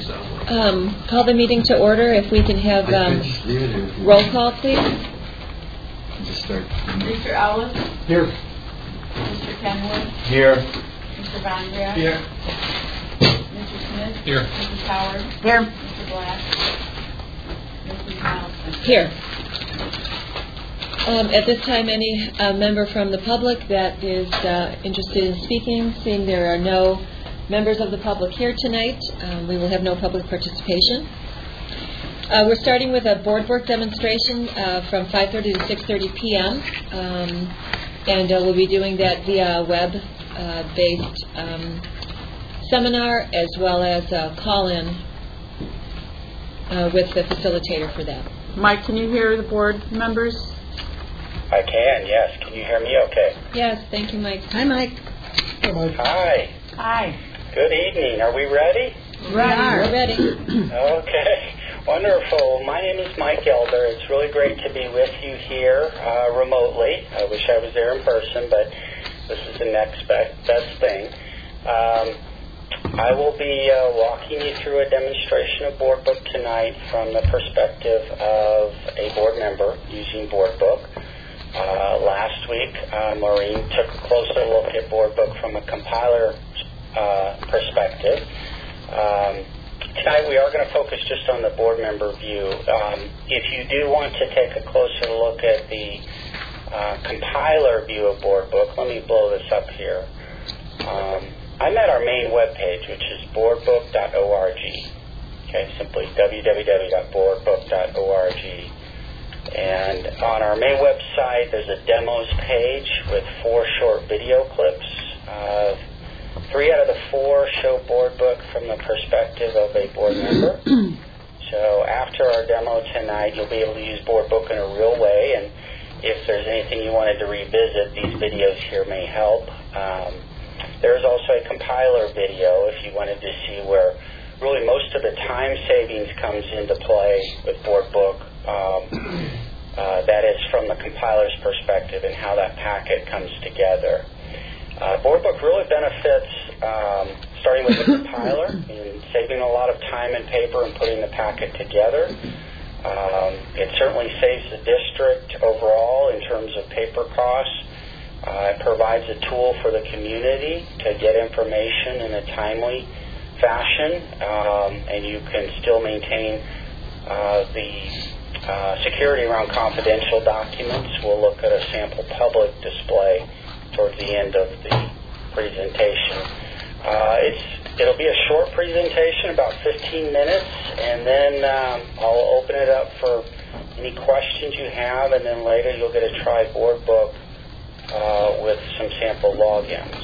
Call the meeting to order. If we can have roll call, please. Just start. Mr. Ellis? Here. Mr. Kenwood? Here. Mr. Bondria? Here. Mr. Smith? Here. Mrs. Howard? Here. Mr. Black? Mrs. Nelson? Here. At this time, any member from the public that is interested in speaking, seeing there are no members of the public here tonight, we will have no public participation. We're starting with a board work demonstration from 5:30 to 6:30 p.m. And we'll be doing that via web-based seminar as well as a call-in with the facilitator for that. Mike, can you hear the board members? I can, yes. Can you hear me okay? Yes, thank you, Mike. Hi, Mike. Hi, Mike. Hi. Hi. Good evening. Are we ready? We're ready. Okay. Wonderful. My name is Mike Elder. It's really great to be with you here remotely. I wish I was there in person, but this is the next best thing. I will be walking you through a demonstration of BoardBook tonight from the perspective of a board member using BoardBook. Last week, Maureen took a closer look at BoardBook from a compiler perspective. Tonight we are going to focus just on the board member view. If you do want to take a closer look at the compiler view of BoardBook, let me blow this up here. I'm at our main webpage, which is boardbook.org. Okay, simply www.boardbook.org. And on our main website, there's a demos page with 4 short video clips. 3 out of the 4 show BoardBook from the perspective of a board member. So after our demo tonight, you'll be able to use BoardBook in a real way. And if there's anything you wanted to revisit, these videos here may help. There's also a compiler video if you wanted to see where really most of the time savings comes into play with BoardBook. That is from the compiler's perspective and how that packet comes together. BoardBook really benefits starting with the compiler and saving a lot of time and paper and putting the packet together. It certainly saves the district overall in terms of paper costs. It provides a tool for the community to get information in a timely fashion, and you can still maintain the security around confidential documents. We'll look at a sample public display towards the end of the presentation. It'll be a short presentation, about 15 minutes, and then I'll open it up for any questions you have, and then later you'll get to try BoardBook with some sample logins.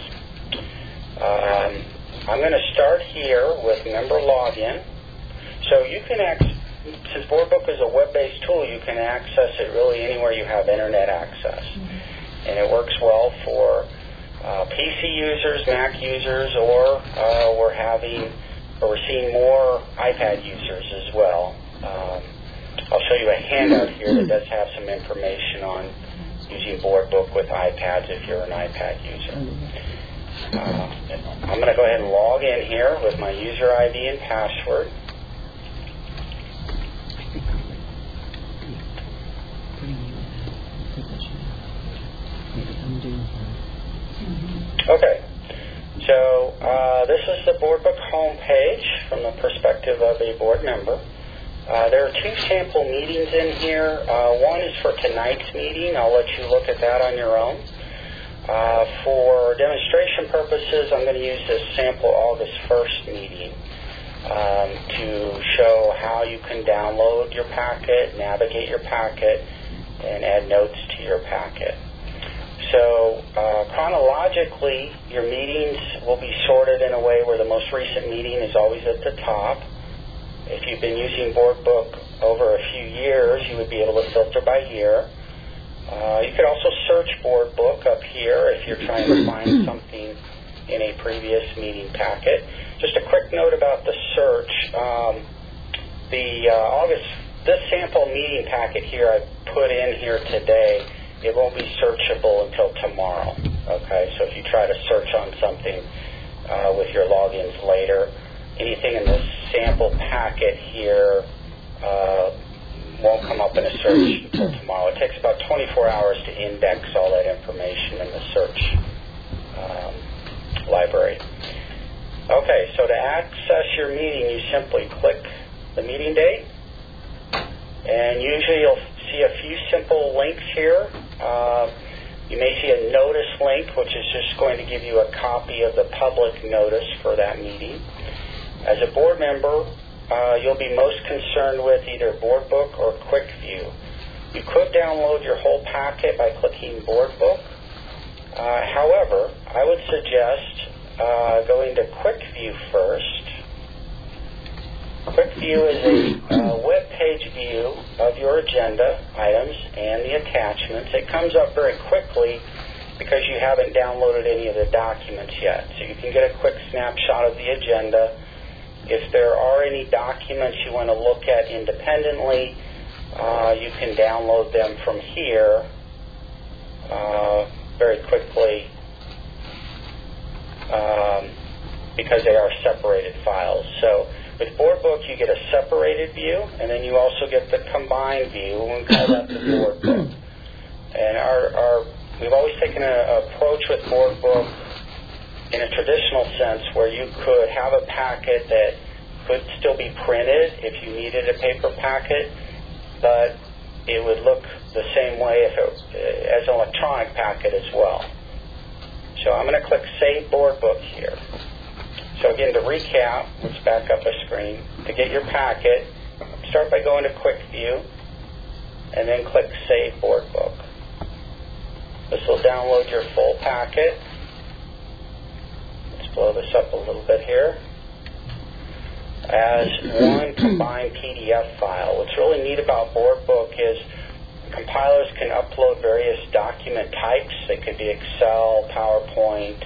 I'm going to start here with member login. So you can since BoardBook is a web-based tool, you can access it really anywhere you have internet access. And it works well for PC users, Mac users, or we're seeing more iPad users as well. I'll show you a handout here that does have some information on using BoardBook with iPads if you're an iPad user. I'm going to go ahead and log in here with my user ID and password. Okay, so this is the BoardBook homepage from the perspective of a board member. There are 2 sample meetings in here. One is for tonight's meeting. I'll let you look at that on your own. For demonstration purposes, I'm going to use this sample August 1st meeting to show how you can download your packet, navigate your packet, and add notes to your packet. So chronologically, your meetings will be sorted in a way where the most recent meeting is always at the top. If you've been using BoardBook over a few years, you would be able to filter by year. You could also search BoardBook up here if you're trying to find something in a previous meeting packet. Just a quick note about the search. This sample meeting packet here I put in here today, it won't be searchable until tomorrow. Okay, so if you try to search on something with your logins later, anything in this sample packet here won't come up in a search until tomorrow. It takes about 24 hours to index all that information in the search library. Okay, so to access your meeting, you simply click the meeting date, and usually you'll see a few simple links here. You may see a notice link, which is just going to give you a copy of the public notice for that meeting. As a board member, you'll be most concerned with either Board Book or Quick View. You could download your whole packet by clicking Board Book. However, I would suggest going to Quick View first. Quick View is a web page view of your agenda items and the attachments. It comes up very quickly because you haven't downloaded any of the documents yet. So you can get a quick snapshot of the agenda. If there are any documents you want to look at independently, you can download them from here very quickly because they are separated files. So with Board Book, you get a separated view, and then you also get the combined view, and we call that the Board Book. And we've always taken an approach with Board Book in a traditional sense where you could have a packet that could still be printed if you needed a paper packet, but it would look the same way if as an electronic packet as well. So I'm going to click Save Board Book here. So again, to recap, let's back up a screen. To get your packet, start by going to Quick View, and then click Save Board Book. This will download your full packet. Let's blow this up a little bit here. As one combined PDF file. What's really neat about Board Book is compilers can upload various document types. They could be Excel, PowerPoint,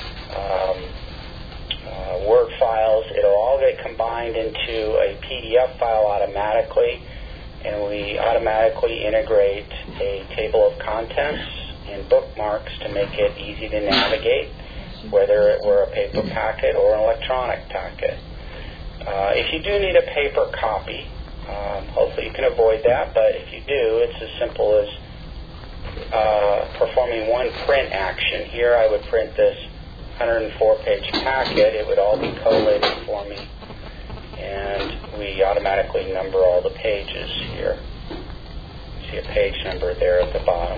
Word files. It'll all get combined into a PDF file automatically, and we automatically integrate a table of contents and bookmarks to make it easy to navigate, whether it were a paper packet or an electronic packet. If you do need a paper copy, hopefully you can avoid that, but if you do, it's as simple as performing one print action. Here I would print this 104-page packet. It would all be collated for me, and we automatically number all the pages here. You see a page number there at the bottom.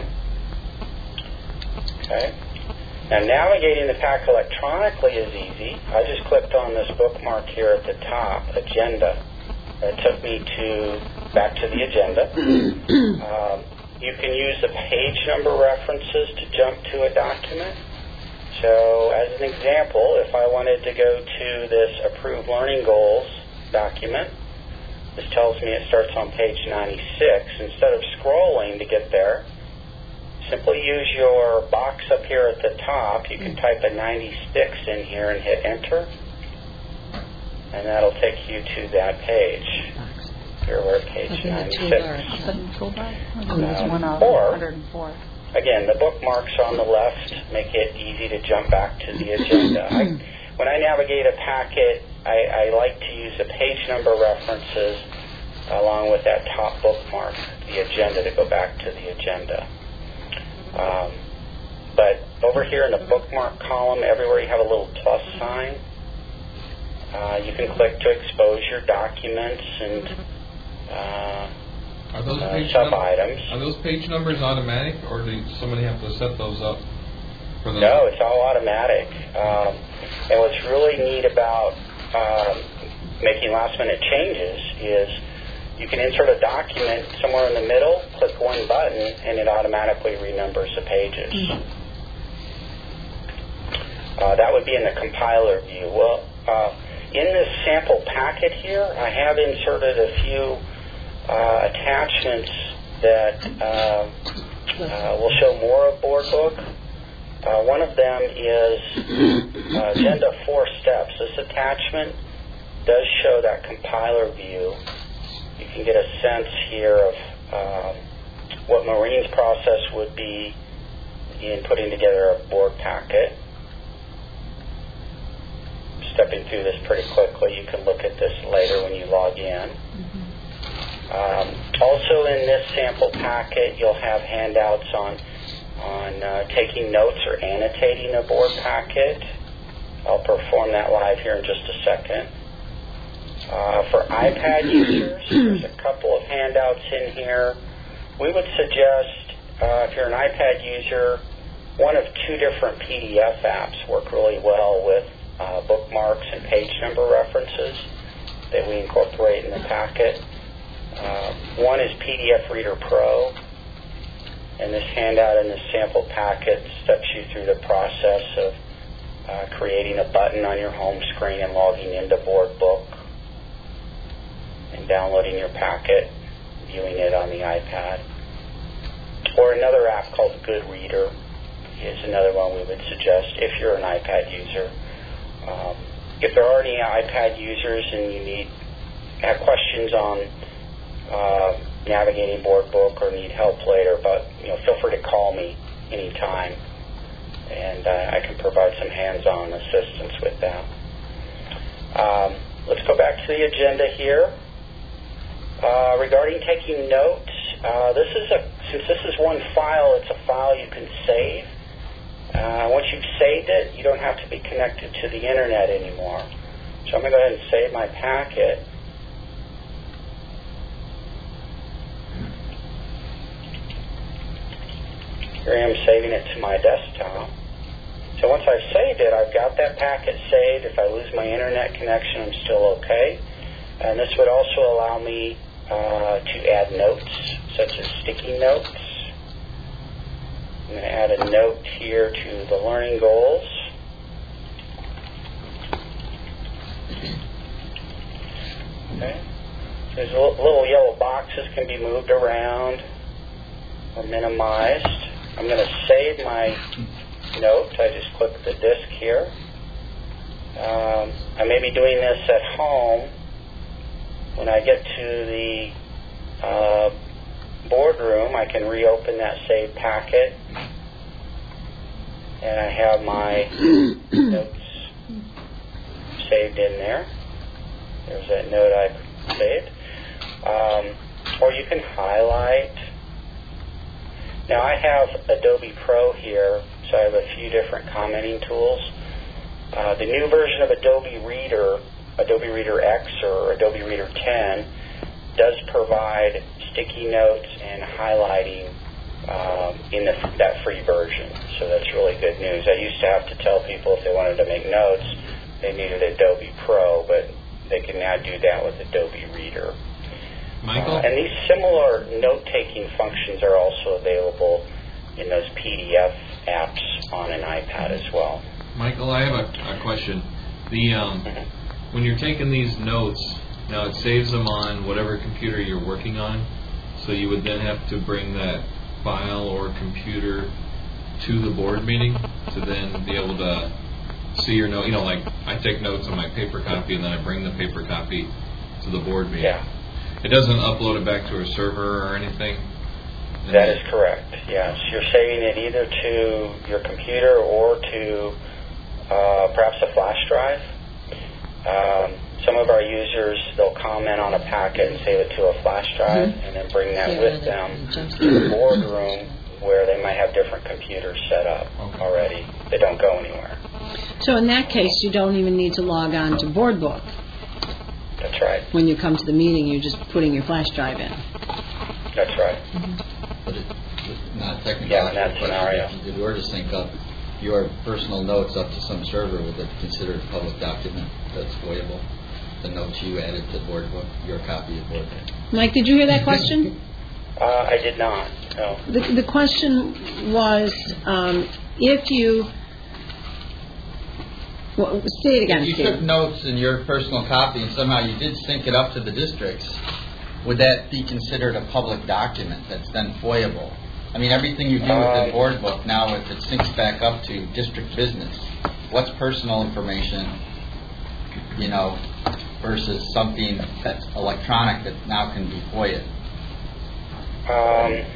Okay. Now navigating the packet electronically is easy. I just clicked on this bookmark here at the top, Agenda. That took me back to the agenda. You can use the page number references to jump to a document. So as an example, if I wanted to go to this Approved Learning Goals document, this tells me it starts on page 96. Instead of scrolling to get there, simply use your box up here at the top. You can type a 96 in here and hit Enter, and that'll take you to that page. Here we're at page 96. Or, again, the bookmarks on the left make it easy to jump back to the agenda. When I navigate a packet, I like to use the page number references along with that top bookmark, the agenda, to go back to the agenda. But over here in the bookmark column, everywhere you have a little plus sign, you can click to expose your documents and sub-items. Are those page numbers automatic, or does somebody have to set those up for them? No, it's all automatic. And what's really neat about making last-minute changes is you can insert a document somewhere in the middle, click one button, and it automatically renumbers the pages. That would be in the compiler view. Well, in this sample packet here, I have inserted a few attachments that will show more of Board Book. One of them is Agenda 4 Steps. This attachment does show that compiler view. You can get a sense here of what Maureen's process would be in putting together a board packet. stepping through this pretty quickly. You can look at this later when you log in. Also in this sample packet, you'll have handouts on taking notes or annotating a board packet. I'll perform that live here in just a second. For iPad users, there's a couple of handouts in here. We would suggest, if you're an iPad user, one of two different PDF apps work really well with bookmarks and page number references that we incorporate in the packet. One is PDF Reader Pro, and this handout in this sample packet steps you through the process of creating a button on your home screen and logging into BoardBook and downloading your packet, viewing it on the iPad. Or another app called Goodreader is another one we would suggest if you're an iPad user. If there are any iPad users and you have questions on navigating BoardBook or need help later, but feel free to call me anytime, and I can provide some hands-on assistance with that. Let's go back to the agenda here. Regarding taking notes, since this is one file, it's a file you can save. Once you've saved it, you don't have to be connected to the internet anymore. So I'm going to go ahead and save my packet. Here I am saving it to my desktop. So once I've saved it, I've got that packet saved. If I lose my internet connection, I'm still okay. And this would also allow me to add notes, such as sticky notes. I'm going to add a note here to the learning goals. Okay. These little yellow boxes can be moved around or minimized. I'm going to save my notes. I just click the disk here. I may be doing this at home. When I get to the boardroom, I can reopen that saved packet, and I have my notes saved in there. There's that note I saved. Or you can highlight. Now I have Adobe Pro here, so I have a few different commenting tools. The new version of Adobe Reader, Adobe Reader X or Adobe Reader 10, does provide sticky notes and highlighting in that free version. So that's really good news. I used to have to tell people if they wanted to make notes, they needed Adobe Pro, but they can now do that with Adobe Reader. Michael? And these similar note-taking functions are also available in those PDF apps on an iPad as well. Michael, I have a question. When you're taking these notes, now it saves them on whatever computer you're working on, so you would then have to bring that file or computer to the board meeting to then be able to see your note. Like I take notes on my paper copy and then I bring the paper copy to the board meeting. Yeah. It doesn't upload it back to a server or anything? That is correct, yes. You're saving it either to your computer or to perhaps a flash drive. Some of our users, they'll comment on a packet and save it to a flash drive and then bring that with them to the boardroom where they might have different computers set up already. They don't go anywhere. So in that case, you don't even need to log on to BoardBook. That's right. When you come to the meeting, you're just putting your flash drive in. That's right. But it's not technically. Yeah, in that scenario. If you were to sync up your personal notes up to some server, would that be considered a public document that's voidable? The notes you added to BoardBook, your copy of BoardBook. Mike, did you hear that question? I did not, no. The question was, if you... Well, say it again, If you Steve. took notes in your personal copy and somehow you did sync it up to the districts, would that be considered a public document that's then FOIable? I mean, everything you do within BoardBook now, if it syncs back up to district business, what's personal information, versus something that's electronic that now can be FOIA?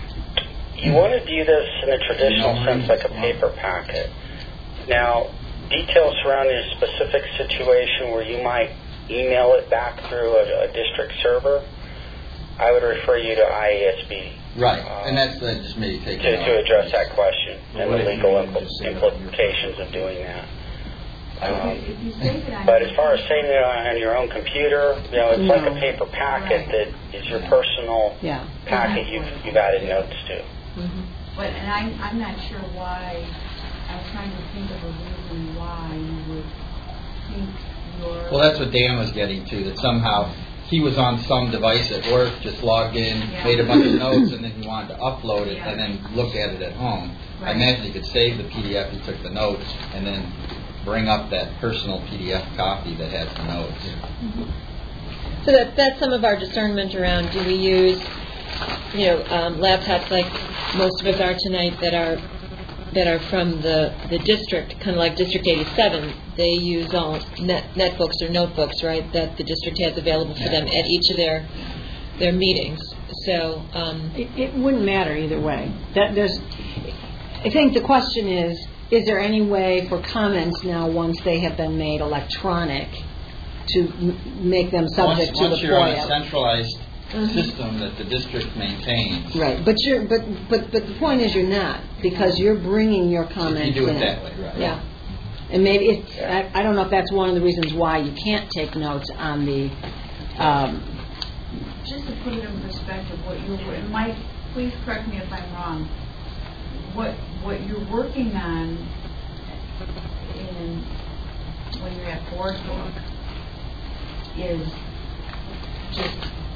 You want to view this in a traditional sense like a paper packet. Now, details surrounding a specific situation where you might email it back through a district server, I would refer you to IASB. Right, and that's just maybe taking to address that question and the What if you legal wanted to save it on your implications of doing that. If you save it on But your as far as saving it on your own computer, it's like a paper packet that is your personal Yeah. packet you've added notes to. But, and I'm not sure why, I'm trying to think of a reason why you would think your... Well, that's what Dan was getting to, that somehow he was on some device at work, just logged in, made a bunch of notes, and then he wanted to upload it and then look at it at home. I Right. imagine he could save the PDF, he took the notes, and then bring up that personal PDF copy that has the notes. So that's some of our discernment around, do we use, laptops like most of us are tonight that are from the district, kind of like District 87. They use all netbooks or notebooks, right, that the district has available for them at each of their meetings. So It wouldn't matter either way. I think the question is there any way for comments now, once they have been made electronic, to make them subject to the Once you're on a FOIA? centralized system that the district maintains, Right, but the point is you're not, because you're bringing your comments you do in. it that way, right? Yeah, and maybe I don't know if that's one of the reasons why you can't take notes on the. Just to put it in perspective, and Mike, please correct me if I'm wrong, what you're working on when you're at board book is just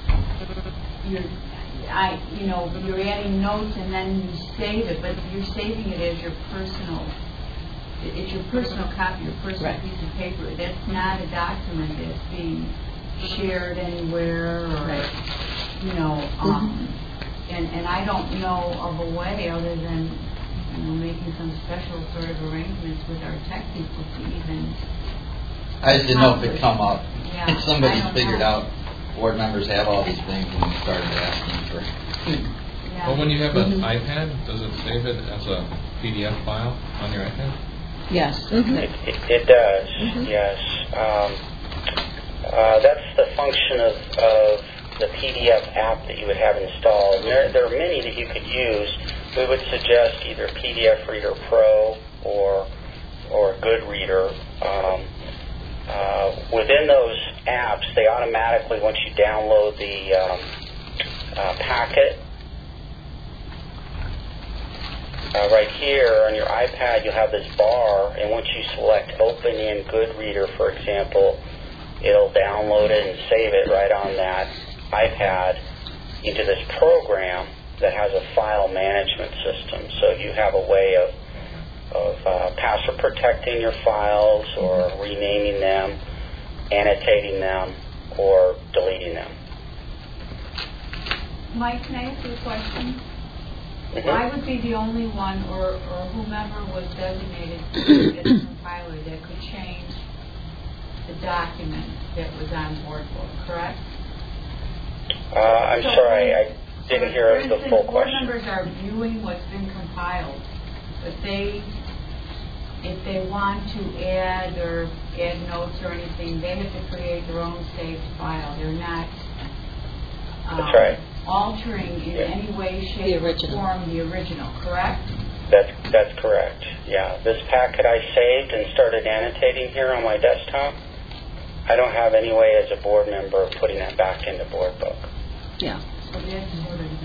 you're adding notes and then you save it, but you're saving it as your personal. It's your personal copy, your personal Right. piece of paper. That's not a document that's being shared anywhere, or and I don't know of a way other than making some special sort of arrangements with our tech people to even. I just didn't know if it'd come up. Yeah, And somebody I don't figured know. out board members have all these things and started asking for. Yeah. Well, when you have an iPad, does it save it as a PDF file on your iPad? Yes. It does, yes. That's the function of the PDF app that you would have installed. There are many that you could use. We would suggest either PDF Reader Pro or Goodreader. Within those apps, they automatically, once you download the packet, right here on your iPad, you'll have this bar, and once you select Open in Goodreader, for example, it'll download it and save it right on that iPad into this program that has a file management system. So you have a way of password protecting your files, or renaming them, annotating them, or deleting them. Mike, can I ask you a question? I would be the only one, or whomever was designated as a compiler, that could change the document that was on board book, correct? I'm sorry, I didn't hear the full board question. members are viewing what's been compiled, but if they want to add notes or anything, they have to create their own saved file. They're not That's right. altering in any way, shape, or form the original, correct? That's correct. Yeah, this packet I saved and started annotating here on my desktop, I don't have any way as a board member of putting that back into board book. Yeah. So that's sort of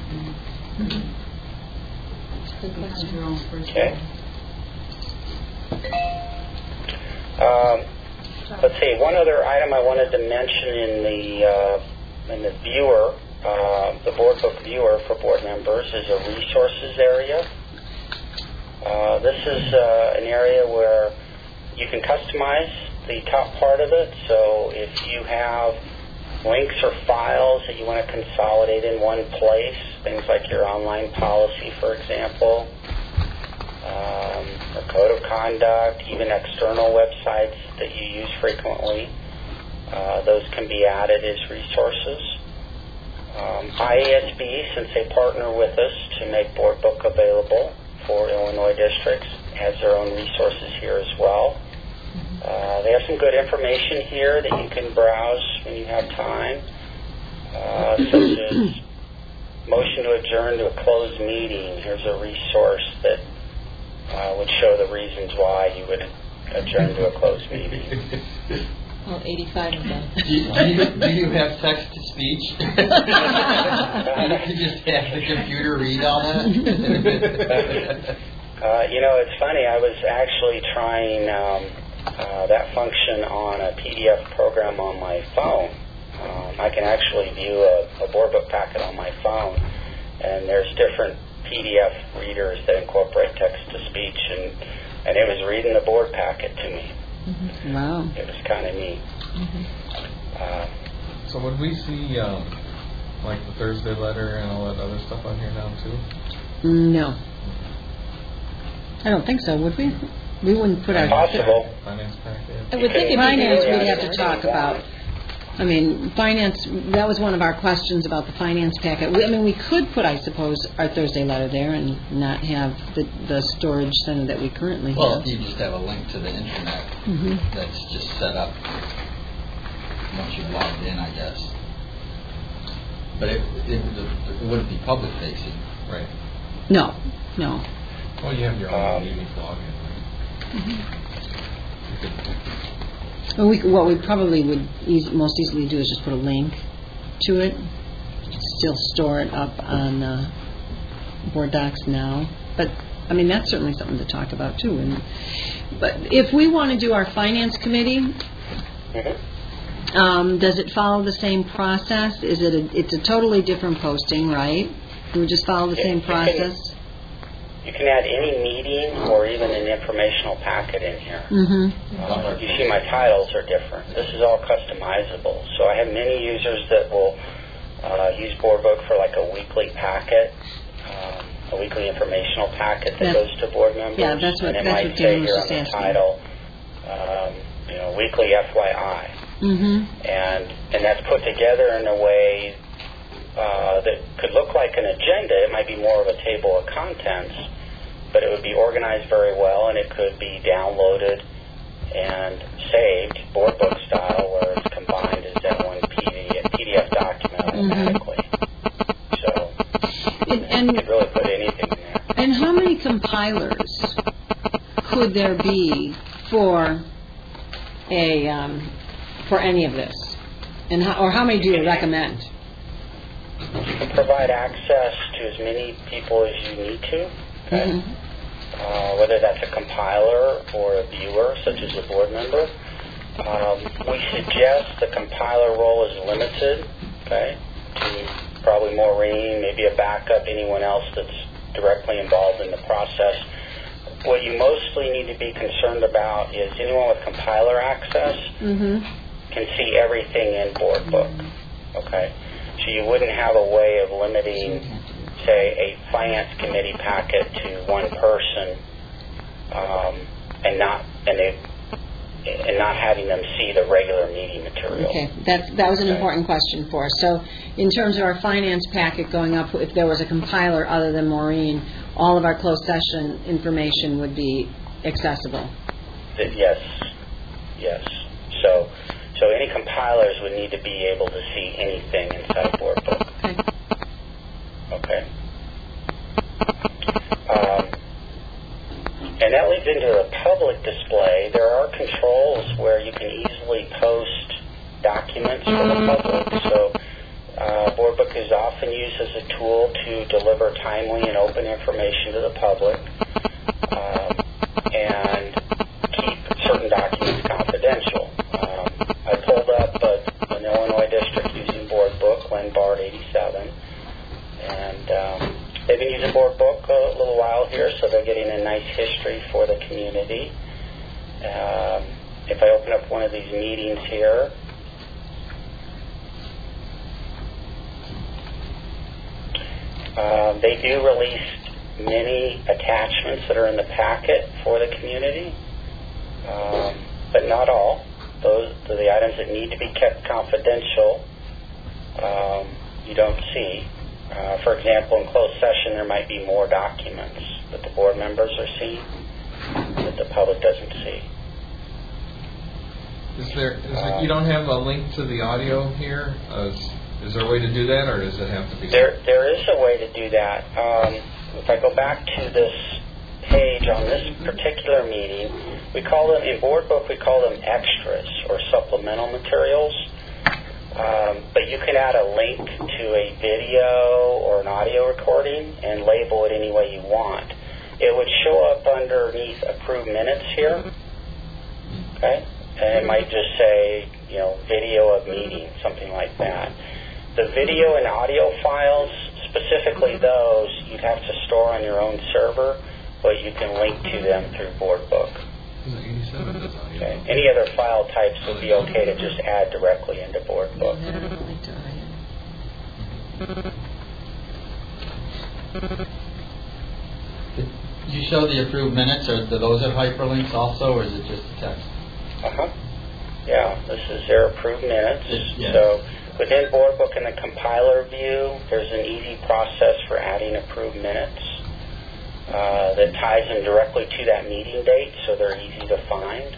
Good question. your own personal. Okay. Let's see. One other item I wanted to mention in the viewer, the board book viewer for board members, is a resources area. This is an area where you can customize the top part of it. So if you have links or files that you want to consolidate in one place, things like your online policy, for example, or code of conduct, even external websites that you use frequently, those can be added as resources. IASB, since they partner with us to make board book available for Illinois districts, has their own resources here as well. They have some good information here that you can browse when you have time, such as motion to adjourn to a closed meeting. Here's a resource that would show the reasons why you would adjourn to a closed meeting. Well, 85 of them. Do you have text to speech? You just have the computer read all that? It's funny. I was actually trying that function on a PDF program on my phone. I can actually view a board book packet on my phone, and there's different PDF readers that incorporate text to speech, and it was reading the board packet to me. Mm-hmm. Wow. It was kind of neat. Mm-hmm. So would we see like the Thursday letter and all that other stuff on here now too? No. I don't think so, would we? We wouldn't put our... Possible. Finance packet. I would think it'd be Finance, more we'd have to talk about. I mean, finance, that was one of our questions about the finance packet. We could put, I suppose, our Thursday letter there and not have the storage center that we currently Well, have. you just have a link to the internet that's just set up once you've logged in, I guess. But it wouldn't be public facing. Right. No. Well, you have your own unique login, right? Well, what we probably would most easily do is just put a link to it, still store it up on Board Docs now. But, that's certainly something to talk about, too. But if we want to do our finance committee, does it follow the same process? It's a totally different posting, right? We would just follow the same process? You can add any meeting or even an informational packet in here. Mm-hmm. You see my titles are different. This is all customizable. So I have many users that will use BoardBook for like a weekly packet, a weekly informational packet that goes to board members. Yeah, that's what and it might say here on the title, weekly FYI. Mm-hmm. And that's put together in a way that could look like an agenda. It might be more of a table of contents, but it would be organized very well, and it could be downloaded and saved board book style, where it's combined as that one PDF document automatically. So you could really put anything in there. And how many compilers could there be for any of this? And how many do you recommend? You can provide access to as many people as you need to, okay? Mm-hmm. Whether that's a compiler or a viewer, such as a board member. We suggest the compiler role is limited, okay, to probably Maureen, maybe a backup, anyone else that's directly involved in the process. What you mostly need to be concerned about is anyone with compiler access can see everything in BoardBook, okay? So you wouldn't have a way of limiting, say, a finance committee packet to one person, and not having them see the regular meeting material. Okay, that was an important question for us. So, in terms of our finance packet going up, if there was a compiler other than Maureen, all of our closed session information would be accessible. Yes. So any compilers would need to be able to see anything inside BoardBook. Okay. And that leads into the public display. There are controls where you can easily post documents for the public. So BoardBook is often used as a tool to deliver timely and open information to the public and keep certain documents confidential. I pulled up an Illinois district using BoardBook, Lenbard 87, and they've been using BoardBook a little while here, so they're getting a nice history for the community. If I open up one of these meetings here, they do release many attachments that are in the packet for the community, but not all. Those are the items that need to be kept confidential. You don't see. For example, in closed session, there might be more documents that the board members are seeing that the public doesn't see. You don't have a link to the audio here? Is there a way to do that, or does it have to be? There is a way to do that. If I go back to this page on this particular meeting, we call them, in Board Book, we call them extras or supplemental materials. But you can add a link to a video or an audio recording and label it any way you want. It would show up underneath approved minutes here. Okay? And it might just say, video of meeting, something like that. The video and audio files, specifically those, you'd have to store on your own server, but you can link to them through Board Book. Okay. Any other file types would be okay to just add directly into Board Book. Did you show the approved minutes, or do those have hyperlinks also, or is it just text? Yeah, this is their approved minutes. Yes. So within Board Book in the compiler view, there's an easy process for adding approved minutes that ties them directly to that meeting date, so they're easy to find.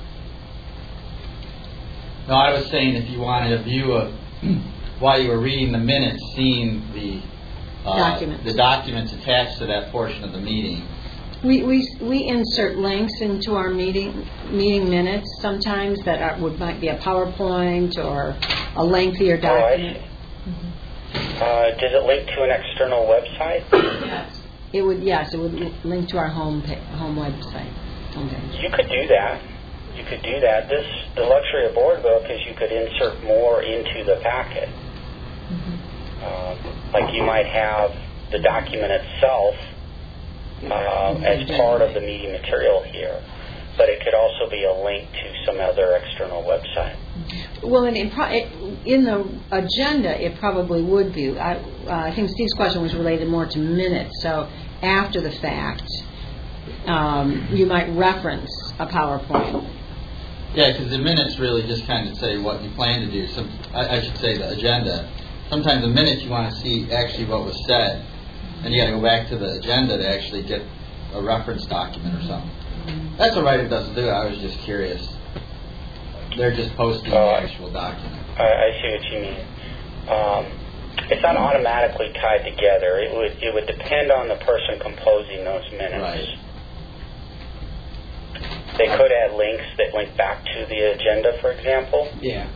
No, I was saying if you wanted a view of, while you were reading the minutes, seeing the documents attached to that portion of the meeting. We insert links into our meeting minutes sometimes that might be a PowerPoint or a lengthier document. Does it link to an external website? Yes. It would link to our home website. Homepage. You could do that. The luxury of Board Book is you could insert more into the packet. Like you might have the document itself as part of the meeting material here, but it could also be a link to some other external website. Well, in the agenda, it probably would be. I think Steve's question was related more to minutes. So after the fact, you might reference a PowerPoint. Yeah, because the minutes really just kind of say what you plan to do. I should say the agenda. Sometimes the minutes you want to see actually what was said, and you got to go back to the agenda to actually get a reference document or something. That's all right. It doesn't do it. I was just curious. They're just posting the actual document. I see what you mean. It's not automatically tied together. It would depend on the person composing those minutes. Right. They could add links that link back to the agenda, for example. Yeah.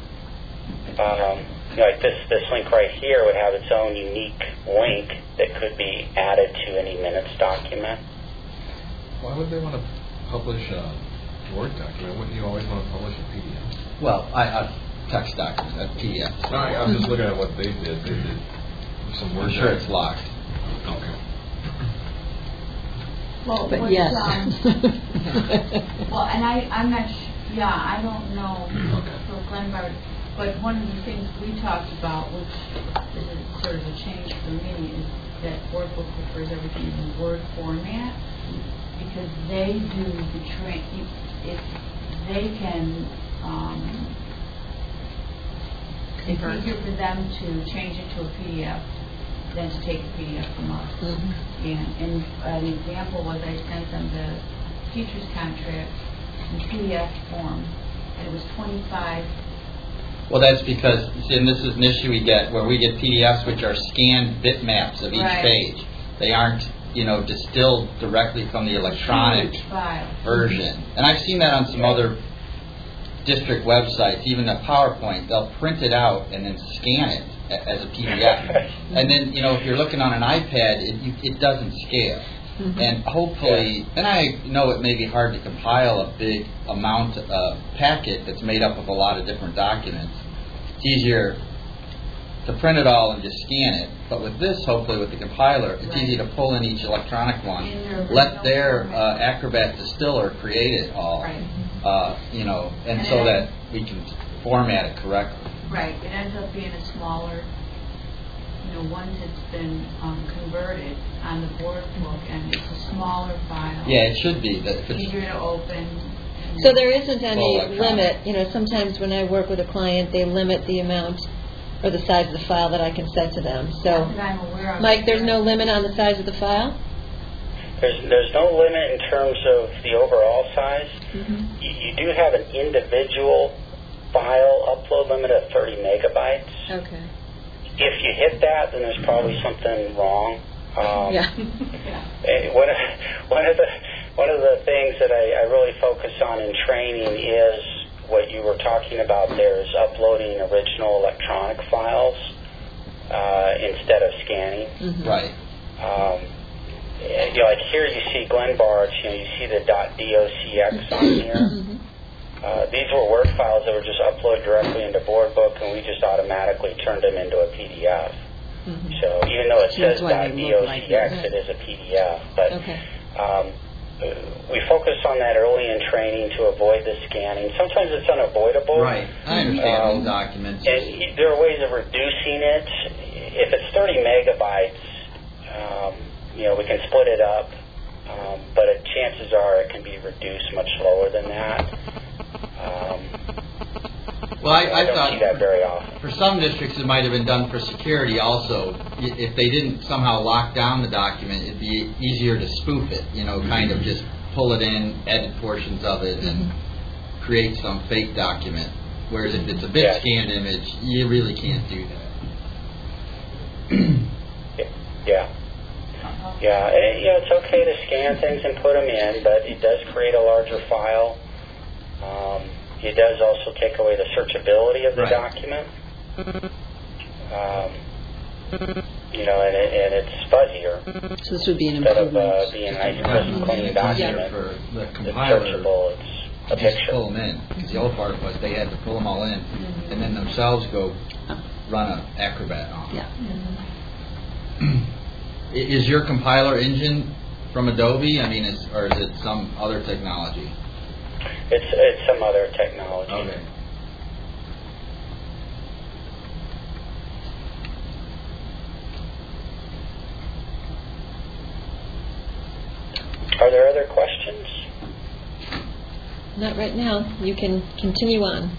Like this link right here would have its own unique link that could be added to any minutes document. Why would they want to publish a Word document? Wouldn't you always want to publish a PDF? Well, a text document, a PDF. No, I'm just looking at what they did. They did some Word. I'm sure it's locked. Okay. Well, But yes. Well, and I'm not. I don't know. Okay. For Glenbard, but one of the things we talked about, which is sort of a change for me, is that Board Book prefers everything in Word format because they do the if they can. It's easier for them to change it to a PDF than to take a PDF from us. And an example was I sent them the teacher's contract in PDF form, and it was 25. Well, that's because, and this is an issue we get, where we get PDFs which are scanned bitmaps of each page. They aren't, distilled directly from the electronic version. And I've seen that on some other district websites, even a PowerPoint. They'll print it out and then scan it as a PDF. And then, if you're looking on an iPad, it doesn't scale. And hopefully, and I know it may be hard to compile a big amount packet that's made up of a lot of different documents. It's easier to print it all and just scan it. But with this, hopefully with the compiler, it's easy to pull in each electronic one, let their Acrobat distiller create it all, and so that we can format it correctly. Right. It ends up being a smaller, once it's been converted on the Board Book, and it's a smaller file. Yeah, it should be. Easier to open. So there isn't any limit. Sometimes when I work with a client, they limit the amount or the size of the file that I can send to them. So, I'm aware of. Mike, there's no limit on the size of the file? There's no limit in terms of the overall size. You do have an individual upload limit of 30 megabytes. Okay. If you hit that, then there's probably something wrong. Yeah. One of the things that I really focus on in training is what you were talking about there, is uploading original electronic files instead of scanning. Mm-hmm. Right. Like here you see Glenn Barge, you see the .docx on here. Mm-hmm. These were Word files that were just uploaded directly into Board Book, and we just automatically turned them into a PDF. Mm-hmm. So even though it says That's why they look like .docx, that. it is a PDF. But Okay. we focus on that early in training to avoid the scanning. Sometimes it's unavoidable. Right. I understand old documents. And there are ways of reducing it. If it's 30 megabytes, we can split it up, but chances are it can be reduced much lower than that. Well, I don't thought see that very often. for some districts it might have been done for security also. If they didn't somehow lock down the document, it'd be easier to spoof it, kind of just pull it in, edit portions of it, and create some fake document. Whereas if it's a big scanned image, you really can't do that. Yeah. Yeah, it's okay to scan things and put them in, but it does create a larger file. It does also take away the searchability of the document. And it's fuzzier. So this would be an Instead of improvement. being a nice, crisp, clean document, For the it's compiler searchable. It's a just picture. pull them in. Because the old part was they had to pull them all in and then themselves go run an Acrobat on them. Yeah. Is your compiler engine from Adobe? Or is it some other technology? It's some other technology. Okay. Are there other questions? Not right now. You can continue on.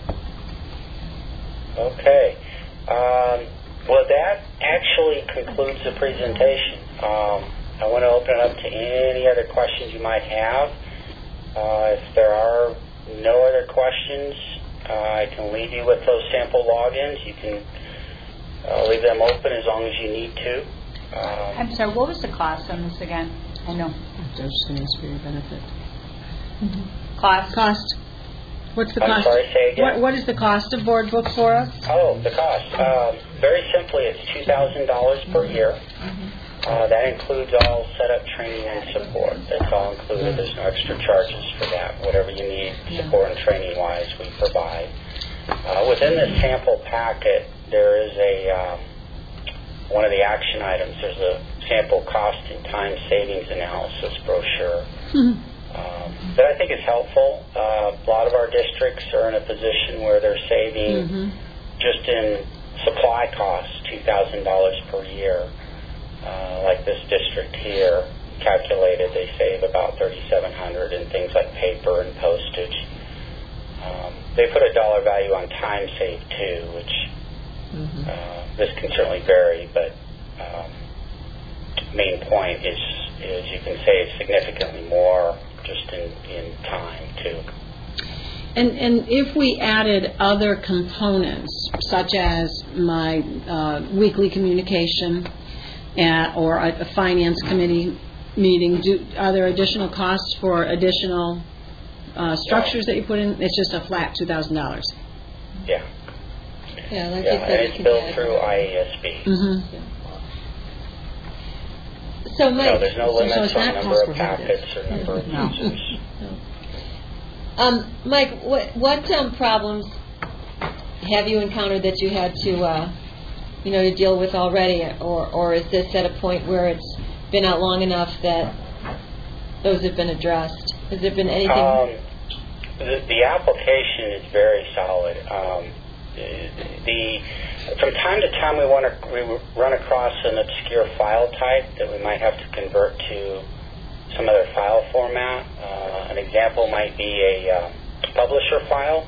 Okay. Well, that actually concludes the presentation. I want to open it up to any other questions you might have. If there are no other questions, I can leave you with those sample logins. You can leave them open as long as you need to. I'm sorry, what was the cost on this again? I know. I was just going to ask for your benefit. Cost? What's the I'm cost? sorry, say again? What is the cost of Board Book for us? Oh, the cost. Very simply, it's $2,000 per year. That includes all setup, training, and support. That's all included. There's no extra charges for that. Whatever you need, support and training-wise, we provide. Within this sample packet, there is one of the action items. There's a sample cost and time savings analysis brochure that I think is helpful. A lot of our districts are in a position where they're saving just in supply costs $2,000 per year. Like this district here, calculated they save about $3,700 in things like paper and postage. They put a dollar value on time saved too, which this can certainly vary, but main point is you can save significantly more just in time too. And if we added other components, such as my weekly communication or a finance committee meeting, are there additional costs for additional structures that you put in? It's just a flat $2,000. Yeah. Yeah, like Yeah, you and said, it's billed through IASB. So, Mike, No, there's no limits it's on not number of cost-prohibitive. packets or number of users. Mike, what problems have you encountered that you had to, to deal with already, or is this at a point where it's been out long enough that those have been addressed? Has there been anything? The application is very solid. From time to time, we run across an obscure file type that we might have to convert to some other file format. An example might be a publisher file.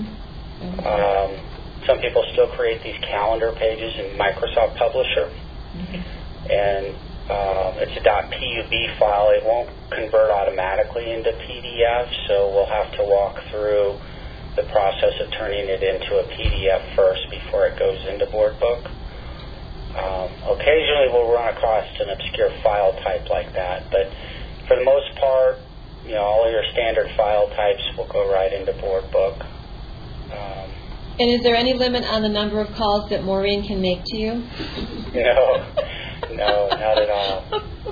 Some people still create these calendar pages in Microsoft Publisher, and it's a .pub file. It won't convert automatically into PDF, so we'll have to walk through the process of turning it into a PDF first before it goes into Board Book. Occasionally we'll run across an obscure file type like that, but for the most part, all of your standard file types will go right into Board Book. And is there any limit on the number of calls that Maureen can make to you? No, not at all.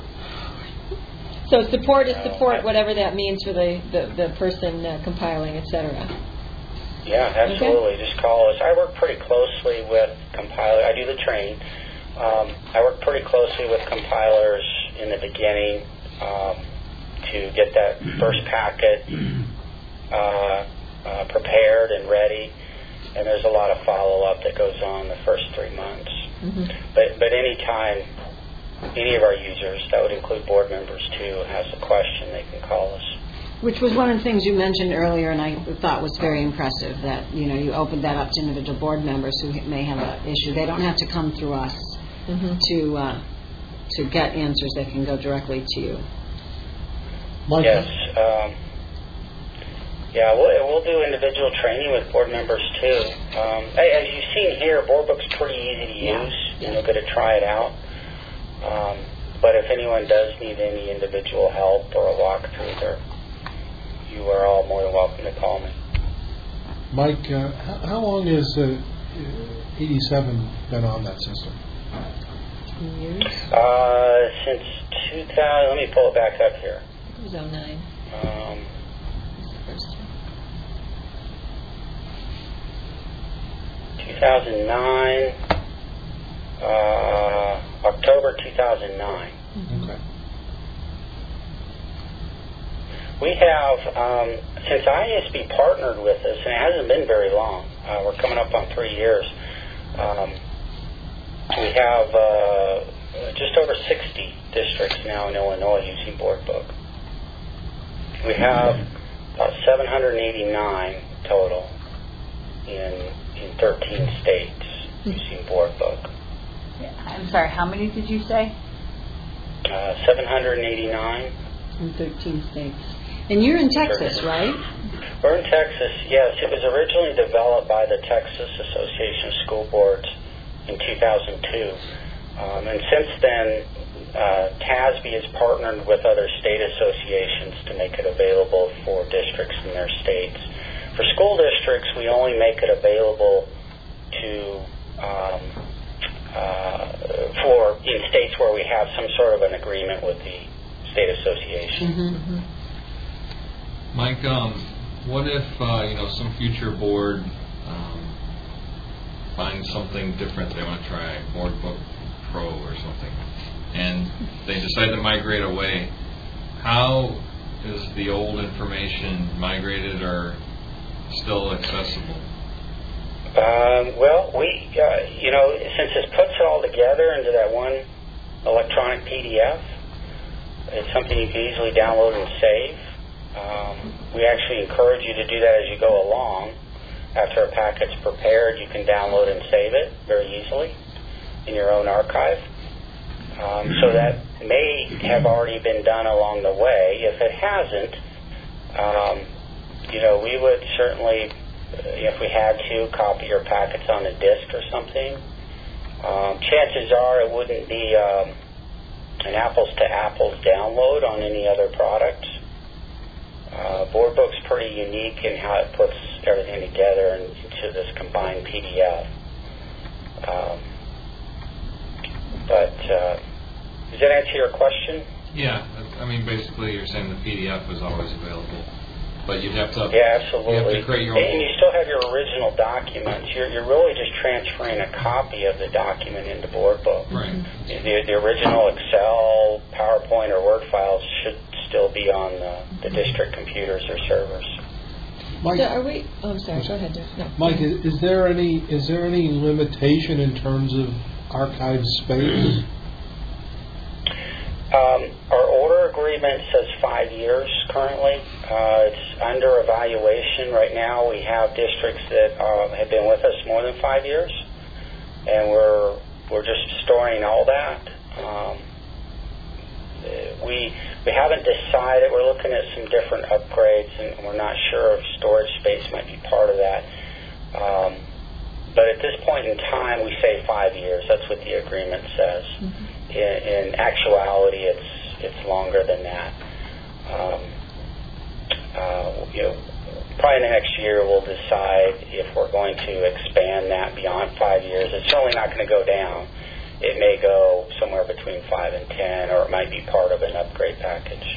So support is support, whatever that means for the person compiling, etc. Yeah, absolutely. Okay. Just call us. I work pretty closely with compilers. I do the training. I work pretty closely with compilers in the beginning to get that first packet prepared and ready. And there's a lot of follow-up that goes on the first 3 months. Mm-hmm. But any time any of our users, that would include board members too, has a question, they can call us. Which was one of the things you mentioned earlier, and I thought was very impressive, that you opened that up to individual board members who may have an issue. They don't have to come through us to get answers. They can go directly to you. Mike? Yes. Yeah, we'll do individual training with board members too. As you've seen here, Board Book's pretty easy to use. You're going to try it out. But if anyone does need any individual help or a walkthrough, you are all more than welcome to call me. Mike, how long has 87 been on that system? 2 years. Since 2000. Let me pull it back up here. It was 09. 2009, October 2009. Okay. We have, since ISB partnered with us, and it hasn't been very long, we're coming up on 3 years, we have just over 60 districts now in Illinois using Board Book. We have about 789 total in 13 states using Board Book. I'm sorry, how many did you say? 789. In 13 states. And you're in Texas, right? We're in Texas, yes. It was originally developed by the Texas Association of School Boards in 2002. And since then, TASB has partnered with other state associations to make it available for districts in their states. For school districts, we only make it available to for in states where we have some sort of an agreement with the state association. Mm-hmm. Mike, what if some future board finds something different they want to try, Board Book Pro or something, and they decide to migrate away? How is the old information migrated or still accessible? Well, we, since it puts it all together into that one electronic PDF, it's something you can easily download and save. We actually encourage you to do that as you go along. After a packet's prepared, you can download and save it very easily in your own archive. So that may have already been done along the way. If it hasn't, we would certainly, if we had to, copy your packets on a disk or something. Chances are it wouldn't be an apples-to-apples download on any other product. Board Book's pretty unique in how it puts everything together into this combined PDF. But does that answer your question? Yeah, basically you're saying the PDF is always available, but you'd have to. Yeah, absolutely. You have to create your own. And you still have your original documents. You're really just transferring a copy of the document into Board Book. Right. The original Excel, PowerPoint, or Word files should still be on the district computers or servers. Mike, so are we? Oh, I'm sorry. Go ahead, Jeff. No. Mike, is there any limitation in terms of archive space? Our order agreement says 5 years currently. It's under evaluation right now. We have districts that have been with us more than 5 years, and we're just storing all that. We haven't decided. We're looking at some different upgrades, and we're not sure if storage space might be part of that. But at this point in time, we say 5 years. That's what the agreement says. In actuality, it's longer than that. Probably in the next year, we'll decide if we're going to expand that beyond 5 years. It's certainly not going to go down. It may go somewhere between 5 and 10, or it might be part of an upgrade package.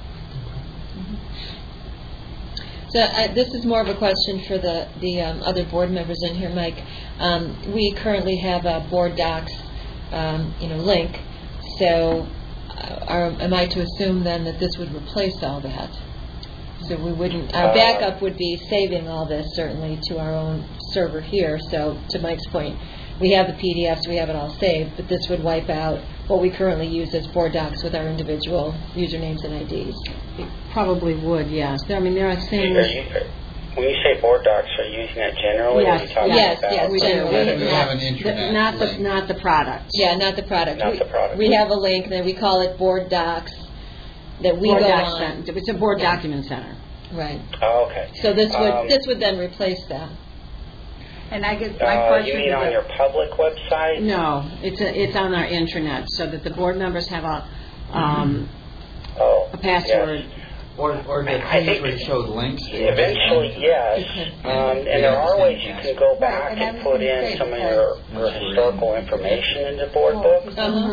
So this is more of a question for the other board members in here, Mike. We currently have a board docs, link. So, am I to assume then that this would replace all that? So we wouldn't. Our backup would be saving all this certainly to our own server here. So, to Mike's point, we have the PDFs, we have it all saved, but this would wipe out what we currently use as board docs with our individual usernames and IDs. It probably would, yes. I mean, there are things. When you say board docs, are you using that generally? Yes, or are you talking yes, about yes, we do. We have an internet link. Not the product. Yeah, not the product. Not the product. We have a link, then we call it board docs that we Board go Doc on. Center. It's a board document center. Right. Oh, okay. So this would then replace that. And I guess my question you mean is on your public website? No, it's on our intranet, so that the board members have a password. Yes. Or the page where it showed links. Eventually, yes. And there are ways you can go back and put in some of your historical information into board books.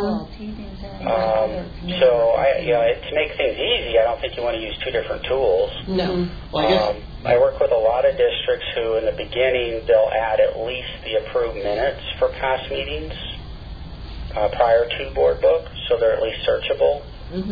To make things easy, I don't think you want to use two different tools. No. Well, I guess I work with a lot of districts who, in the beginning, they'll add at least the approved minutes for past meetings prior to board book, so they're at least searchable.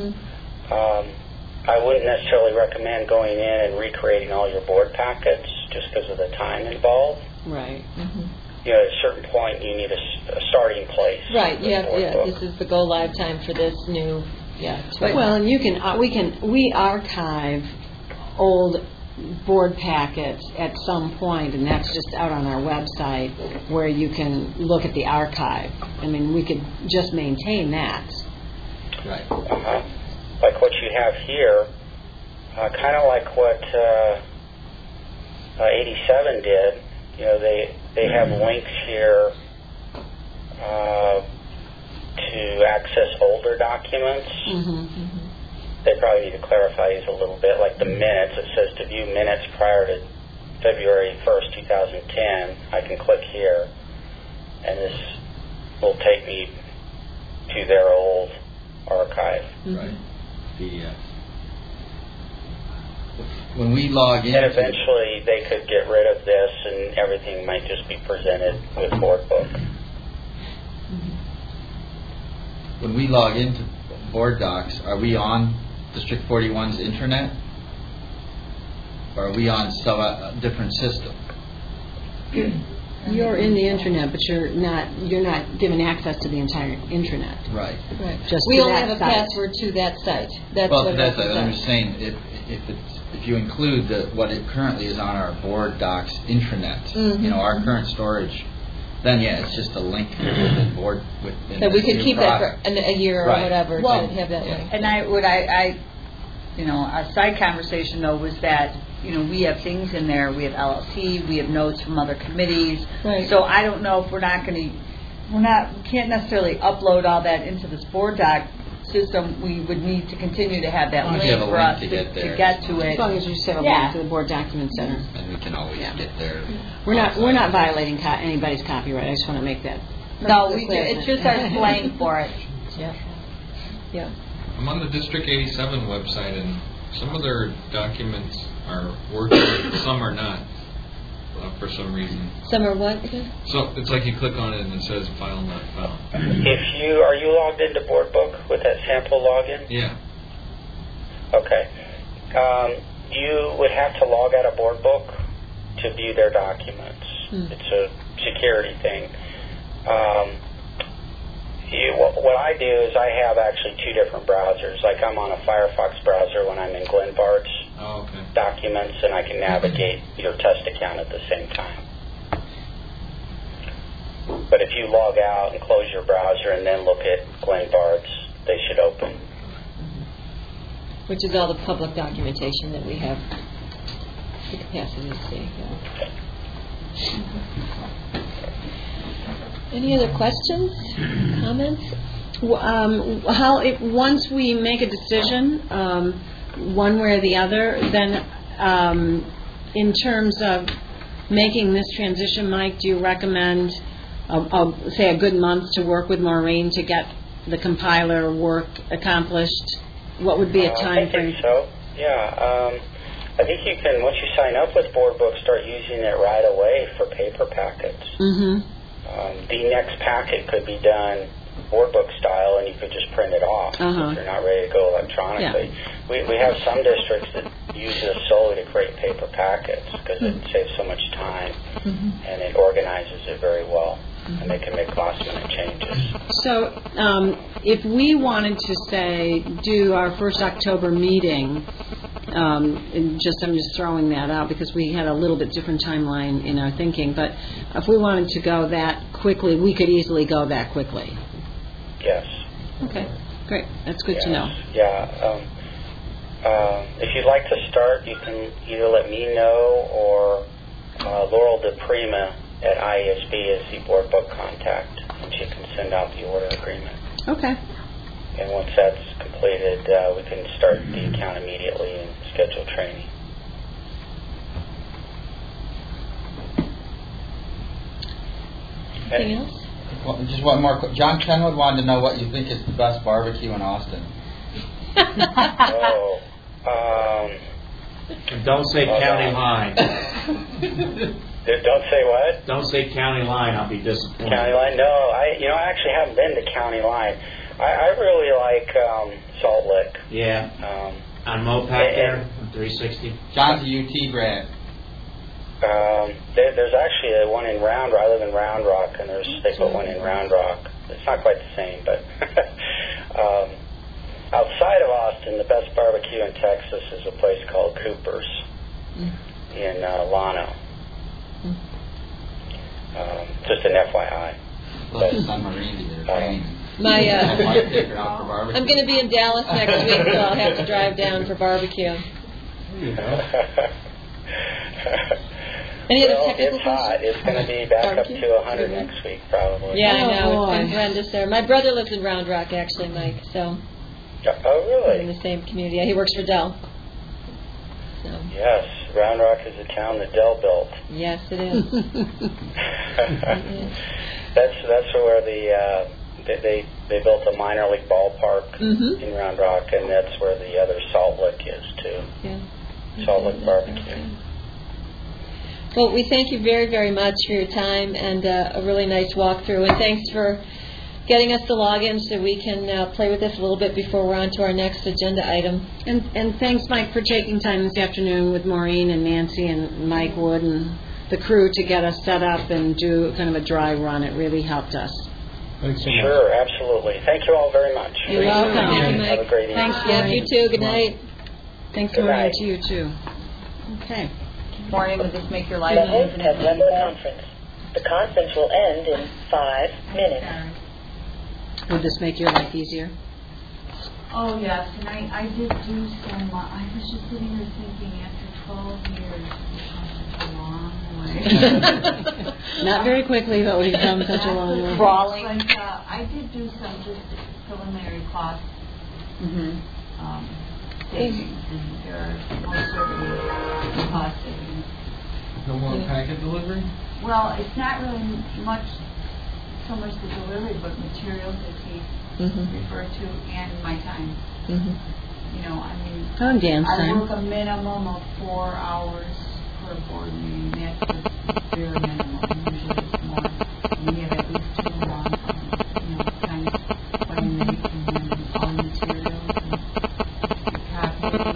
I wouldn't necessarily recommend going in and recreating all your board packets just because of the time involved. Right. At a certain point, you need a starting place. Right. with Yeah. board book. This is the go live time for this new. Yeah. Well, and you can we archive old board packets at some point, and that's just out on our website where you can look at the archive. I mean, we could just maintain that. right. Like what you have here, kind of like what 87 did. They have links here to access older documents. They probably need to clarify these a little bit. Like the minutes, it says to view minutes prior to February 1st, 2010. I can click here, and this will take me to their old archive. Right. PDF. When we log in, And eventually they could get rid of this and everything might just be presented with board book. when we log into board docs, are we on District 41's intranet? Or are we on some different system? You're in the intranet, but you're not given access to the entire intranet. Right. Right. Just We to only that have a site. password to that site. That's Well, what that's it I'm represents. just saying if you include what it currently is on our board docs intranet, our current storage, then it's just a link within board within So we this could new keep product. that for a year or Right. whatever Well, to have that link. And our side conversation though was that, we have things in there, we have LLC, we have notes from other committees. Right. So I don't know if we can't necessarily upload all that into this board doc system. We would need to continue to have that As long as link you have a for link us to to get there. get to it. As long as you just have a Yeah. link to the board document center. And we can always get there. We're not violating anybody's copyright. I just want to make that. No, it's just our slang for it. Yeah. Yeah. I'm on the District 87 website, and some of their documents are working, some are not, for some reason. Some are what again? So it's like you click on it and it says file not found. Are you logged into board book with that sample login? Yeah. Okay. You would have to log out of board book to view their documents. It's a security thing. What I do is I have actually two different browsers. Like I'm on a Firefox browser when I'm in Glenbard's documents, and I can navigate your test account at the same time. But if you log out and close your browser and then look at Glenbard's, they should open. which is all the public documentation that we have the capacity to see. Any other questions, comments? Once we make a decision, one way or the other, then in terms of making this transition, Mike, do you recommend, say, a good month to work with Maureen to get the compiler work accomplished? What would be a time frame? I think so. Yeah. I think you can, once you sign up with BoardBook, start using it right away for paper packets. Mm-hmm. The next packet could be done BoardBook style, and you could just print it off if you're not ready to go electronically. Yeah. We have some districts that use this solely to create paper packets because it saves so much time and it organizes it very well, and they can make last-minute changes. So if we wanted to, say, do our first October meeting, I'm just throwing that out because we had a little bit different timeline in our thinking, but if we wanted to go that quickly, we could easily go that quickly. Yes. Okay, great. That's good to know. Yeah. If you'd like to start, you can either let me know or Laurel DePrima at IESB is the BoardBook contact, and she can send out the order agreement. Okay. And once that's completed, we can start the account immediately and schedule training. Anything else? Well, just one more. John Kenwood wanted to know what you think is the best barbecue in Austin. Don't say county line. Don't say what? Don't say county line. I'll be disappointed. County line? No, I actually haven't been to County Line. I really like Salt Lick. Yeah. On Mopac there, on 360. John's a UT grad. There's actually one in Round Rock. I live in Round Rock, and they put one in Round Rock. It's not quite the same, but outside of Austin, the best barbecue in Texas is a place called Cooper's in Llano. Just an FYI. But San Marino, I'm going to be in Dallas next week, so I'll have to drive down for barbecue. Any other technical it's hot. questions? It's going to be back up to 100 next week, probably. Yeah, I know. It's been horrendous there. My brother lives in Round Rock, actually, Mike. So. Oh, really? In the same community. Yeah, he works for Dell. So. Yes, Round Rock is a town that Dell built. Yes, it is. That's where they built a minor league ballpark in Round Rock, and that's where the other Salt Lick is too. Yeah. Salt Lick barbecue. Well, we thank you very, very much for your time and a really nice walkthrough, and thanks for getting us the login so we can play with this a little bit before we're on to our next agenda item. And thanks, Mike, for taking time this afternoon with Maureen and Nancy and Mike Wood and the crew to get us set up and do kind of a dry run. It really helped us. Thanks so much. Sure, absolutely. Thank you all very much. You're welcome. Thank you, Mike. Have a great evening. Thanks, Jeff. You too. Good night. Thanks, Good Maureen, night. to you, too. Okay. Maureen, would this make your life The host easier? has left the conference. The conference will end in 5 minutes. Would this make your life easier? Oh, yes, and I did do some, I was just sitting here thinking after 12 years, we've come such a long way. Not very quickly, but we've come such a long way. Crawling. But I did do some just preliminary cost savings, and there are most certainly cost savings. No more packet delivery? Well, it's not really much, so much the delivery, but materials that he referred to, and my time. You know, I mean, Oh, Dan's I time. work a minimum of 4 hours per board meeting. That's the bare minimum. Usually it's more. We have at least 2 long, times what I make, and then all the materials and calculating.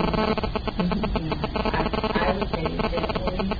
I would say it's at least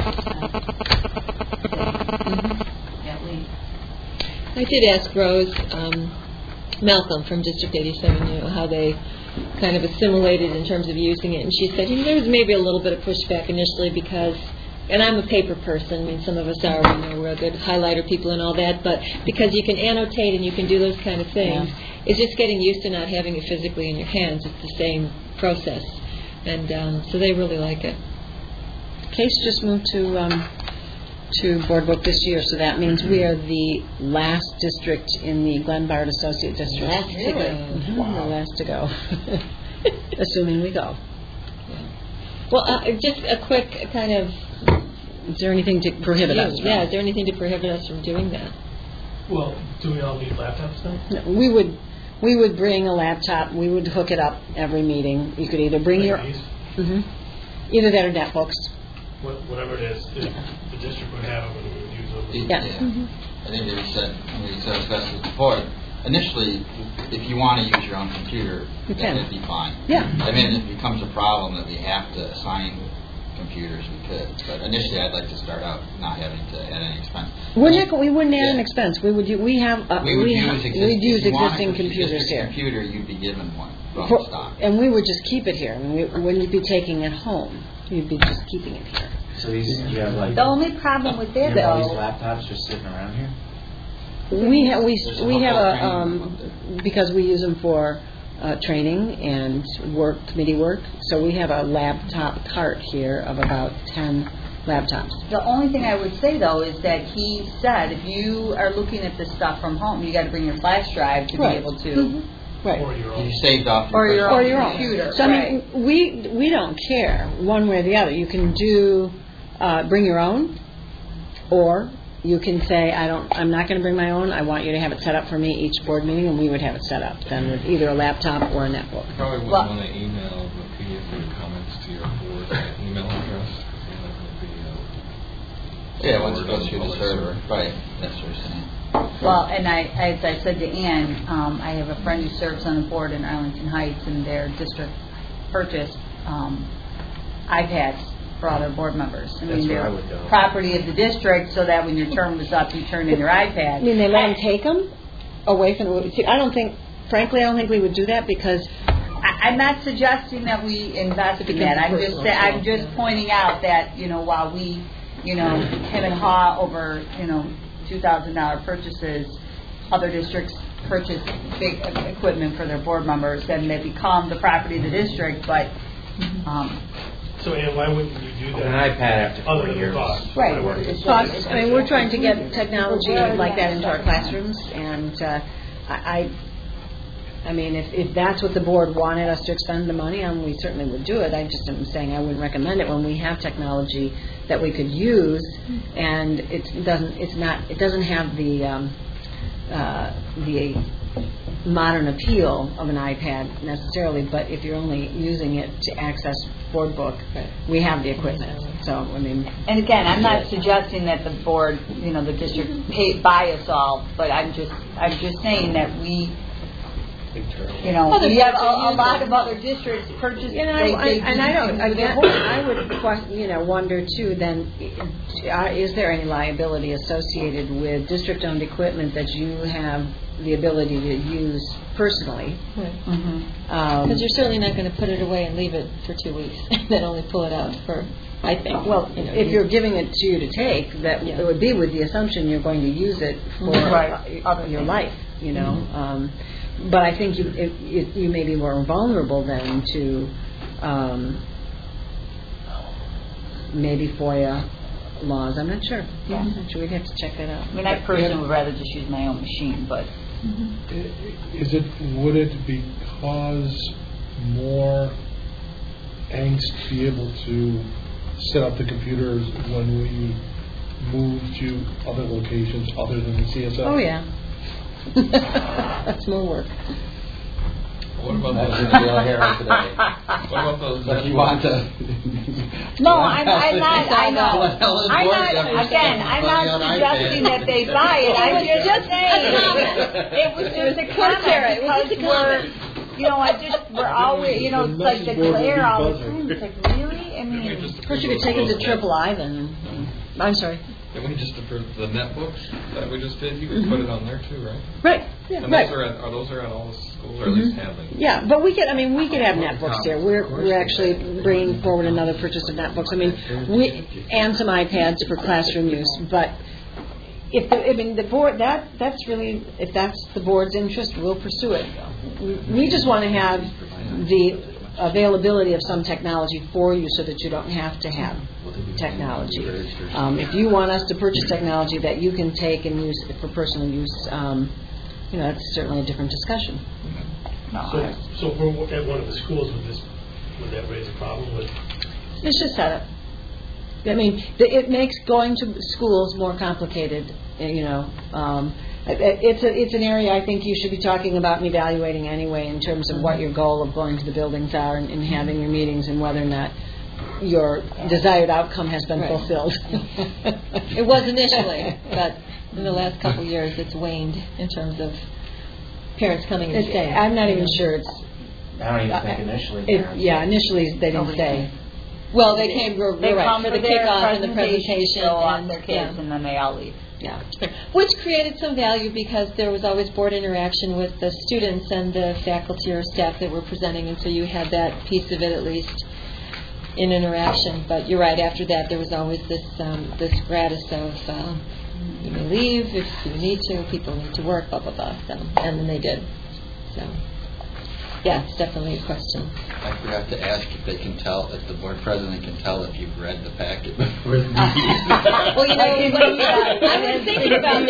50%. At least. I did ask Rose Malcolm from District 87, how they kind of assimilated in terms of using it, and she said, there was maybe a little bit of pushback initially because, and I'm a paper person, I mean, some of us are, we're good highlighter people and all that, but because you can annotate and you can do those kind of things, it's just getting used to not having it physically in your hands. It's the same process. And so they really like it. Case just moved to Board Book this year, so that means we are the last district in the Glen Bard Associate District. Last to go. Mhm, the last to go. Assuming we go. Well, just a quick kind of... Is there anything to prohibit us from? Yeah, is there anything to prohibit us from doing that? Well, do we all need laptops now? No, we would bring a laptop. We would hook it up every meeting. You could either bring your... These? Either that or netbooks. Whatever it is, if the district would have them, we would use them. Yes. I think we said especially before, initially, if you want to use your own computer, then it'd be fine. Yeah. I mean, if it becomes a problem that we have to assign computers, we could. But initially, I'd like to start out not having to add any expense. We wouldn't add an expense. We would we'd use existing computers here. Computer, you'd be given one from stock. And we would just keep it here. I mean, we wouldn't be taking it home. You'd be just keeping it here. So these, you have like... The only problem with that, you have all these though... laptops just sitting around here? We have because we use them for training and committee work. So we have a laptop cart here of about 10 laptops. The only thing I would say, though, is that he said if you are looking at this stuff from home, you got to bring your flash drive to be able to... Mm-hmm. Right. Or your own. You saved off Or your own computer. computer. So I mean, we don't care one way or the other. You can do bring your own, or you can say I'm not going to bring my own. I want you to have it set up for me each board meeting, and we would have it set up then with either a laptop or a netbook. Probably wouldn't want to email the PDF or comments to your board email address. Yeah, once it goes through the server. Right. That's what you're saying. Well, and as I said to Ann, I have a friend who serves on a board in Arlington Heights, and their district purchased iPads for all their board members. I mean, they're property of the district, so that when your term was up, you turned in your iPad. I mean, they let them take them away from the... I don't think we would do that because... I'm not suggesting that we invest in that. I'm just pointing out that, while we, him and haw over, $2,000 purchases, other districts purchase big equipment for their board members, and they become the property of the district, but... So, Ann, why wouldn't you do that? An iPad after 4 years. Right. Cost. I mean, we're trying to get technology like that into our classrooms, and I mean, if that's what the board wanted us to expend the money on, we certainly would do it. I just am saying I wouldn't recommend it when we have technology that we could use, and it doesn't have the modern appeal of an iPad necessarily. But if you're only using it to access Board Book, we have the equipment. So I mean, and again, I'm not suggesting that the board, the district buy us all, but I'm just saying that we. We have a lot of other districts purchase. I would wonder too. Then, is there any liability associated with district-owned equipment that you have the ability to use personally? Because you're certainly not going to put it away and leave it for 2 weeks, and then only pull it out for. I think. Well, if you're giving it to you to take, it would be with the assumption you're going to use it for your life. But I think you may be more vulnerable then to maybe FOIA laws. I'm not sure. Yeah. I'm not sure. We'd have to check that out. I mean, I personally would rather just use my own machine, but... Would it cause more angst to be able to set up the computers when we move to other locations other than the CSO? Oh, yeah. That's more work. What about That's those? the deal here today. What about those? Like you want to? No, I'm not. I know. I'm not suggesting that they buy it. I'm just saying it was just a comment because we're always, it's like the glare all the time. It's like, really? I mean, of course, you could take it to III then. I'm sorry. Can we just approve the netbooks that we just did? You could put it on there too, right? Right. Yeah, and right. Those are at all the schools, or at least have them? Yeah, but we could have netbooks here. We're actually bringing forward another purchase of netbooks. I mean, and some iPads for classroom use. But the board that's really, if that's the board's interest, we'll pursue it. We just want to have availability of some technology for you so that you don't have to have technology. If you want us to purchase technology that you can take and use for personal use, it's certainly a different discussion. So at one of the schools, would that raise a problem with? It's just setup. I mean, it makes going to schools more complicated. It's an area I think you should be talking about and evaluating anyway in terms of what your goal of going to the buildings are and having your meetings and whether or not your desired outcome has been fulfilled. It was initially, but in the last couple of years it's waned in terms of parents coming and staying. I'm not even sure it's... I don't even think initially. Initially they didn't stay. Well, they came for the kickoff and the presentation, show off their kids, and then they all leave. Yeah, which created some value because there was always board interaction with the students and the faculty or staff that were presenting, and so you had that piece of it at least in interaction. But you're right. After that, there was always this gratis of you may leave if you need to. People need to work. Blah blah blah. So, and then they did. So. Yeah, it's definitely a question. I forgot to ask if they can tell, if the board president can tell if you've read the packet before the meeting. Well, I was thinking about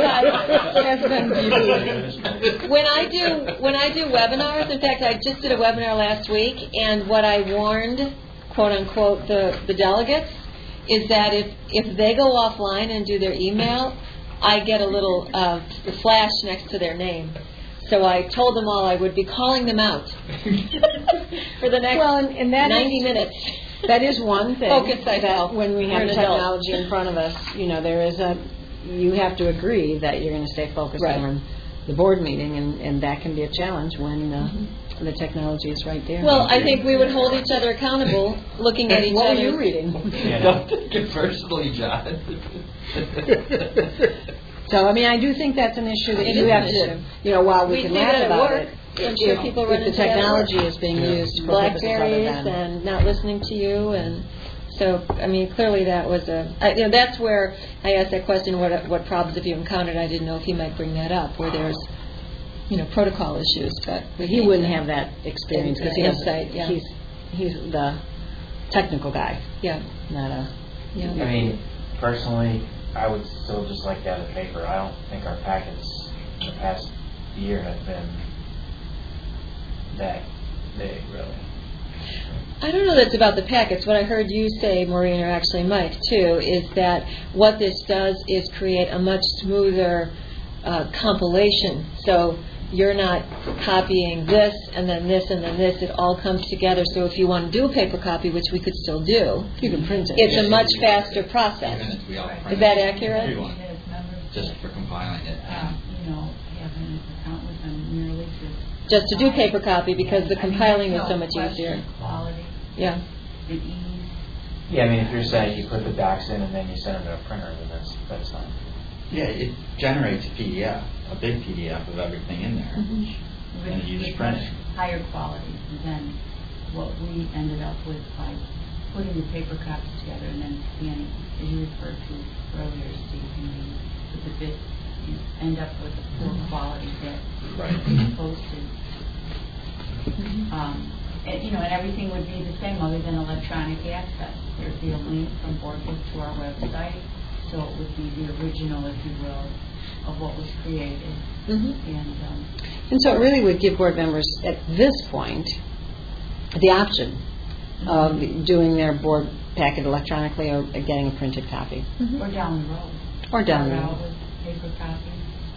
that because when I do webinars, in fact, I just did a webinar last week, and what I warned, quote unquote, the delegates is that if they go offline and do their email, I get a little flash next to their name. So I told them all I would be calling them out for the next 90 minutes. That is one thing. Focus that when we have technology in front of us, you have to agree that you're going to stay focused on the board meeting, and that can be a challenge when the technology is right there. Well, I think we would hold each other accountable, looking at each other. What are you reading? Don't take it personally, John. So, I mean, I do think that's an issue that you have to, while we can laugh about it, if the technology is being used for purposes other than... and not listening to you, and so, I mean, clearly that was that's where I asked that question, what problems have you encountered? I didn't know if he might bring that up, where there's, protocol issues, but... He wouldn't have that experience, because he's the technical guy. Yeah. Not a... I mean, personally... I would still just like to have a paper. I don't think our packets in the past year have been that big, really. I don't know that it's about the packets. What I heard you say, Maureen, or actually Mike, too, is that what this does is create a much smoother compilation. So you're not copying this and then this and then this. It all comes together. So if you want to do a paper copy, which we could still do, you can print it. It's a much faster process. Is that accurate? Just for compiling it. Have an account with them merely just to do paper copy because the compiling is so much easier. Quality. Yeah. The ease. Yeah, I mean, if you're saying you put the docs in and then you send them to a printer, then that's fine. Yeah, it generates a PDF, a big PDF of everything in there. Mm-hmm. And you just print it. Higher quality than what we ended up with by putting the paper copies together and then scanning, as you referred to earlier, Steve, with the bits, you end up with a poor quality bit posted. And everything would be the same other than electronic access. There'd be a link from BoardBook to our website. So it would be the original, if you will, of what was created. And so it really would give board members at this point the option of doing their board packet electronically or getting a printed copy. Or down the road. Or down the road. With paper copies.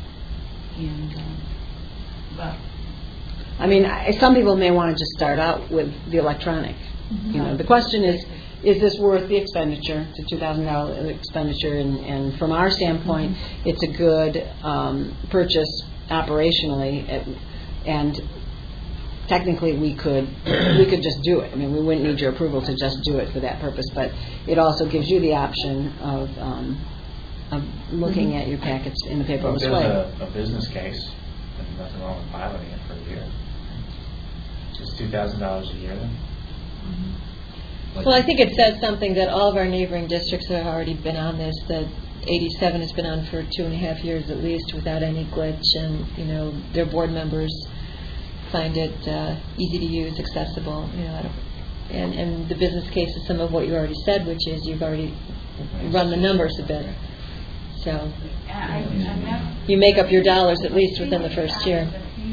But I mean, some people may want to just start out with the electronic. The question is this worth the expenditure? It's a $2,000 expenditure, and from our standpoint, it's a good purchase operationally, and technically we could just do it. I mean, we wouldn't need your approval to just do it for that purpose, but it also gives you the option of looking at your packets in the paperless way. There's a business case, and nothing wrong with piloting it for a year. It's $2,000 a year then? Well, I think it says something that all of our neighboring districts have already been on this, that 87 has been on for 2.5 years at least without any glitch, and their board members find it easy to use, accessible. And the business case is some of what you already said, which is you've already run the numbers a bit. So you make up your dollars at least within the first year.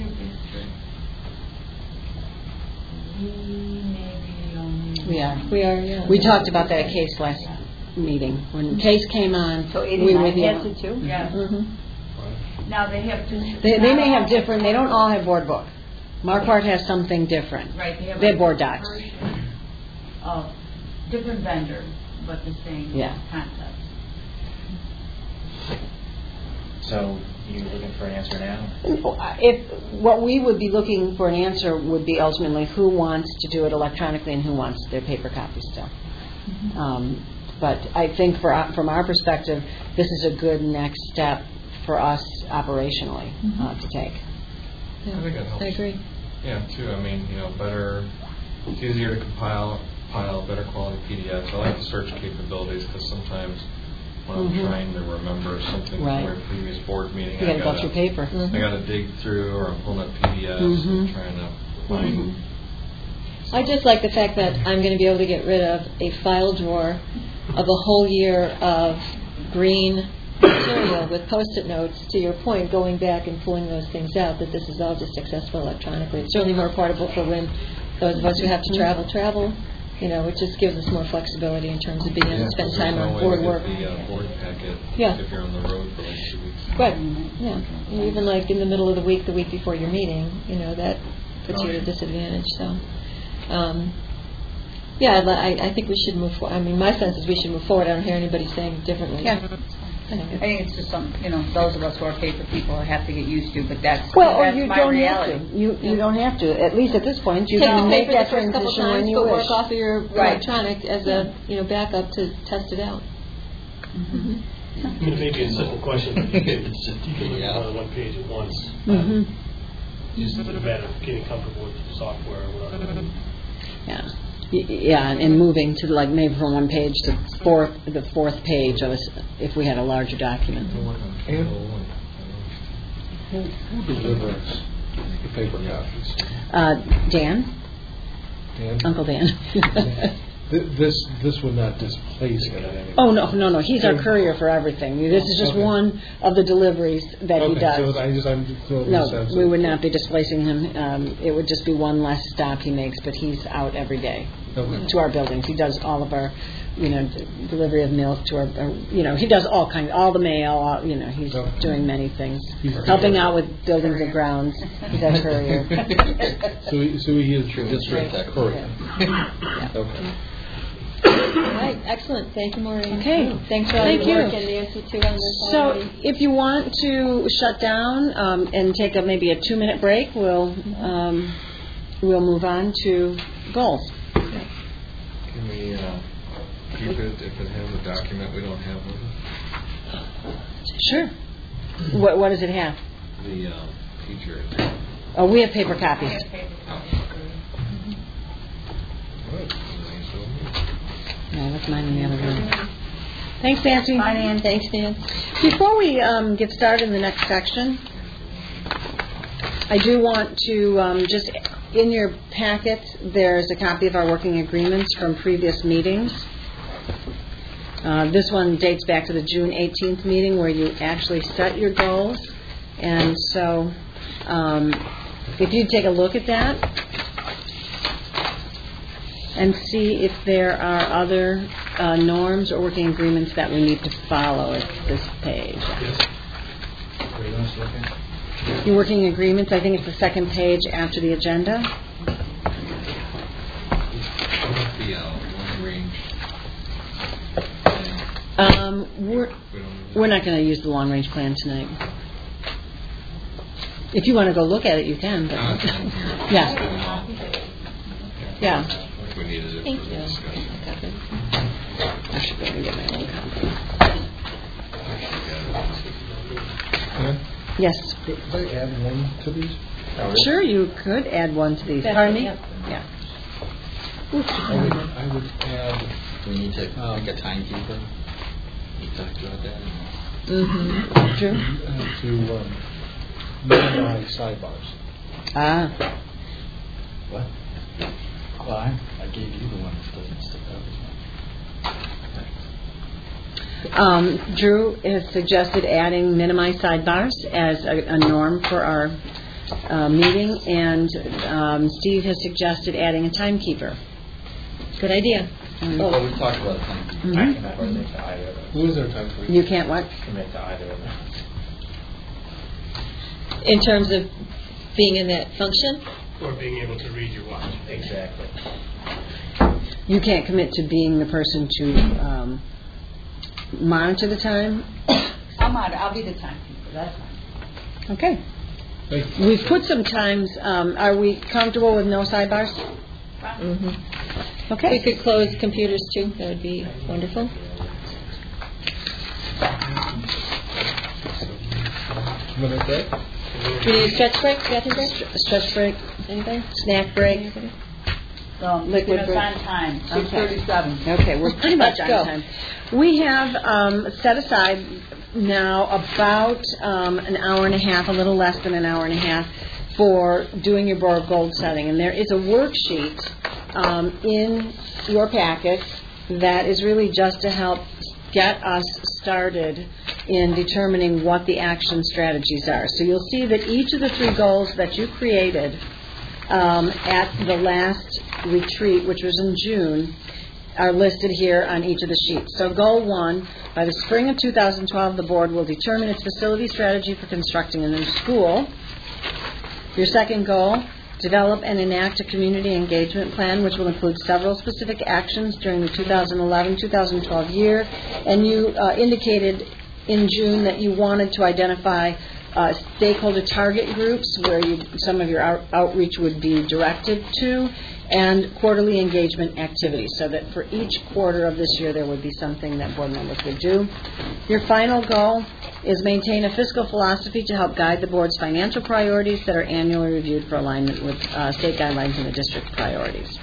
We are. Yeah. We talked about that at Case last meeting. When Case came on, we were the too? Yeah. Mm-hmm. Now they have two. They may have different. They don't all have board book. Marquardt has something different. Right. They have board docs. Of different vendors, but the same concept. So you're looking for an answer now? If what we would be looking for an answer would be ultimately who wants to do it electronically and who wants their paper copy still. Mm-hmm. But I think from our perspective, this is a good next step for us operationally to take. Yeah, I think it helps. I agree. Yeah, too. I mean, better. It's easier to compile better quality PDFs. I like the search capabilities because sometimes when I'm trying to remember something from a previous board meeting, you got to go through paper. I got to dig through, or I'm pulling up PDFs and trying to find. I just like the fact that I'm going to be able to get rid of a file drawer of a whole year of green material with Post-it notes, to your point, going back and pulling those things out, that this is all just accessible electronically. It's certainly more portable for when those of us who have to travel. It just gives us more flexibility in terms of being able to spend time on board work. The board packet if you're on the road for like 2 weeks. Right, yeah. And even like in the middle of the week before your meeting, that puts you at a disadvantage. So, I think we should move forward. I mean, my sense is we should move forward. I don't hear anybody saying differently. Yeah. I think it's just those of us who are paper people have to get used to, but that's you my don't reality. have to. You don't have to. At least at this point, you Take can the make paper that the first couple transition times, when you but wish. work off of your electronic as a backup to test it out. It may be a simple question, but you can look at more than one page at once. Just a matter of getting comfortable with the software or whatever. Yeah, and moving to maybe from one page to the fourth page if we had a larger document. Who delivers the paper copies? Dan? Uncle Dan. This would not displace him in any way. Oh, no. He's our courier for everything. This is just one of the deliveries that he does. So we would not be displacing him. It would just be one less stop he makes, but he's out every day to our buildings. He does all of our, delivery of milk to our, he does all the mail. He's doing many things. Helping out with buildings and grounds. He's our courier. So he is your district courier. Okay. All right, excellent. Thank you, Maureen. Okay. Thanks for all your work and Nancy too on this. So, if you want to shut down and take maybe a 2-minute break, we'll move on to goals. Can we keep it if it has a document we don't have with it? Sure. What does it have? The teacher. Oh, we have paper copies. Yeah, that's mine in the other room. Thanks, Nancy. Bye, Nan. Thanks, Nan. Before we get started in the next section, I do want to just, in your packet, there's a copy of our working agreements from previous meetings. This one dates back to the June 18th meeting where you actually set your goals. And so if you take a look at that and see if there are other norms or working agreements that we need to follow at this page. Your working agreements, I think it's the second page after the agenda. We're not going to use the long range plan tonight. If you want to go look at it, you can. But yeah. We needed it Thank for the you. discussion. I should go and get my own copy. Yes. Could I add one to these? Sure, you could add one to these. Pardon me? Yeah. I would add. Do we need to make a timekeeper? We talked about that. Mm-hmm. True. To minimize sidebars. What? Well, I gave you the one that doesn't stick out as much. Drew has suggested adding minimized sidebars as a norm for our meeting, and Steve has suggested adding a timekeeper. Good idea. Well, we've talked about time. Mm-hmm. I cannot commit to either of those. Who is our time for? You can't what? Commit to either of those. In terms of being in that function? Or being able to read your watch. Exactly. You can't commit to being the person to monitor the time? I'll be the timekeeper, that's fine. Okay. We've put some times. Are we comfortable with no sidebars? Mm-hmm. Okay. We could close computers too. That would be wonderful. What is that? Do you need a stretch break, bathroom break? Stretch break. Anything? Snack break. Anybody? Liquid It's break. on time, 6:37. Okay, we're pretty much Let's on go. time. We have set aside now about an hour and a half, a little less than an hour and a half, for doing your board goal setting. And there is a worksheet in your packet that is really just to help get us started in determining what the action strategies are. So you'll see that each of the 3 goals that you created at the last retreat, which was in June, are listed here on each of the sheets. So goal 1, by the spring of 2012, the board will determine its facility strategy for constructing a new school. Your second goal, develop and enact a community engagement plan, which will include several specific actions during the 2011-2012 year. And you indicated in June that you wanted to identify stakeholder target groups where some of your outreach would be directed to, and quarterly engagement activities, so that for each quarter of this year there would be something that board members would do. Your final goal is maintain a fiscal philosophy to help guide the board's financial priorities that are annually reviewed for alignment with state guidelines and the district priorities.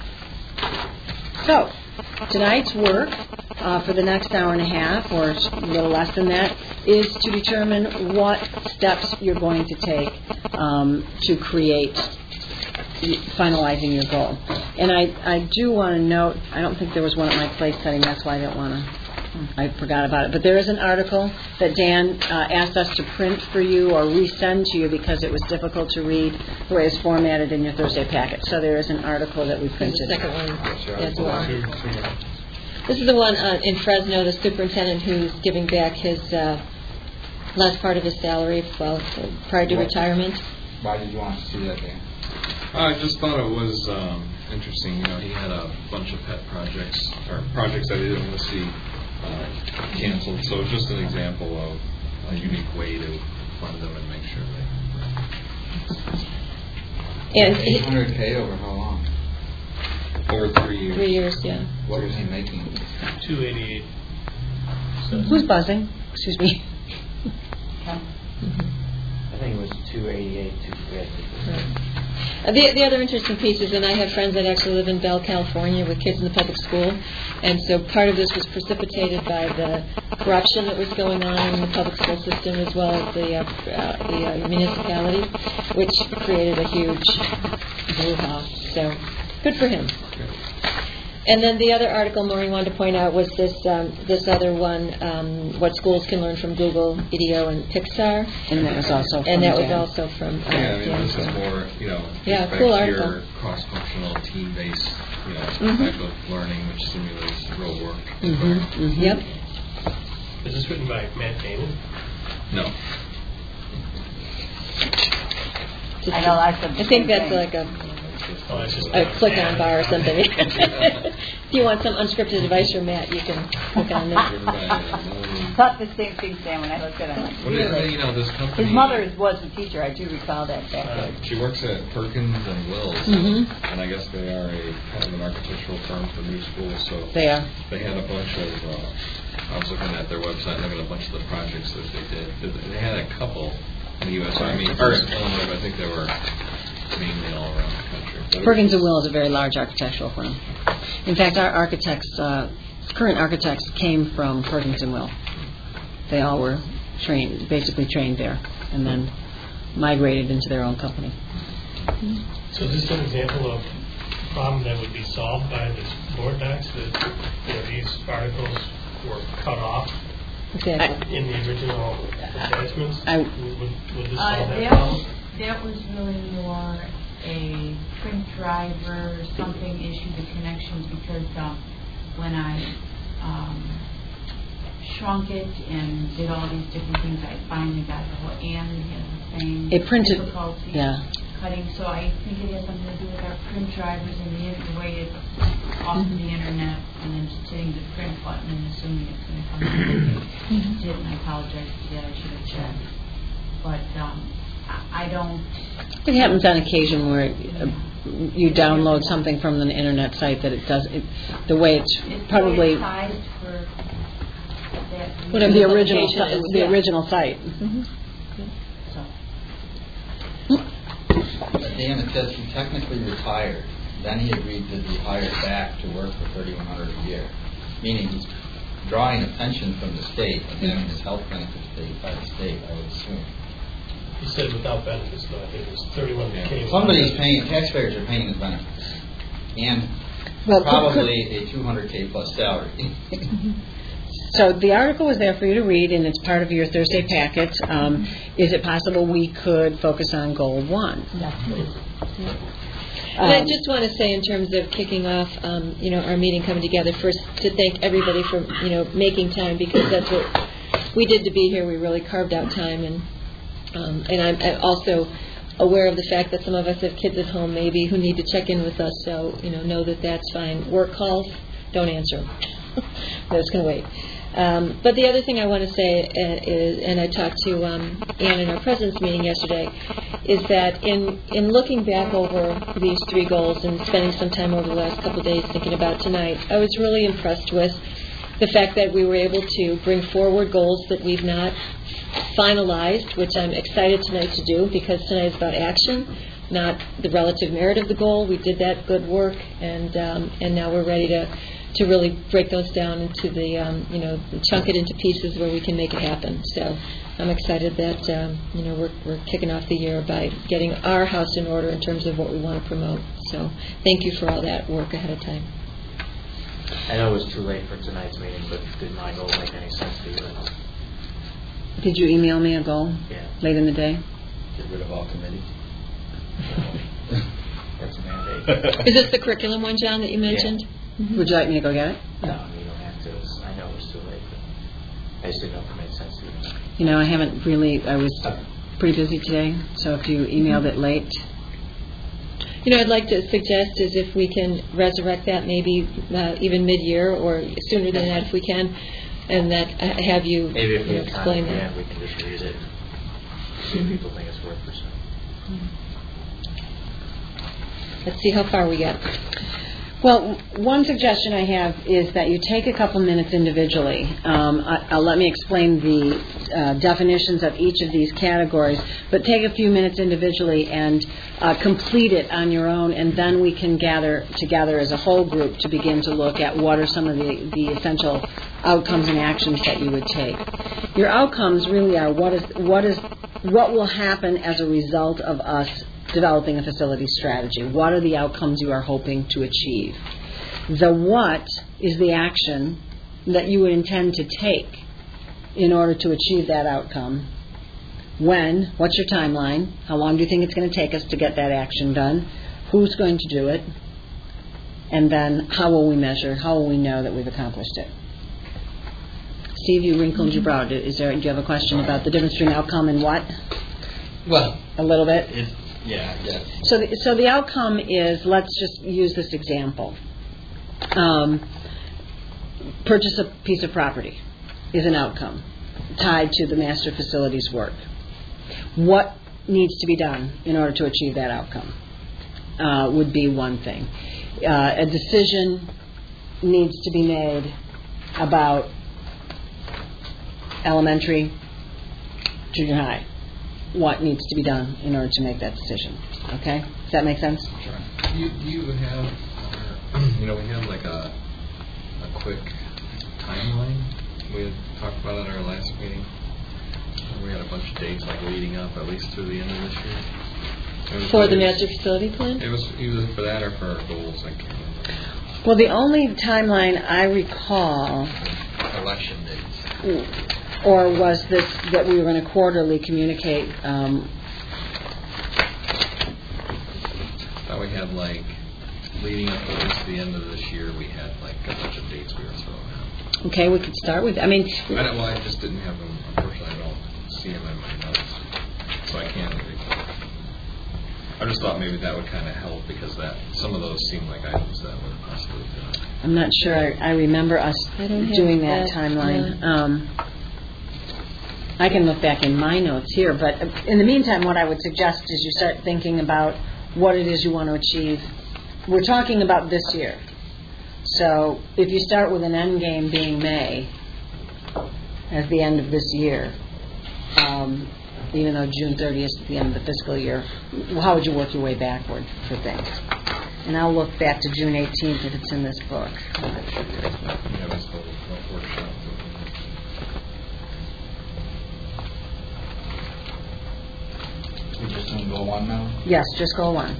So, tonight's work for the next hour and a half, or a little less than that, is to determine what steps you're going to take to create finalizing your goal. And I do want to note, I don't think there was one at my place setting, that's why I forgot about it. But there is an article that Dan asked us to print for you or resend to you because it was difficult to read the way it's formatted in your Thursday packet. So there is an article that we There's printed. the second one as well. This is the one in Fresno, the superintendent who's giving back his last part of his salary prior to retirement. Why did you want to see that, Dan? I just thought it was interesting. You know, he had a bunch of pet projects, or projects that he didn't want to see canceled. So it's just an example of a unique way to fund them and make sure they... And $800K over how long? Over 3 years. 3 years, yeah. What was he making? $288. Who's buzzing? Excuse me. I think it was 288, 250. The other interesting piece is, and I have friends that actually live in Bell, California, with kids in the public school, and so part of this was precipitated by the corruption that was going on in the public school system as well as the municipality, which created a huge brouhaha. So, good for him. And then the other article Maureen wanted to point out was this other one, what schools can learn from Google, IDEO, and Pixar. And that was also from from Yeah, I mean, this is more, Yeah, back cool to article. your cross-functional, team-based, Mm-hmm. type of learning, which simulates real work. Mm-hmm. Yep. Is this written by Matt Damon? No. I know, I think that's like a click-on bar or something. If you want some unscripted advice from Matt, you can click on this. Thought the same thing, Sam, when I looked at him. What is it, this company? His mother was a teacher. I do recall that back then. She works at Perkins and Wills, Mm-hmm. and I guess they are kind of an architectural firm for new schools. So They are. They had a bunch of. I was looking at their website, looking at a bunch of the projects that they did. They had a couple in the U.S. or in Illinois, but I think they were mainly all around the country. Perkins and Will is a very large architectural firm. In fact, our current architects came from Perkins and Will. They all were basically trained there, and then migrated into their own company. So is this an example of a problem that would be solved by this board docs, that these articles were cut off Exactly. in the original attachments? Would this solve that That problem? that was really more a print driver something issue, the connections, because when I shrunk it and did all these different things, I finally got the whole and had the same difficulty cutting. So I think it has something to do with our print drivers and the way it's off the internet and then just hitting the print button and assuming it's going to come out. It didn't. I apologize for that. I should have checked. But I don't... It happens on occasion where you download something from an internet site that it does, the way it's probably... sized for that. Whatever the original site. The original site. Dan, it says he technically retired. Then he agreed to be hired back to work for $3,100 a year, meaning he's drawing a pension from the state and having his health benefits paid by the state, I would assume. He said without benefits, though. I think it was 31K. Somebody's paying, taxpayers are paying his benefits. And probably a $200K plus salary. So the article was there for you to read, and it's part of your Thursday packet. Is it possible we could focus on goal 1? And I just want to say, in terms of kicking off, our meeting coming together, first to thank everybody for, making time, because that's what we did to be here. We really carved out time, and I'm also aware of the fact that some of us have kids at home, maybe, who need to check in with us. So, know that that's fine. Work calls, don't answer them. That's going to wait. But the other thing I want to say is, and I talked to Ann in our president's meeting yesterday, is that in looking back over these 3 goals and spending some time over the last couple of days thinking about tonight, I was really impressed with the fact that we were able to bring forward goals that we've not finalized, which I'm excited tonight to do, because tonight is about action, not the relative merit of the goal. We did that good work, and now we're ready to really break those down into the, chunk it into pieces where we can make it happen. So I'm excited that, we're kicking off the year by getting our house in order in terms of what we want to promote. So thank you for all that work ahead of time. I know it was too late for tonight's meeting, but did my goal make any sense to you? Did you email me a goal late in the day? Get rid of all committees. That's a mandate. Is this the curriculum one, John, that you mentioned? Yeah. Mm-hmm. Would you like me to go get it? No, you don't have to. I know it was too late, but I just didn't know if it made sense to you. I haven't really, I was pretty busy today, so if you emailed it late. I'd like to suggest is if we can resurrect that maybe even mid-year or sooner than that if we can, and that have you maybe if we explain that. Yeah, we can just read it, see if people think it's worth pursuing. Let's see how far we get. Well, one suggestion I have is that you take a couple minutes individually. Let me explain the definitions of each of these categories, but take a few minutes individually and complete it on your own, and then we can gather together as a whole group to begin to look at what are some of the essential outcomes and actions that you would take. Your outcomes really are what will happen as a result of us developing a facility strategy. What are the outcomes you are hoping to achieve? The what is the action that you would intend to take in order to achieve that outcome. When? What's your timeline? How long do you think it's going to take us to get that action done? Who's going to do it? And then how will we measure? How will we know that we've accomplished it? Steve, you wrinkled your brow. Do you have a question about the difference between outcome and what? Well, a little bit. Yeah. So the outcome is, let's just use this example. Purchase a piece of property is an outcome tied to the master facilities work. What needs to be done in order to achieve that outcome would be one thing. A decision needs to be made about elementary, junior high. What needs to be done in order to make that decision. Okay? Does that make sense? Sure. Do you have, we have like a quick timeline we had talked about at our last meeting? We had a bunch of dates like leading up at least through the end of this year. For the master facility plan? It was either for that or for our goals, I can't remember. Well, the only timeline I recall, Election dates. or was this that we were going to quarterly communicate. Thought we had like leading up to the end of this year, we had like a bunch of dates we were throwing out. Okay, we could start with. I mean, I just didn't have them. Unfortunately, I don't see them in my notes, so I can't really. I just thought maybe that would kind of help because some of those seem like items that were possibly done. I'm not sure I remember us doing that that, timeline. I can look back in my notes here, but in the meantime, what I would suggest is you start thinking about what it is you want to achieve. We're talking about this year. So if you start with an end game being May as the end of this year, even though June 30th is the end of the fiscal year, how would you work your way backward for things? And I'll look back to June 18th if it's in this book. Yeah, that's the workshop. We just going to go one now? Yes, just go on.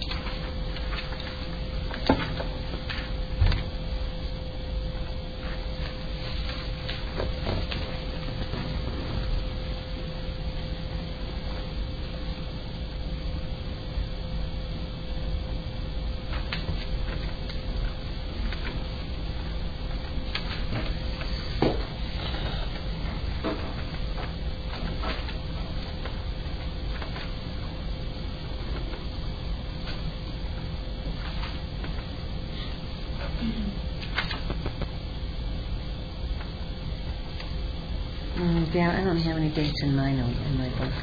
Yeah, I don't have any dates in my note in my book.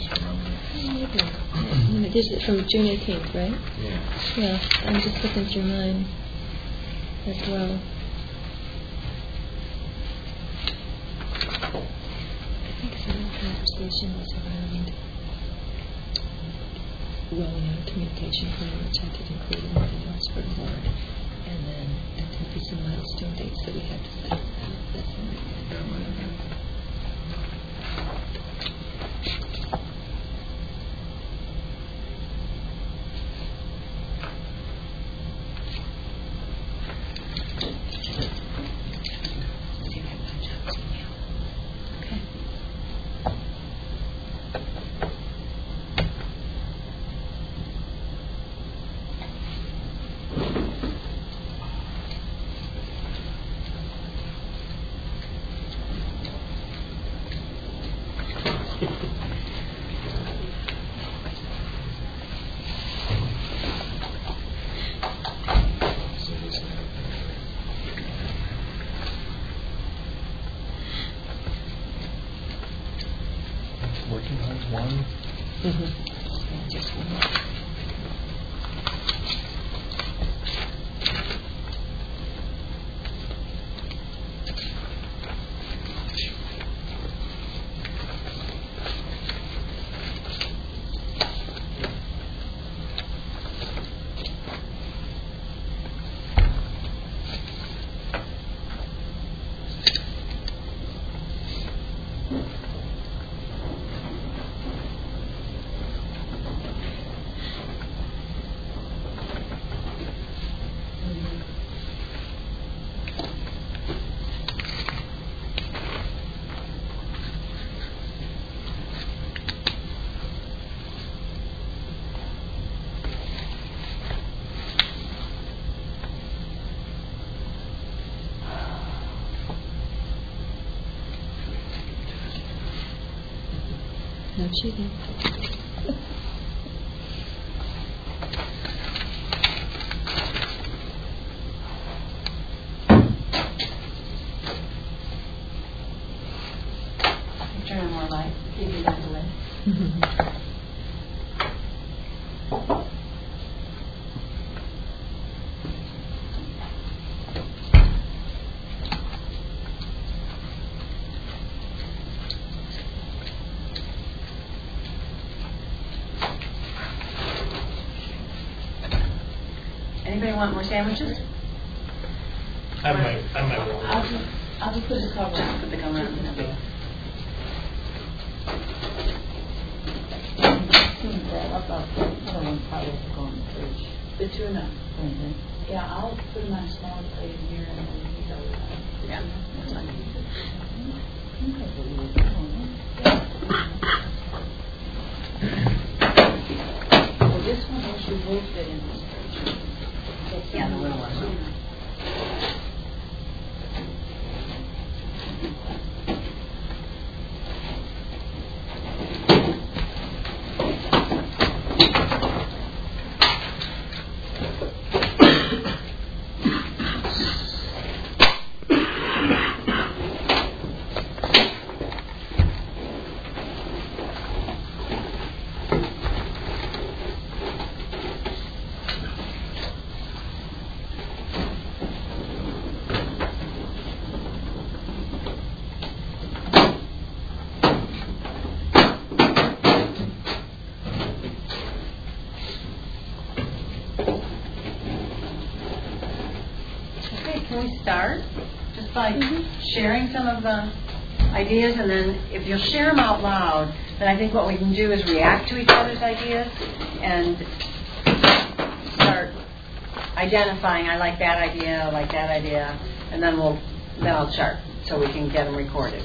This is from June 18th, right? Yeah. Yeah, I'm just looking through mine as well. I think some of the conversation was around rolling out a communication plan, which I did include in my notes for the board. And then there could be some milestone dates that we had to set. That's all right. Working on one. Just one. No cheating. Turn on more light. Give you that delay. Anybody want more sandwiches? I might roll. I'll just put the cover on. Put the cover on. one probably to go in the fridge. The tuna. Mm-hmm. Yeah, I'll put them on a small plate in here and then he's over there. Yeah. Well, this one actually will fit in this fridge. Yeah, the little one. Can we start just by sharing some of the ideas, and then if you'll share them out loud, then I think what we can do is react to each other's ideas and start identifying, I like that idea, and then I'll chart so we can get them recorded.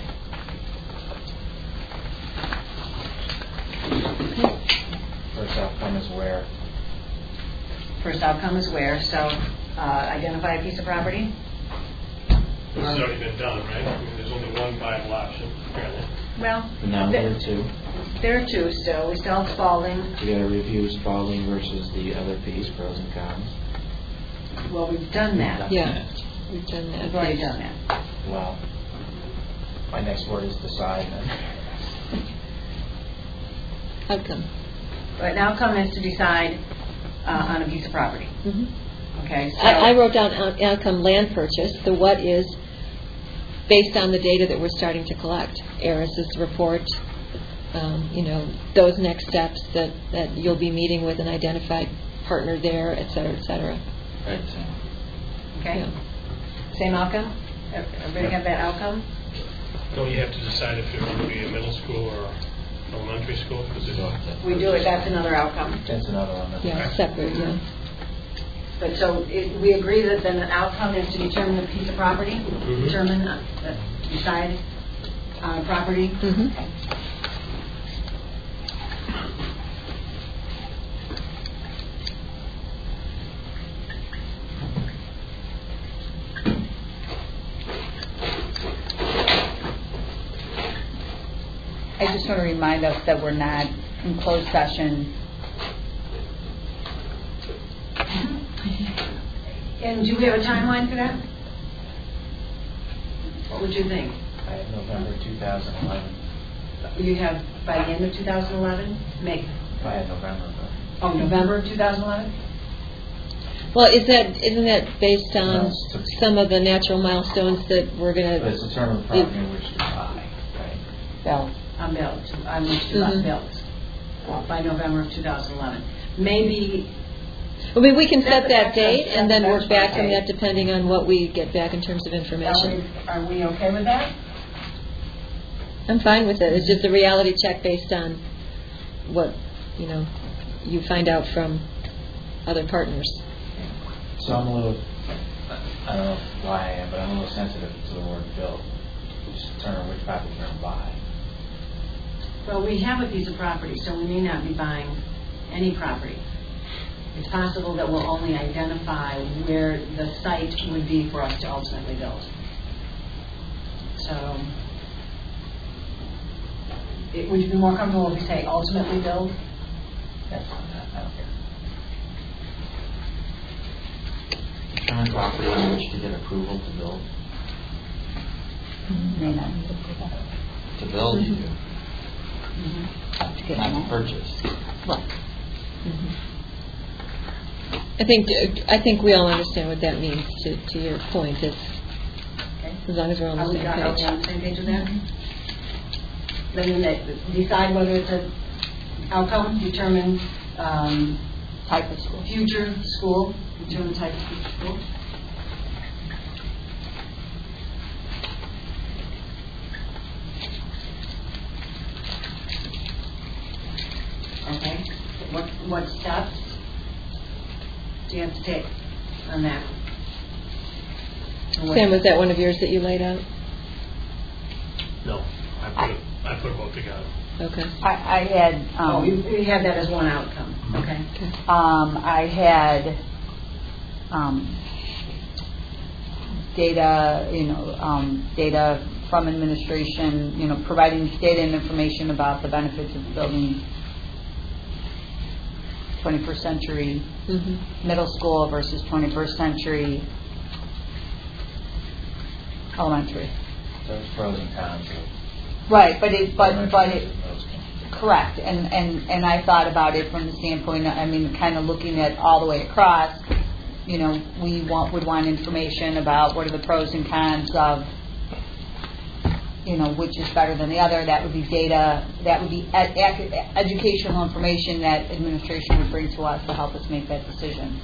First outcome is where. First outcome is where, so identify a piece of property. This has already been done, right? I mean, there's only one viable option, apparently. Well, Now there are two. there are two still. We still have Spalding. You got to review Spalding versus the other piece, pros and cons. Well, we've done that. Yeah, we've done that. We've already done that. Well, my next word is decide then. Outcome. Right now, outcome is to decide on a piece of property. Mm-hmm. Okay. So I wrote down outcome land purchase. The what is based on the data that we're starting to collect. Eris's report, those next steps that you'll be meeting with an identified partner there, et cetera, et cetera. Right. Okay. Yeah. Same outcome? Everybody have that outcome? Don't you have to decide if you're going to be a middle school or elementary school? Because We do it. That's another outcome. That's another one. Yeah, separate, yeah. But so we agree that then an outcome is to determine the piece of property, decide on a property. Mm-hmm. I just want to remind us that we're not in closed session. And do we have a timeline for that? What would you think? By November 2011. You have by the end of 2011? May. By November. Oh, November of 2011? Well, isn't that based on No, it's- some of the natural milestones that we're going But it's to... a term of property in which to buy, right? Bell. On bills, on which to buy bills by November of 2011. Maybe. I mean, we can set that That's date and then work back from okay. that depending on what we get back in terms of information. Are we okay with that? I'm fine with it. It's just a reality check based on what, you find out from other partners. So I'm a little, I don't know why I am, but I'm a little sensitive to the word build. Just determine which property you're going to buy. Well, we have a piece of property, so we may not be buying any property. It's possible that we'll only identify where the site would be for us to ultimately build. So, would you be more comfortable if we say ultimately build? That's fine. I don't care. Determine property on which to get approval to build. May not. To build, you do. Mm-hmm. Not to purchase. Well, I think we all understand what that means. To your point, it's as long as we're on the same Are we page. on the same page with that? Then decide whether it's an outcome, determine Type of school. future school, determine type of future school. Okay. What steps? do you have to take on that? Sam, was that one of yours that you laid out? No, I put them both together. Okay. I had. You had that as one outcome. Okay. I had data, data from administration, providing data and information about the benefits of building 21st century middle school versus 21st century elementary. So it's pros and cons. Right, but it correct, and I thought about it from the standpoint, kind of looking at all the way across. We would want information about what are the pros and cons of, which is better than the other. That would be data. That would be educational information that administration would bring to us to help us make that decision.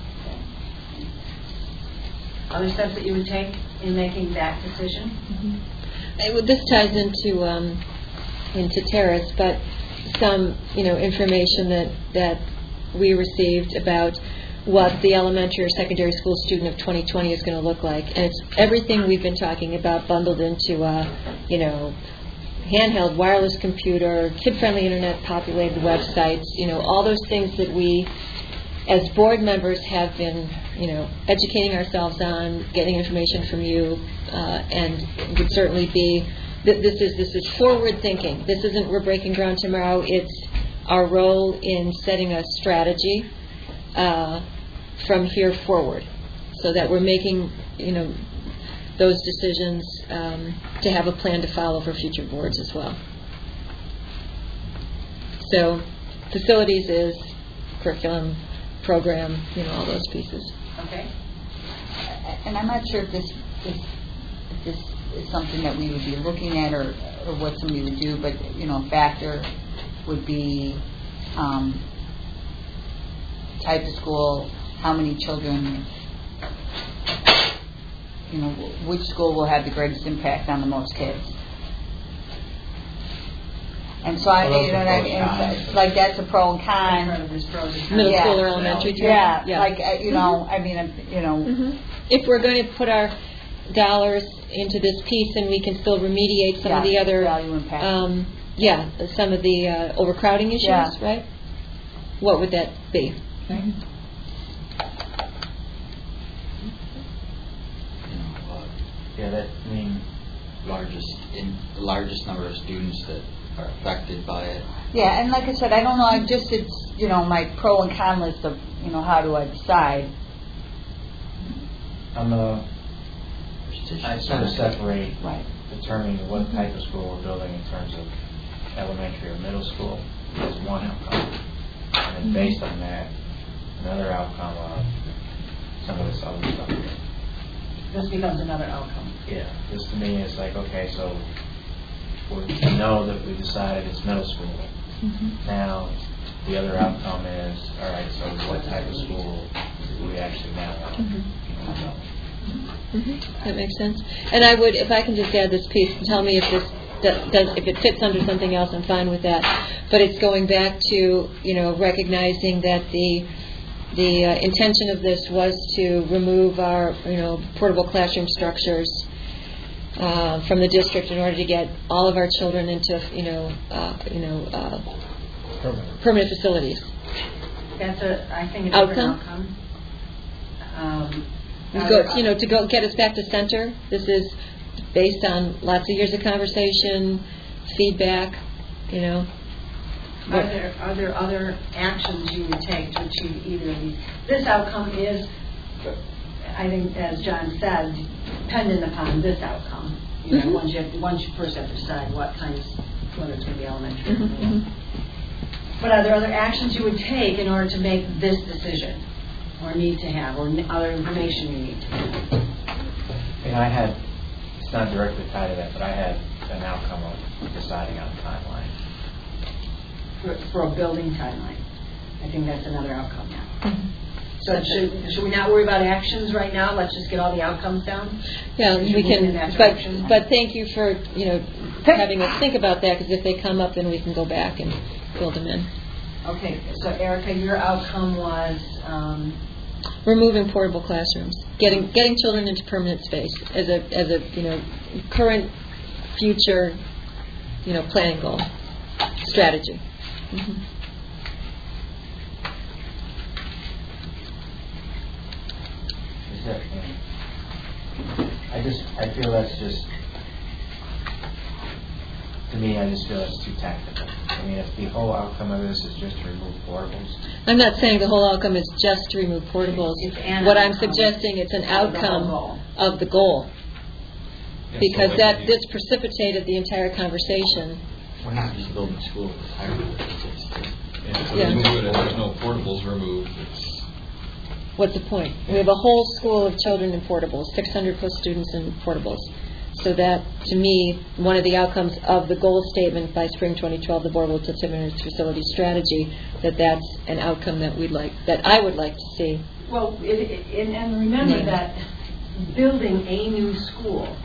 Other steps that you would take in making that decision? This ties into Terrace, but some information that we received about what the elementary or secondary school student of 2020 is going to look like, and it's everything we've been talking about bundled into handheld wireless computer, kid-friendly internet, populated websites, all those things that we as board members have been educating ourselves on, getting information from you, and would certainly be this is forward thinking. This isn't we're breaking ground tomorrow. It's our role in setting a strategy from here forward, so that we're making those decisions to have a plan to follow for future boards as well. So facilities is curriculum, program, all those pieces. Okay. And I'm not sure if this is something that we would be looking at or what somebody would do, but a factor would be type of school, how many children, which school will have the greatest impact on the most kids. And so it's like that's a pro and con. Middle school or elementary. Yeah. If we're going to put our dollars into this piece, and we can still remediate some of the other some of the overcrowding issues, right? What would that be? Okay. Largest number of students that are affected by it. Yeah, and like I said, I don't know. It's my pro and con list of how do I decide. I sort of separate determining what type of school we're building in terms of elementary or middle school as one outcome, and then based on that, another outcome of some of this other stuff. This becomes another outcome. Yeah, this to me is like, okay, so we know that we decided it's middle school. Now, the other outcome is, all right, so what type of school do we actually now want? That makes sense. And I would, if I can just add this piece, tell me if this if it fits under something else, I'm fine with that. But it's going back to recognizing that the intention of this was to remove our portable classroom structures from the district in order to get all of our children into permanent facilities. That's I think a different outcome. To go get us back to center. This is based on lots of years of conversation, feedback. Are there other actions you would take to achieve either of these? This outcome is, I think, as John said, dependent upon this outcome. Once you first have to decide what kinds, whether it's going to be elementary. But are there other actions you would take in order to make this decision, or need to have, or other information you need to have? It's not directly tied to that, but I had an outcome of deciding on a timeline. For a building timeline. I think that's another outcome now. So should we not worry about actions right now? Let's just get all the outcomes down? Yeah, we can. But thank you for having us think about that, because if they come up, then we can go back and build them in. Okay, so Erica, your outcome was removing portable classrooms, getting children into permanent space as a current, future, planning goal, strategy. Mm-hmm. I feel that's just, to me, I just feel that's too tactical. I mean, if the whole outcome of this is just to remove portables. I'm not saying the whole outcome is just to remove portables. What I'm suggesting is an outcome of the goal. Yeah, Because so that's precipitated the entire conversation. We're not just building schools. So Yeah. if there's no portables removed, it's... What's the point? We have a whole school of children in portables, 600 plus students in portables. So that, to me, one of the outcomes of the goal statement by spring 2012, the board will consider its facility strategy, that's an outcome that I would like to see. Well, and remember that building a new school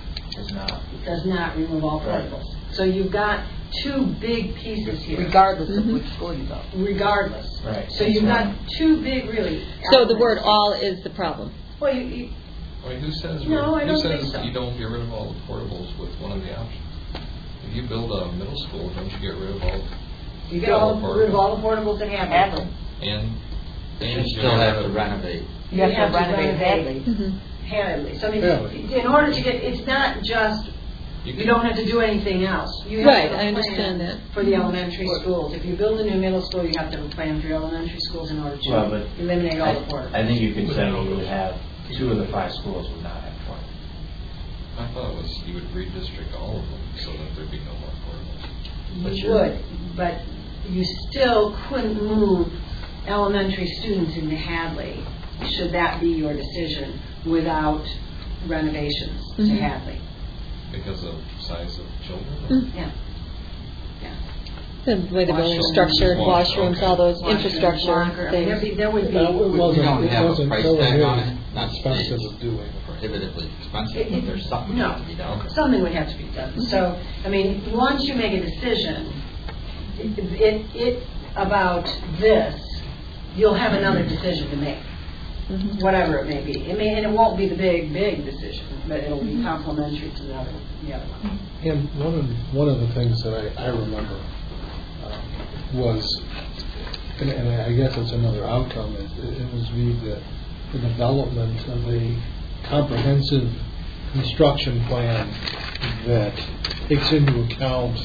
does not remove all portables. So you've got two big pieces here. Regardless of which school you go. Regardless. Right. So you've got two big, really. So the word "all" is the problem. Well, who says No, I don't think says so. you don't get rid of all the portables with one of the options? If you build a middle school, don't you get rid of all? You get rid of all the portables that have them. And you still have to renovate. You have to renovate Hadley. Mm-hmm. Hadley. So I mean, in order to get, it's not just. You don't have to do anything else. You have Right, to have I a understand plan that. for the elementary schools. If you build a new middle school, you have to have a plan for your elementary schools in order to eliminate all the portables. I think you could say you would have 2 of the 5 schools would not have portables. I thought it was you would redistrict all of them so that there'd be no more portables. You would, but you still couldn't move elementary students into Hadley, should that be your decision, without renovations to Hadley. Because of size of children? Mm-hmm. Yeah. The way the building is structured, washrooms, all those infrastructure things. There would be. It wasn't, We don't it have a wasn't price so tag on really it. Not expensive of doing. prohibitively expensive, but there's something that has to be done. Something would have to be done. So, I mean, once you make a decision, it about this, you'll have another decision to make. Whatever it may be. And it won't be the big decision, but it'll be complementary to the other one. And one of the things that I remember was, and I guess it's another outcome, it was the development of a comprehensive construction plan that takes into account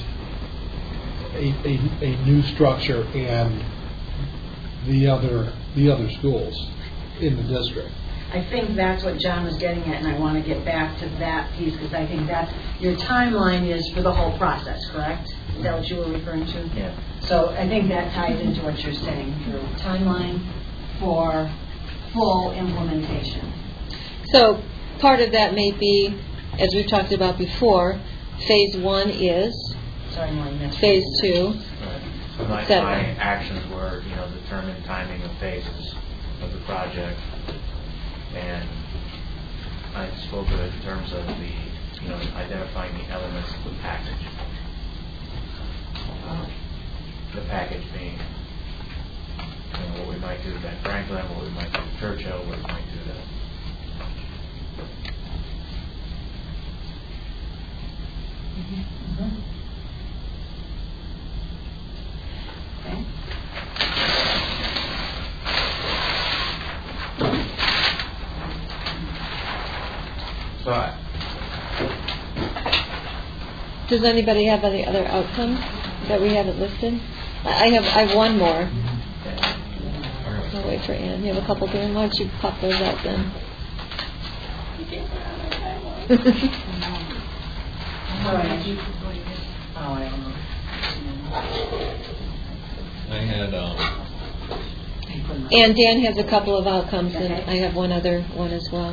a new structure and the other schools in the district. I think that's what John was getting at, and I want to get back to that piece because I think that's your timeline is for the whole process, correct? Is that what you were referring to? Yeah. So I think that ties into what you're saying, your timeline for full implementation. So part of that may be, as we've talked about before, phase 1 is, Sorry, Maureen, that's phase 2, So my etc. actions were, determine timing of phases of the project, and I spoke of it in terms of identifying the elements of the package. The package being, what we might do to Ben Franklin, what we might do to Churchill, what we might do to. Okay. So Does anybody have any other outcomes that we haven't listed? I have one more. I'll wait for Ann. You have a couple, Dan? Why don't you pop those out then? I had, And Dan has a couple of outcomes, and I have one other one as well.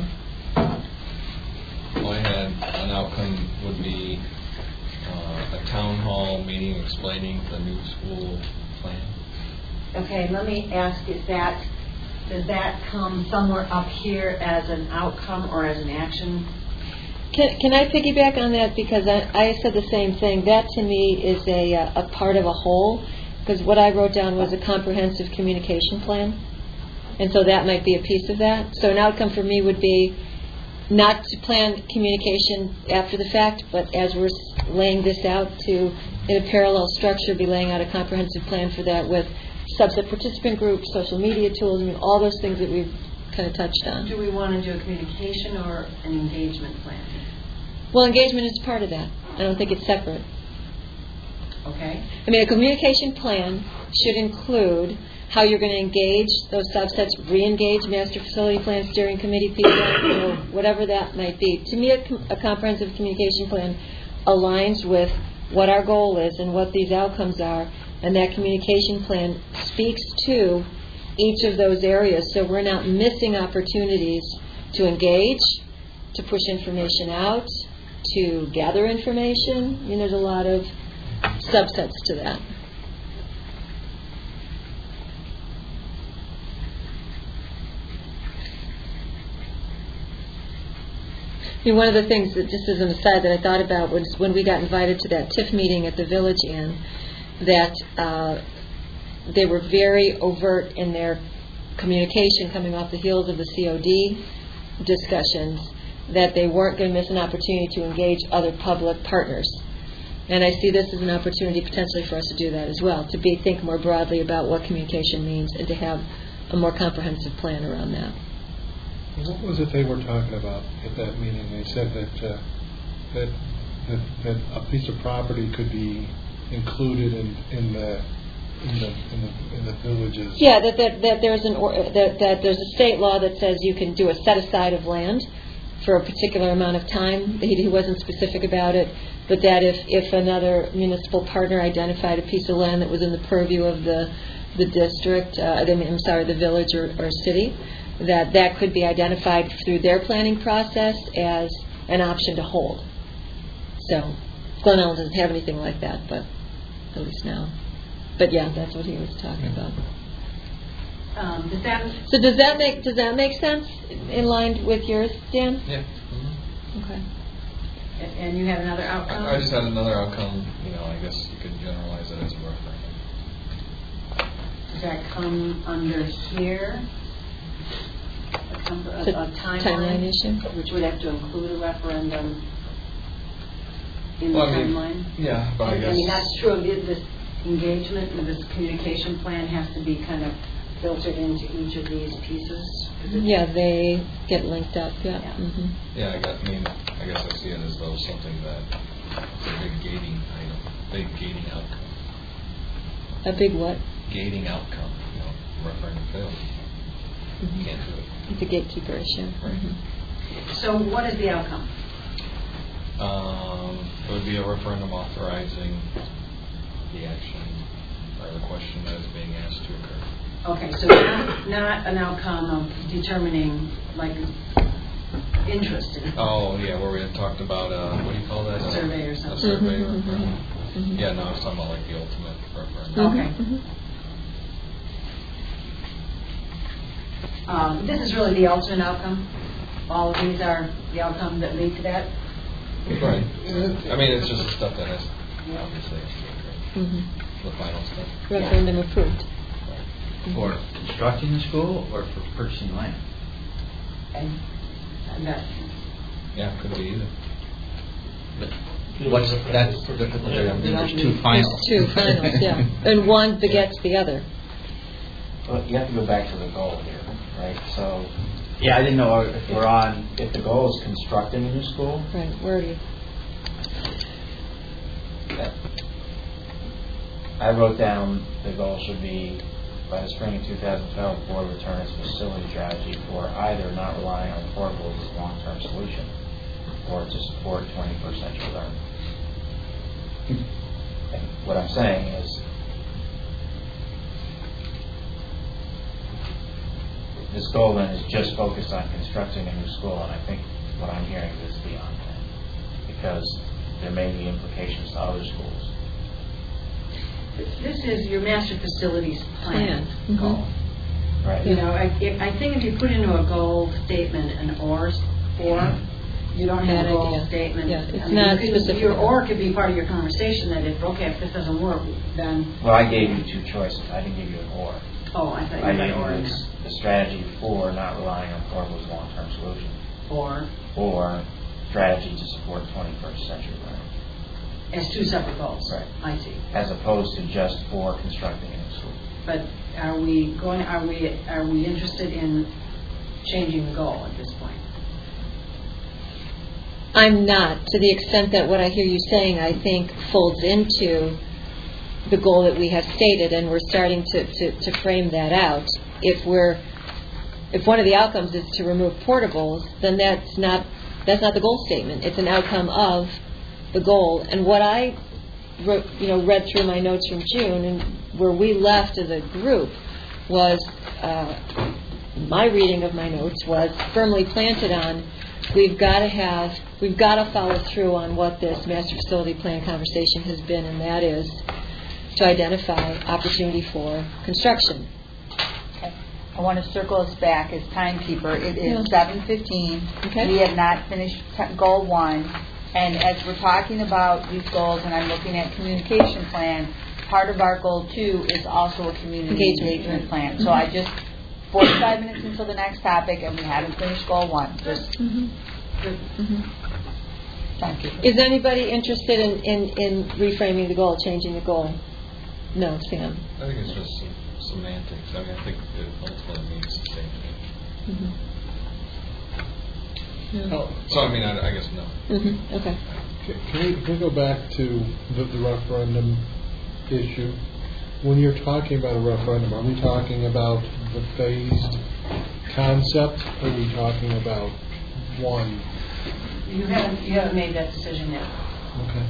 I had an outcome would be a town hall meeting explaining the new school plan. Okay, let me ask, does that come somewhere up here as an outcome or as an action? Can I piggyback on that, because I said the same thing. That to me is a part of a whole, because what I wrote down was a comprehensive communication plan. And so that might be a piece of that. So an outcome for me would be not to plan communication after the fact, but as we're laying this out, to, in a parallel structure, be laying out a comprehensive plan for that with subset participant groups, social media tools, I mean, all those things that we've kind of touched on. Do we want to do a communication or an engagement plan? Well, engagement is part of that. I don't think it's separate. Okay. I mean, a communication plan should include how you're going to engage those subsets, re-engage master facility plan steering committee people, whatever that might be. To me, a comprehensive communication plan aligns with what our goal is and what these outcomes are, and that communication plan speaks to each of those areas, so we're not missing opportunities to engage, to push information out, to gather information. I mean, there's a lot of subsets to that. I mean, one of the things that, just as an aside, that I thought about was when we got invited to that TIF meeting at the Village Inn, that they were very overt in their communication coming off the heels of the COD discussions, that they weren't going to miss an opportunity to engage other public partners. And I see this as an opportunity potentially for us to do that as well, to think more broadly about what communication means and to have a more comprehensive plan around that. What was it they were talking about at that meeting? They said that a piece of property could be included in the villages. Yeah, that there's that there's a state law that says you can do a set aside of land for a particular amount of time. He wasn't specific about it, but that if another municipal partner identified a piece of land that was in the purview of the district, the village or city, that could be identified through their planning process as an option to hold. So Glen Ellen doesn't have anything like that, but at least now. But yeah, that's what he was talking about. So does that make sense in line with yours, Dan? Yeah. Mm-hmm. Okay. And you had another outcome? I just had another outcome. I guess you could generalize it as a referendum. Does that come under here? A timeline issue, which would have to include a referendum in the timeline. Yeah, but I guess. I mean, that's true. This engagement and this communication plan has to be kind of filtered into each of these pieces. Yeah, they get linked up. Yeah. Yeah. Mm-hmm. Yeah, I guess I see it as though something that's a big gating item, big gating outcome. A big what? Gating outcome. Referendum failed. Mm-hmm. Can't do it. It's a gatekeeper issue. Right. Mm-hmm. So what is the outcome? It would be a referendum authorizing the action or the question that is being asked to occur. Okay, so not an outcome of determining, like, interest in. Oh, yeah, where we had talked about, what do you call that? A survey or something. A survey Mm-hmm. referendum. Mm-hmm. Yeah, no, I was talking about, like, the ultimate referendum. Okay. Mm-hmm. This is really the ultimate outcome. All of these are the outcome that lead to that. Right. I mean, it's just the stuff that has, obviously, has to occur. Mm-hmm. The final stuff. Referendum approved. For constructing the school or for purchasing land? And that. Yeah, could be either. But there's two finals. There's two finals, yeah. And one begets the other. Well, you have to go back to the goal here, right? So, Yeah, I didn't know if the goal is constructing a new school. Right, where are you? I wrote down the goal should be by the spring of 2012, the board return its facility strategy for either not relying on portables as a long-term solution or to support 21st century learning. And what I'm saying is, this goal then is just focused on constructing a new school, and I think what I'm hearing is beyond that, because there may be implications to other schools. This is your master facilities plan goal. Mm-hmm. Right. You know, I think if you put into a goal statement an or, you don't have a goal statement. Yeah, it's not specific. Your or could be part of your conversation that if this doesn't work, then. Well, I gave you two choices. I didn't give you an or. Oh, I thought by you meant using the strategy for not relying on portables as a long-term solution. Or strategy to support 21st century learning. As two separate goals. Right. I see. As opposed to just for constructing a new school. But are we interested in changing the goal at this point? I'm not, to the extent that what I hear you saying, I think, folds into the goal that we have stated, and we're starting to frame that out. If one of the outcomes is to remove portables, then that's not the goal statement. It's an outcome of the goal. And what I read through my notes from June, and where we left as a group was my reading of my notes was firmly planted on we've got to follow through on what this master facility plan conversation has been, and that is to identify opportunity for construction. Okay. I want to circle us back as timekeeper. It is 7:15. Okay. We have not finished goal 1. And as we're talking about these goals, and I'm looking at communication plan, part of our goal 2 is also a community engagement plan. So I just 45 minutes until the next topic, and we haven't finished goal 1. Just thank you. Is anybody interested in reframing the goal, changing the goal? No, Sam. I think it's just semantics. I mean, I think it ultimately means the same thing. No. So, I mean, I guess no. Okay. Can we go back to the referendum issue? When you're talking about a referendum, are we talking about the phased concept, or are we talking about one? You haven't made that decision yet. Okay.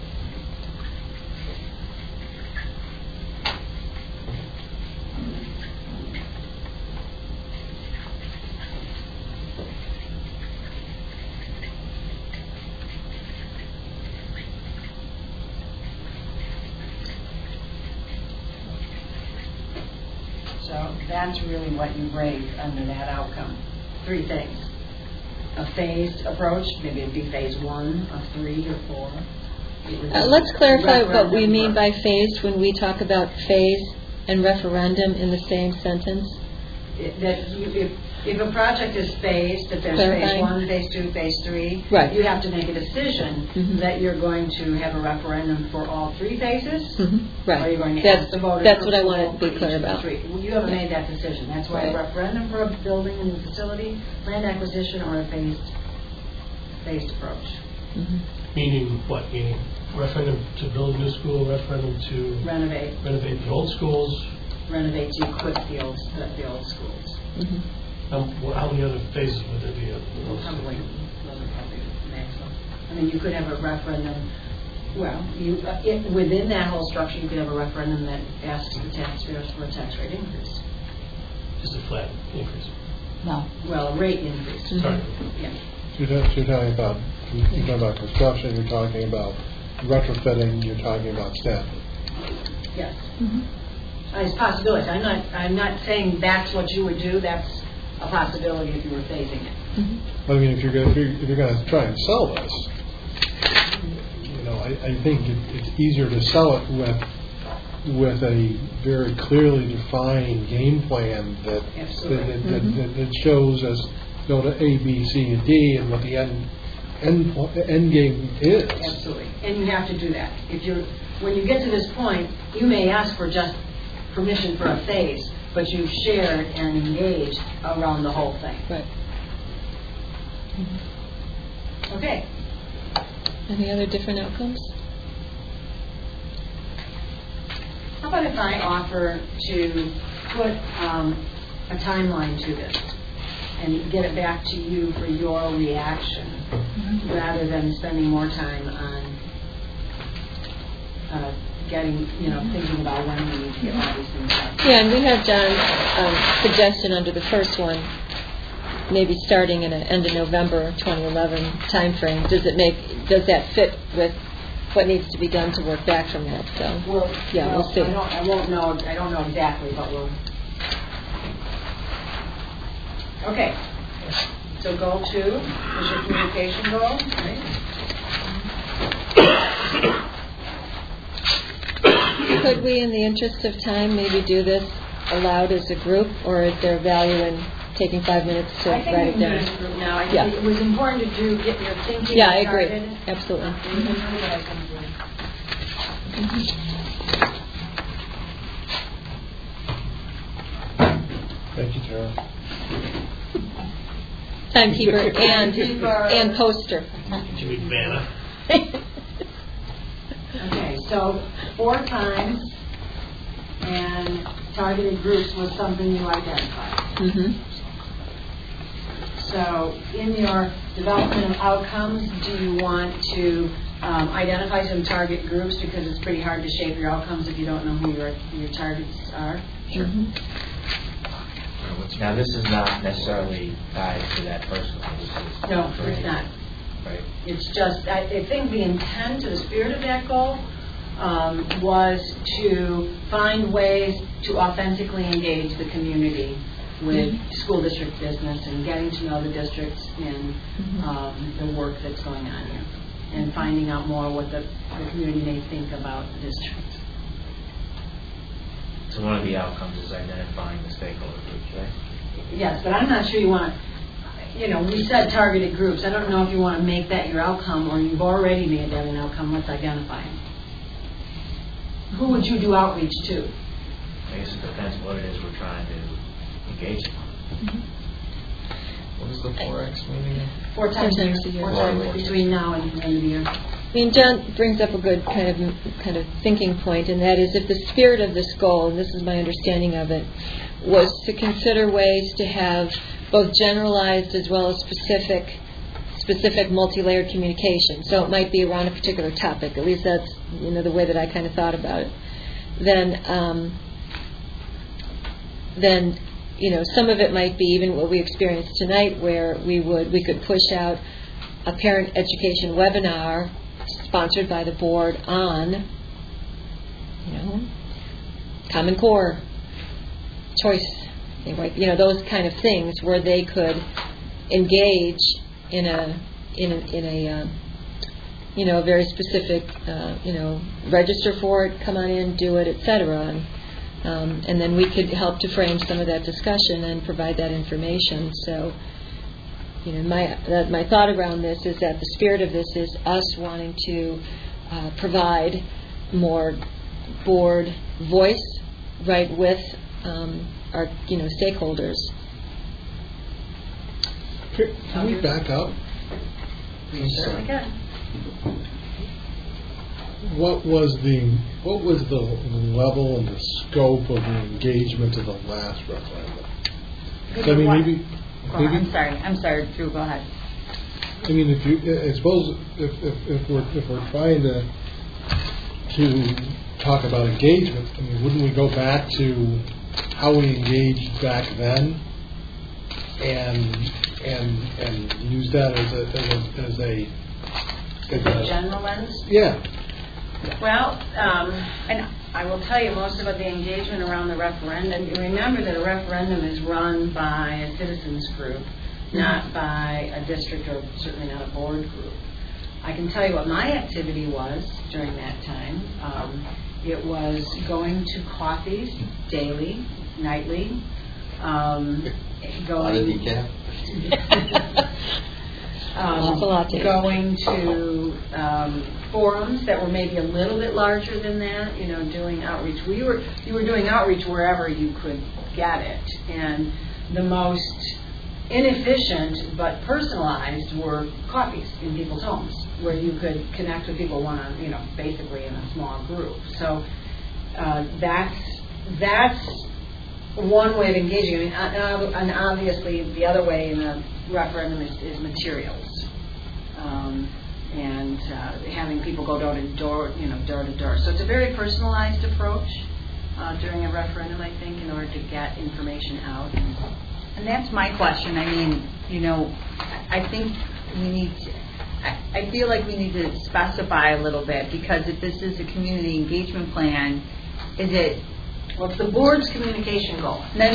So that's really what you raised under that outcome. 3 things. A phased approach, maybe it'd be phase 1 of 3 or 4. Let's clarify what we mean by phased when we talk about phase and referendum in the same sentence. If a project is phased, if there's phase 1, phase 2, phase 3, right. You have to make a decision that you're going to have a referendum for all 3 phases, right. Or you're going to ask the voters. That's what I want to be clear about. Well, you haven't made that decision. That's why a referendum for a building and facility, land acquisition, or a phased approach. Meaning what? Meaning referendum to build a new school, referendum to renovate the old schools, renovate to equip the old schools. How many other phases would there be? Probably maximum. I mean, you could have a referendum. Well, within that whole structure, you could have a referendum that asks the taxpayers for a tax rate increase. Just a flat increase. No. Well, a rate increase. Sorry. Yeah. So you're talking about construction. You're talking about retrofitting. You're talking about staffing. Yes. It's a possibility. I'm not saying that's what you would do. That's a possibility if you were phasing it. I mean, if you're going to try and sell this, I think it's easier to sell it with a very clearly defined game plan that shows us to A, B, C, and D, and what the end game is. Absolutely, and you have to do that. When you get to this point, you may ask for just permission for a phase, but you've shared and engaged around the whole thing. Right. Okay. Any other different outcomes? How about if I offer to put a timeline to this and get it back to you for your reaction, rather than spending more time on thinking about when we need to get all these things done. Yeah, and we have John's suggestion under the first one, maybe starting in an end of November 2011 timeframe. Does that fit with what needs to be done to work back from that? So, we'll see. I don't know exactly, but we'll. Okay. So goal 2 is your communication goal, right? Could we, in the interest of time, maybe do this aloud as a group, or is there value in taking 5 minutes to I think write we it can do down? it as a group now. I Yeah. think it was important to get your thinking Yeah, I agree. started. Absolutely. And then know what I can do. Thank you, Tara. Timekeeper and poster. Jimmy Banana. Okay, so 4 times and targeted groups was something you identified. Mm-hmm. So in your development of outcomes, do you want to identify some target groups, because it's pretty hard to shape your outcomes if you don't know who your targets are? Sure. Now, this is not necessarily tied to that person. This is No, it's not. Right. It's just, I think the intent or the spirit of that goal was to find ways to authentically engage the community with school district business and getting to know the districts and the work that's going on here, and finding out more what the community may think about the district. So one of the outcomes is identifying the stakeholder groups, right? Yes, but I'm not sure you want to, we said targeted groups. I don't know if you want to make that your outcome, or you've already made that an outcome. Let's identify them. Who would you do outreach to? I guess it depends what it is we're trying to engage in. What is the 4X meeting? 4 times a year. 4 times Four. between now and the end of the year. I mean, John brings up a good kind of thinking point, and that is, if the spirit of this goal, and this is my understanding of it, was to consider ways to have both generalized as well as specific multi-layered communication. So it might be around a particular topic. At least that's the way that I kind of thought about it. Then some of it might be even what we experienced tonight, where we could push out a parent education webinar sponsored by the board on, Common Core, choice, those kind of things, where they could engage in a very specific, register for it, come on in, do it, etc. And then we could help to frame some of that discussion and provide that information. So, my thought around this is that the spirit of this is us wanting to provide more board voice, right, with our stakeholders. Can we back up? Certainly can. What was the level and the scope of the engagement of the last referendum? So, I mean, maybe. I'm sorry, Drew. Go ahead. I mean, I suppose if we're trying to talk about engagement, I mean, wouldn't we go back to how we engaged back then, and use that as a general lens? Yeah. Well, and I will tell you most about the engagement around the referendum. Remember that a referendum is run by a citizens group, not by a district, or certainly not a board group. I can tell you what my activity was during that time. It was going to coffees daily, nightly. Going to forums that were maybe a little bit larger than that, doing outreach. You were doing outreach wherever you could get it, and the most inefficient but personalized were coffees in people's homes, where you could connect with people basically in a small group. So that's one way of engaging. I mean, and obviously the other way in a referendum is materials. And having people go door to door. So it's a very personalized approach during a referendum, I think, in order to get information out. And that's my question. I mean, I think we need to, I feel like we need to specify a little bit, because if this is a community engagement plan, is it... Well, it's the board's communication goal. No.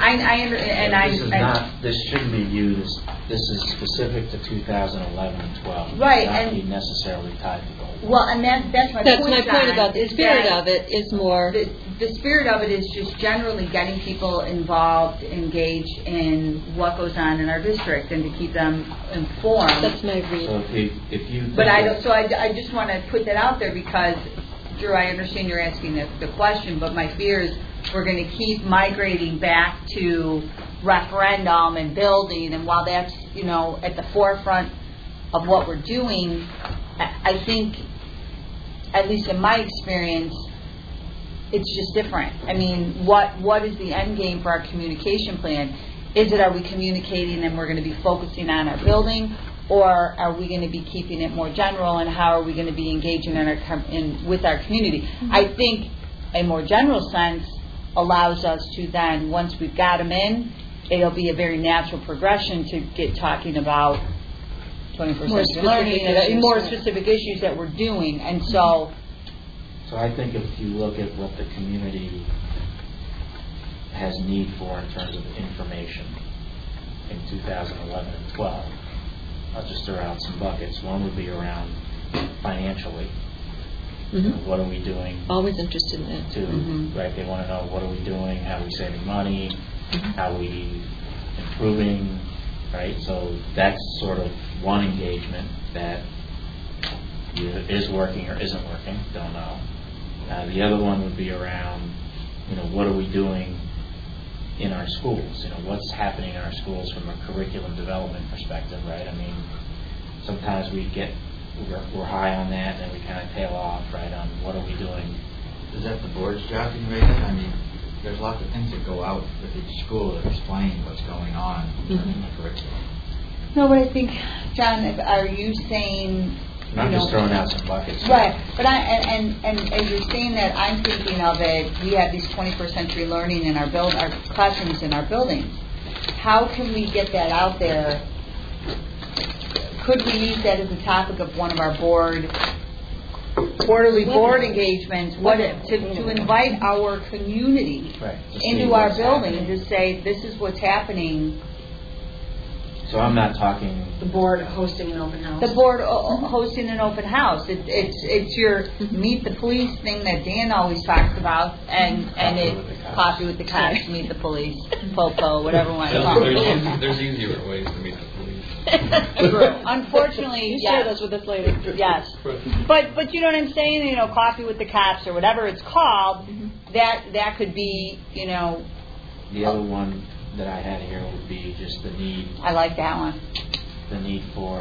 This shouldn't be viewed as, this is specific to 2011 and 12. Right, It should not and be necessarily tied to goal. Well, and that's my That's point, my point John, about the is spirit that of it is more. The spirit of it is just generally getting people involved, engaged in what goes on in our district, and to keep them informed. That's my read. So if you. But I don't. So I just want to put that out there because, Drew, I understand you're asking the question, but my fear is we're going to keep migrating back to referendum and building, and while that's at the forefront of what we're doing, I think, at least in my experience, it's just different. I mean, what is the end game for our communication plan? Are we communicating and we're going to be focusing on our building, or are we going to be keeping it more general, and how are we going to be engaging with our community? Mm-hmm. I think a more general sense allows us to then, once we've got them in, it'll be a very natural progression to get talking about 21st century learning and more specific issues that we're doing. And so I think if you look at what the community has need for in terms of information in 2011 and 12, I'll just throw out some buckets. One would be around financially. Mm-hmm. What are we doing? Always interested in that. Mm-hmm. Right? They want to know what are we doing, how are we saving money, mm-hmm. how are we improving, right? So that's sort of one engagement that is working or isn't working, don't know. The other one would be around, what are we doing in our schools? What's happening in our schools from a curriculum development perspective, right? I mean, sometimes we're high on that, and then we kind of tail off, right, on what are we doing. Is that the board's job to convey that? I mean, there's lots of things that go out with each school that explain what's going on in the curriculum. No, but I think, John, are you saying... I'm just throwing out some buckets. Right, but and as you're saying that, I'm thinking of it, we have these 21st century learning in our classrooms in our buildings. How can we get that out there? Could we use that as a topic of one of our quarterly board engagements, to invite our community into our building and to say, this is what's happening? So I'm not talking... The board hosting an open house. The board hosting an open house. It's your meet the police thing that Dan always talks about, and it's coffee with the cops, meet the police, popo, whatever one. There's easier ways to meet the police. Unfortunately, you share those with us later. Yes, but you know what I'm saying? Coffee with the cops or whatever it's called. That could be The other one that I had here would be just the need. I like that one. The need for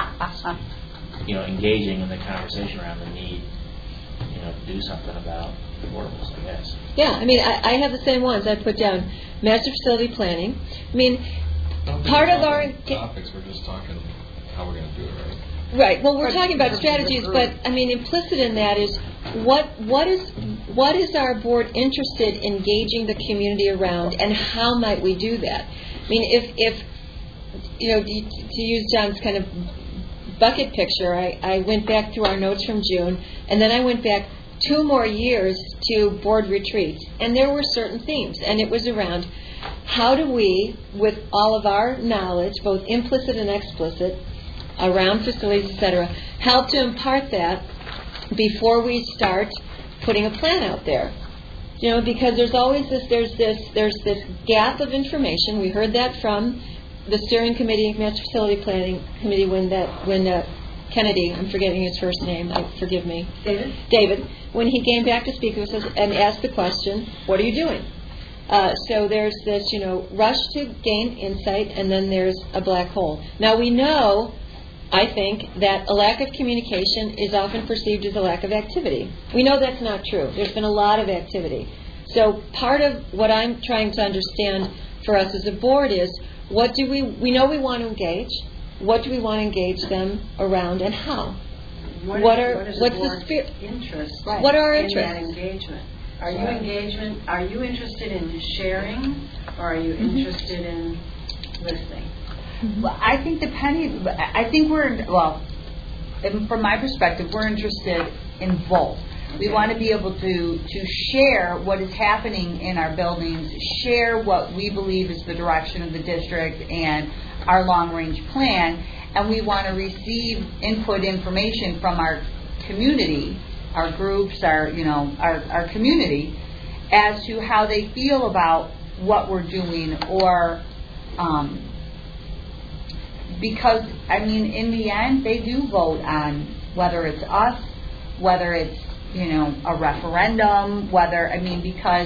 engaging in the conversation around the need, to do something about affordables, I guess. Yeah, I mean, I have the same ones I put down. Master facility planning. I mean, part of our topics, we're just talking how we're going to do it, right? Right. Well, we're talking about strategies, but I mean, implicit in that is what is our board interested in engaging the community around, and how might we do that? I mean, if to use John's kind of bucket picture, I went back through our notes from June, and then I went back 2 more years to board retreats, and there were certain themes, and it was around how do we, with all of our knowledge, both implicit and explicit, around facilities, etc., help to impart that before we start putting a plan out there. Because there's always there's this gap of information. We heard that from the steering committee, master facility planning committee, when Kennedy, I'm forgetting his first name, forgive me, David, when he came back to speak with us and asked the question, what are you doing? So there's this, rush to gain insight, and then there's a black hole. Now we know, I think, that a lack of communication is often perceived as a lack of activity. We know that's not true. There's been a lot of activity. So part of what I'm trying to understand for us as a board is, we know we want to engage. What do we want to engage them around, and how? What's the spirit? Interest? Right. What are our interests? In that engagement. Are you interested in sharing, or are you interested in listening? Well, I think from my perspective, we're interested in both. We want to be able to share what is happening in our buildings, share what we believe is the direction of the district and our long-range plan, and we want to receive input information from our community, our groups, our community, as to how they feel about what we're doing, or because, I mean, in the end, they do vote on whether it's us, whether it's, a referendum, because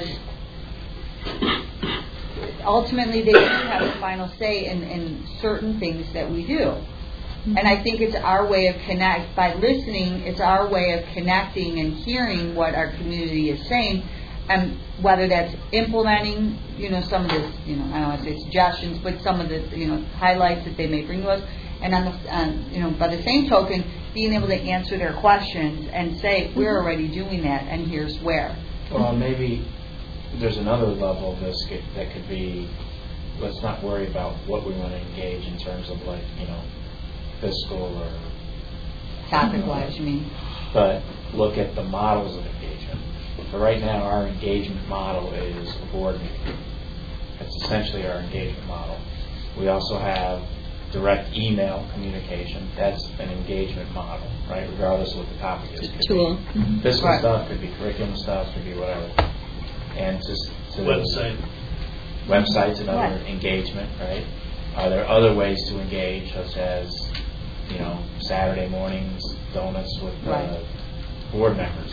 ultimately they do have the final say in certain things that we do. And I think it's our way of by listening, it's our way of connecting and hearing what our community is saying, and whether that's implementing, some of this, I don't want to say suggestions, but some of the, highlights that they may bring to us, and by the same token, being able to answer their questions and say, we're already doing that, and here's where. Well, maybe there's another level of this that could be, let's not worry about what we want to engage in terms of fiscal or topic-wise, you mean? But look at the models of engagement. So right now, our engagement model is a board meeting. That's essentially our engagement model. We also have direct email communication. That's an engagement model, right? Regardless of what the topic is. It's a tool. Fiscal stuff, could be curriculum stuff, could be whatever. And to websites, another engagement, right? Are there other ways to engage, such as, Saturday mornings, donuts with board members?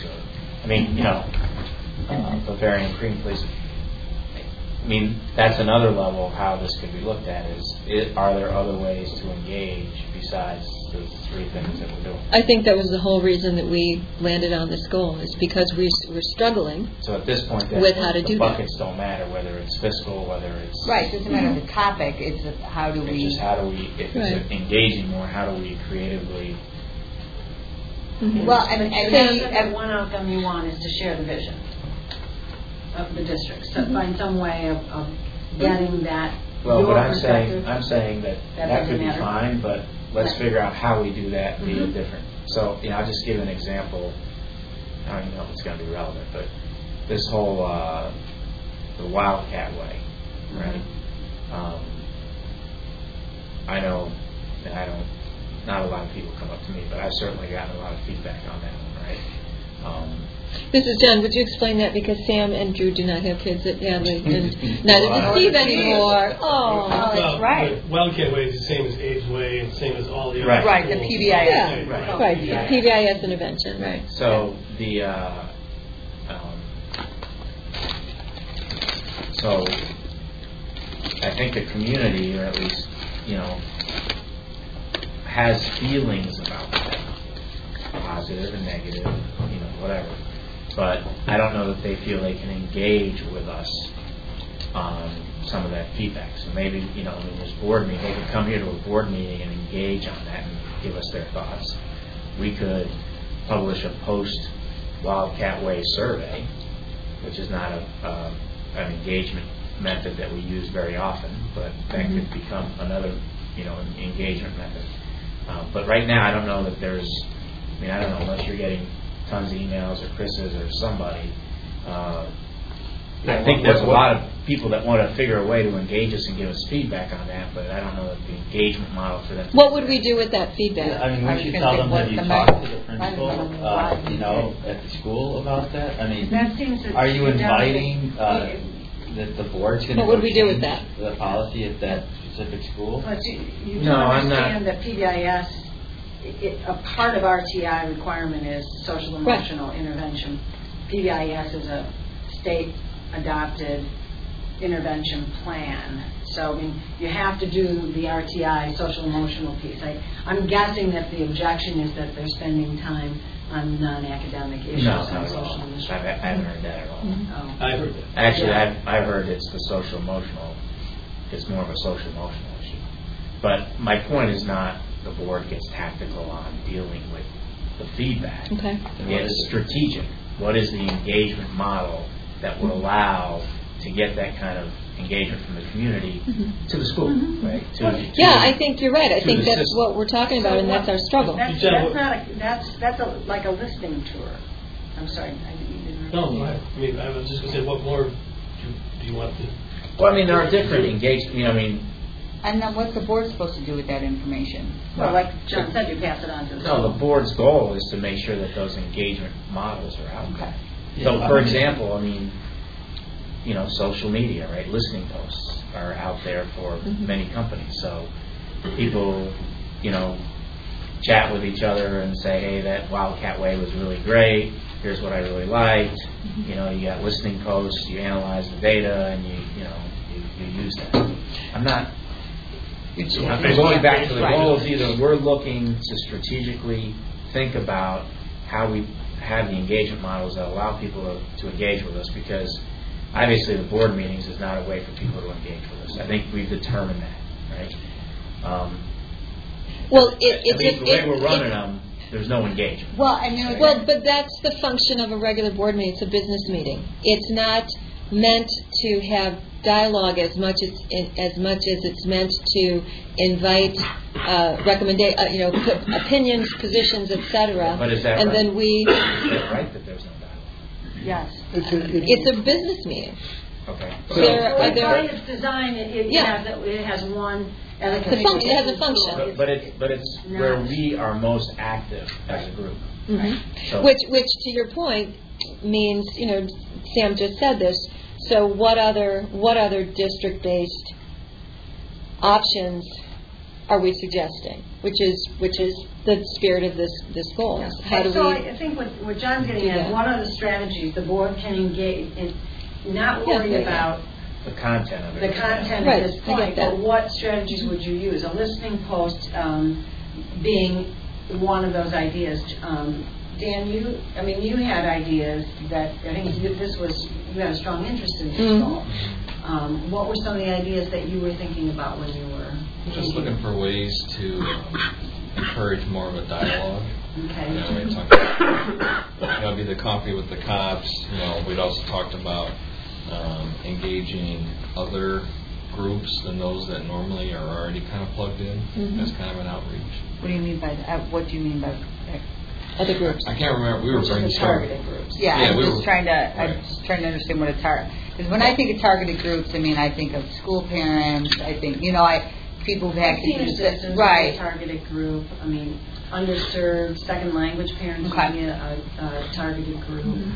Bavarian cream, please. That's another level of how this could be looked at, are there other ways to engage besides the three things that we're doing? I think that was the whole reason that we landed on this goal, is because we're struggling. So at this point, with how to do the buckets don't matter, whether it's fiscal, whether it's... Right, it doesn't matter the topic, it's how do we... It's just how do we, if it's engaging more, how do we creatively... Mm-hmm. Well, and one outcome you want is to share the vision of the district. So find some way of getting that. Well, but I'm saying that could be fine, but let's figure out how we do that via different. So, I'll just give an example. I don't even know if it's going to be relevant, but this whole the Wildcat Way, right? I know that not a lot of people come up to me, but I've certainly gotten a lot of feedback on that one, right? Mrs. John, would you explain that? Because Sam and Drew do not have kids at Hadley, and neither does Steve anymore. Oh, that's right. Wildcat Way is the same as AIDS Way, and the same as all the other Right, the schools. PBIS. Yeah, right. PBIS intervention, right. So so I think the community, or at least, has feelings about that, positive and negative, whatever. But I don't know that they feel they can engage with us on some of that feedback. So maybe, in this board meeting, they could come here to a board meeting and engage on that and give us their thoughts. We could publish a post-Wildcat Way survey, which is not an engagement method that we use very often, but that could become another, engagement method. But right now, I don't know that there's, I don't know, unless you're getting tons of emails or Chris's or somebody. I think there's a lot of people that want to figure a way to engage us and give us feedback on that, but I don't know that the engagement model for them. What would we do with that feedback? Yeah, we should tell them, have you talked to the principal, at the school about that? Are you inviting that the board's going to What would we do with that? The policy at that specific school? But you don't understand that PBIS, a part of RTI requirement is social emotional intervention. PBIS is a state-adopted intervention plan. So, you have to do the RTI social emotional piece. I'm guessing that the objection is that they're spending time on non-academic issues on social emotional. I haven't heard that at all. Oh. I've heard that. Actually, I've heard it's the social emotional. It's more of a social emotional issue. But my point is not the board gets tactical on dealing with the feedback. Okay. It's strategic. What is the engagement model that would allow to get that kind of engagement from the community to the school, right? I think you're right. I think that's system. What we're talking about, and that's our struggle. That's like a listening tour. I'm sorry, I didn't. No, I was just going to say, what more do you want to? Well, there are different engagement. And then what's the board supposed to do with that information? Well, like John said, you pass it on to the No, the board's goal is to make sure that those engagement models are out there. So, Yeah. for example, I mean, social media, right? Listening posts are out there for many companies. So people, chat with each other and say, hey, that Wildcat Way was really great. Here's what I really liked. You got listening posts. You analyze the data and you use that. I'm not going back to the goals either. We're looking to strategically think about how we have the engagement models that allow people to engage with us, because obviously the board meetings is not a way for people to engage with us. I think we've determined that, right? The way we're running them, there's no engagement. But that's the function of a regular board meeting. It's a business meeting. It's not meant to have dialogue as much as it's meant to invite opinions, positions, etc. But is that and right? then we. Is that right that there's no dialogue? Yes. It's a business meeting. Okay. By its design, it has one. It has a function. But it's where we are most active as a group. Mm-hmm. Right? So, Which to your point means, Sam just said this. So what other district-based options are we suggesting? Which is the spirit of this goal. Yes. How do I think what John's getting at is what are the strategies the board can engage in, not worry about the content of it. The content right. at this point, but what strategies would you use? A listening post being one of those ideas. Dan, you had ideas that I think you had a strong interest in this goal. What were some of the ideas that you were thinking about when you were just looking for ways to encourage more of a dialogue? Okay. We talked about that'd be the coffee with the cops. We'd also talked about engaging other groups than those that normally are already kind of plugged in as kind of an outreach. What do you mean by that? What do you mean by other groups? I can't remember. We were brainstorming targeted groups. I'm just trying to understand what a target. Because when I think of targeted groups, I think of school parents. I think people who have senior citizens, right? Targeted group. Underserved second language parents would be a targeted group.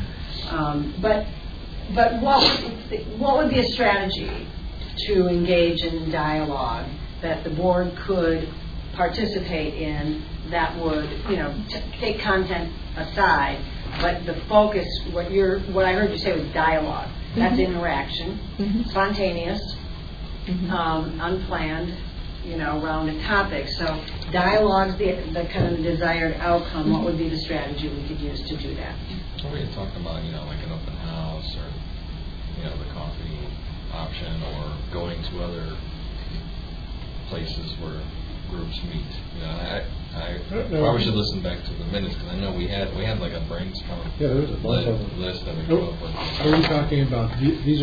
But what would be a strategy to engage in dialogue that the board could participate in that would, take content aside, but the focus, what I heard you say was dialogue. That's interaction, spontaneous, unplanned, around a topic. So dialogue's the kind of desired outcome. What would be the strategy we could use to do that? Well, we had talked about, like an open house or, the coffee option, or going to other places where groups meet. I probably should listen back to the minutes, because I know we had like a brainstorm there was a bunch of them. list that we came up with. Are we talking about these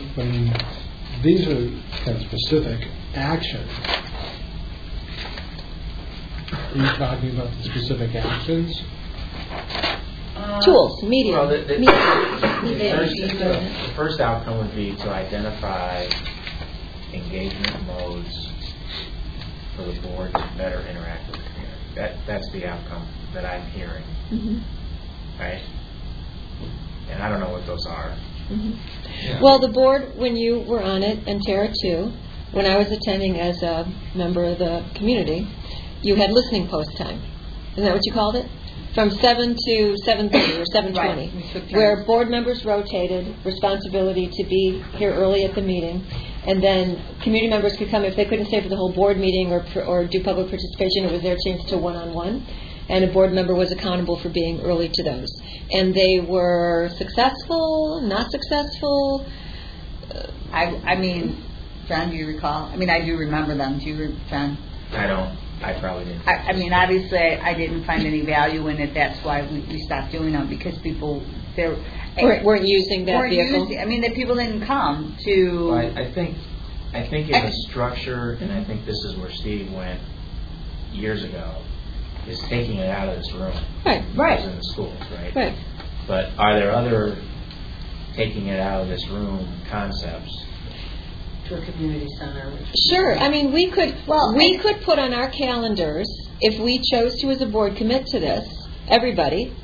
are kind of specific actions? Are you talking about the specific actions? Tools, media. Well, the first outcome would be to identify engagement modes for the board to better interact with the community. That's the outcome that I'm hearing. Right? And I don't know what those are. Yeah. Well, the board, when you were on it, and Tara too, when I was attending as a member of the community, you had listening post time. Isn't that what you called it? From 7 to 7:30 or 7:20, where board members rotated, responsibility to be here early at the meeting, and then community members could come if they couldn't stay for the whole board meeting or do public participation. It was their chance to one-on-one, and a board member was accountable for being early to those. And they were successful, not successful. John, do you recall? I do remember them. Do you, John? I don't. I probably didn't. Obviously, I didn't find any value in it. That's why we stopped doing them, because people weren't using that vehicle. That people didn't come to. Well, I think in the structure, and I think this is where Steve went years ago, is taking it out of this room. Right. In the schools, right? Right. But are there other taking it out of this room concepts to a community center. Sure. I mean, we could put on our calendars, if we chose to as a board commit to this, everybody,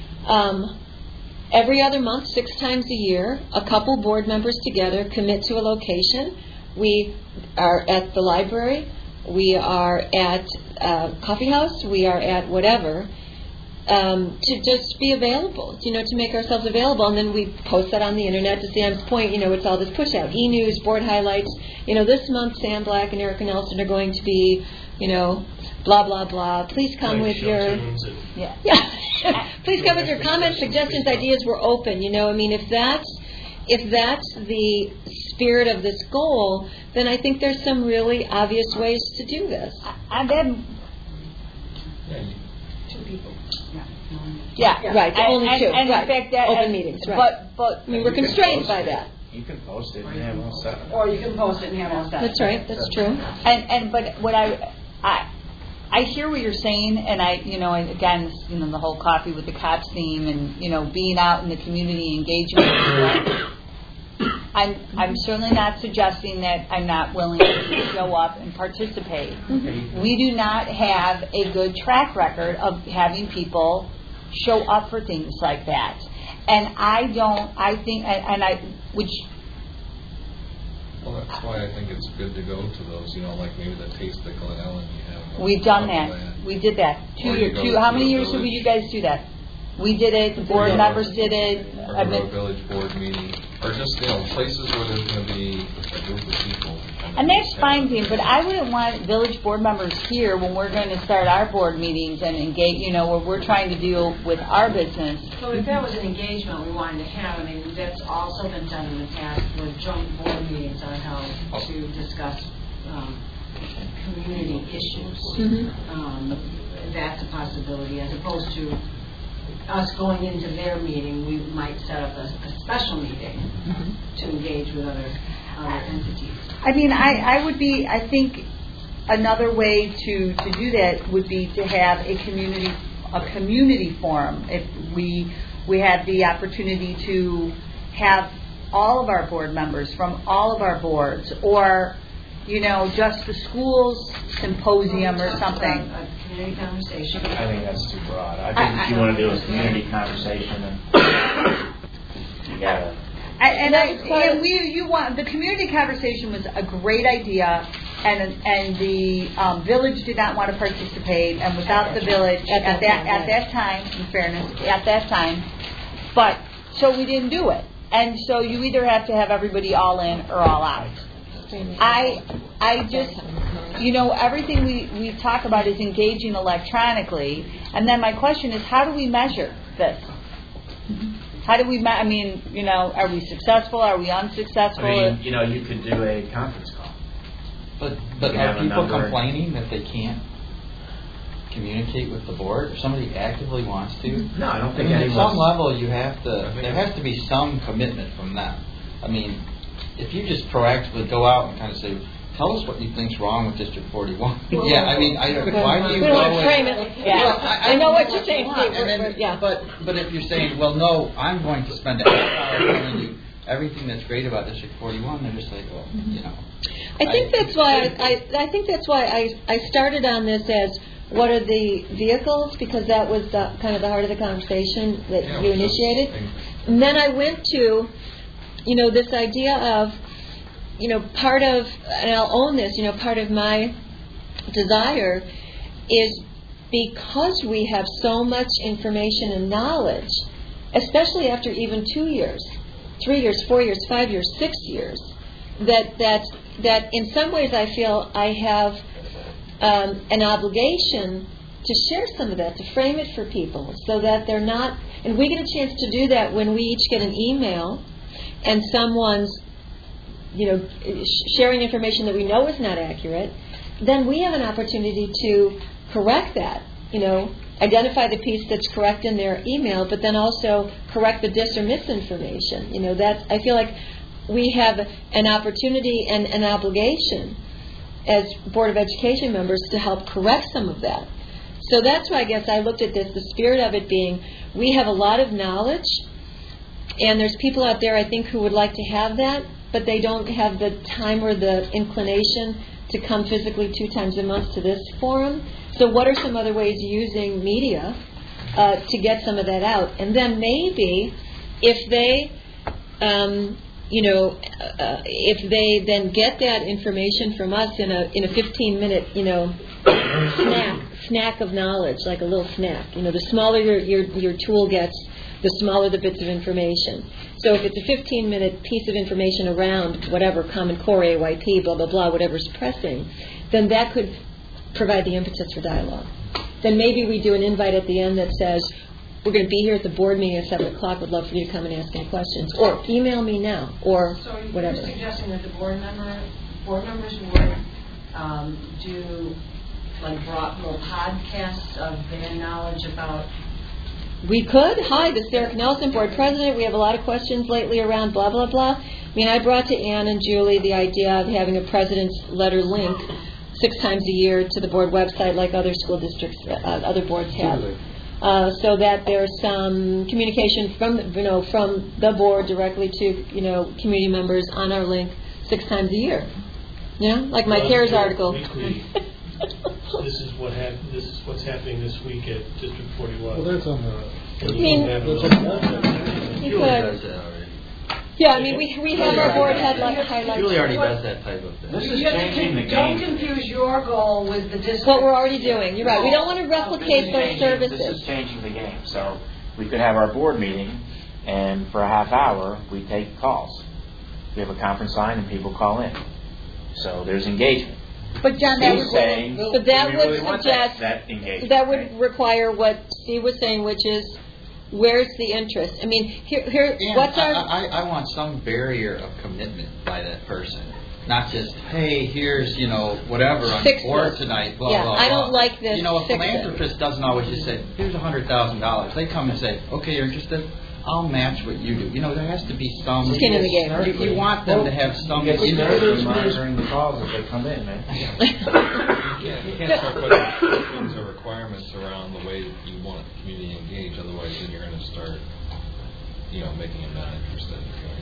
every other month, 6 times a year, a couple board members together commit to a location. We are at the library, we are at coffee house, we are at whatever, to just be available, to make ourselves available, and then we post that on the internet. To Sam's point, it's all this push out, e-news, board highlights. This month Sam Black and Erica Nelson are going to be, blah blah blah. Please come with your please come with your comments, suggestions, ideas. We're open. If that's the spirit of this goal, then I think there's some really obvious ways to do this. And then 2 people. Right. Only 2. And right. in fact, that open meetings. Right. But we're constrained by that. You can post it and have all 7. Or you can post it and have all 7. That's right. That's true. But what I hear what you're saying, and again, the whole coffee with the cops theme, and being out in the community, engagement. I'm certainly not suggesting that I'm not willing to show up and participate. Mm-hmm. We do not have a good track record of having people show up for things like that, and Well, that's why I think it's good to go to those, like maybe the Taste the Glen Ellen you have. We've done that. We did that. How many years did you guys do that? We did it. The board members did it. Or a village board meeting, or just places where there's going to be a group of people. And that's fine, Dean. But I wouldn't want village board members here when we're going to start our board meetings and engage. Where we're trying to deal with our business. So if that was an engagement we wanted to have, that's also been done in the past where joint board meetings are held to discuss community issues. Mm-hmm. That's a possibility, as opposed to us going into their meeting. We might set up a special meeting to engage with other entities. I think another way to do that would be to have a community forum. If we have the opportunity to have all of our board members from all of our boards, or just the schools symposium or something. A community conversation. I think that's too broad. I think if you want to do a community conversation, then you gotta. The community conversation was a great idea, and the village did not want to participate, and without the village at that time, in fairness, at that time, but so we didn't do it, and so you either have to have everybody all in or all out. I just, everything we talk about is engaging electronically, and then my question is, how do we measure this? How do we, are we successful? Are we unsuccessful? You could do a conference call. But are people complaining that they can't communicate with the board? If somebody actively wants to? No, I don't think at some level there has to be some commitment from them. If you just proactively go out and kind of say, tell us what you think's wrong with District 41. Why do you go frame it? I know what you're saying, Steve. But if you're saying, well, no, I'm going to spend a half hour telling you everything that's great about District 41, they're just like, well, I think that's why I started on this as what are the vehicles, because that was kind of the heart of the conversation that you initiated. And then I went to this idea of, part of, and I'll own this, part of my desire is because we have so much information and knowledge, especially after even 2 years, 3 years, 4 years, 5 years, 6 years, that in some ways I feel I have an obligation to share some of that, to frame it for people so that they're not, and we get a chance to do that when we each get an email and someone's, sharing information that we know is not accurate, then we have an opportunity to correct that, identify the piece that's correct in their email, but then also correct the dis or misinformation. I feel like we have an opportunity and an obligation as Board of Education members to help correct some of that. So that's why I guess I looked at this, the spirit of it being, we have a lot of knowledge, and there's people out there, I think, who would like to have that, but they don't have the time or the inclination to come physically 2 times a month to this forum. So what are some other ways using media to get some of that out? And then maybe if they, if they then get that information from us in a 15-minute, snack of knowledge, like a little snack. The smaller your tool gets, the smaller the bits of information. So if it's a 15-minute piece of information around whatever, Common Core, AYP, blah, blah, blah, whatever's pressing, then that could provide the impetus for dialogue. Then maybe we do an invite at the end that says, we're going to be here at the board meeting at 7 o'clock. Would love for you to come and ask any questions. Or email me now, or whatever. So you're suggesting that the board members would do like brought little podcasts of their knowledge about. We could. Hi, this is Eric Nelson, board president. We have a lot of questions lately around blah, blah, blah. I mean, I brought to Ann and Julie the idea of having a president's letter link 6 times a year to the board website like other school districts, other boards have. So that there's some communication from the board directly to community members on our link 6 times a year. Like my CARES article. Weekly. This is what's happening this week at District 41. Well, that's on the. You could. Yeah, I mean, we have our board highlights. Julie already does that type of thing. This is changing the game. Don't confuse your goal with the district. What we're already doing. You're right. We don't want to replicate those services. This is changing the game. So we could have our board meeting, and for a half hour, we take calls. We have a conference line, and people call in. So there's engagement. But John, that would suggest that engagement. That would require what Steve was saying, which is, where's the interest? I mean, here what's our... I want some barrier of commitment by that person. Not just, hey, here's, whatever on the board tonight, blah, blah, blah. I don't like this. A philanthropist doesn't always just say, here's $100,000. They come and say, okay, you're interested? I'll match what you do. There has to be some skin in the game. You want them to have some interest monitoring the calls as they come in, man. You can't start putting things or requirements around the way that you want the community engaged. Otherwise, then you're going to start, making them not interested.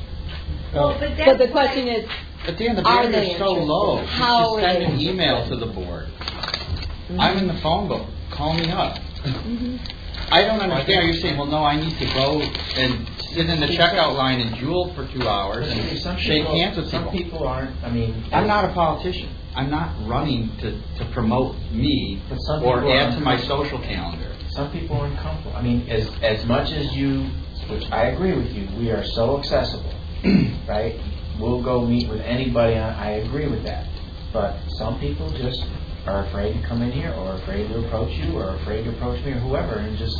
But the question is, at the end, the barrier is so low. How just send an email to the board. Mm-hmm. I'm in the phone book. Call me up. Mm-hmm. I don't understand. You're saying, well, no, I need to go and sit in the checkout line and Jewel for 2 hours and shake hands with people. Some people aren't. I'm not a politician. I'm not running to promote me or add to my social calendar. Some people aren't comfortable. As much as you, which I agree with you, we are so accessible, right? We'll go meet with anybody. I agree with that. But some people just are afraid to come in here, or afraid to approach you, or afraid to approach me, or whoever, and just,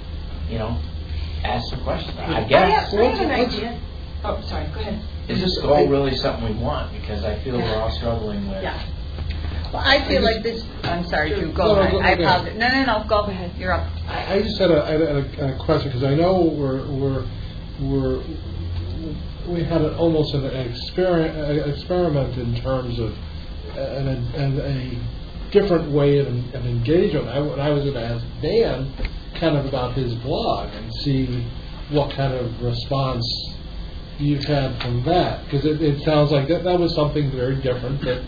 ask some questions. I guess. I have an idea. Oh, sorry. Go ahead. Is this goal really something we want? Because I feel we're all struggling with. Yeah. Well, I feel like this. I'm sorry, Drew. Go ahead. I apologize. No. Go ahead. You're up. I just had a question, because I know we had almost an experiment in terms of a different way of engagement. I was going to ask Dan kind of about his blog and see what kind of response you've had from that, because it sounds like that was something very different that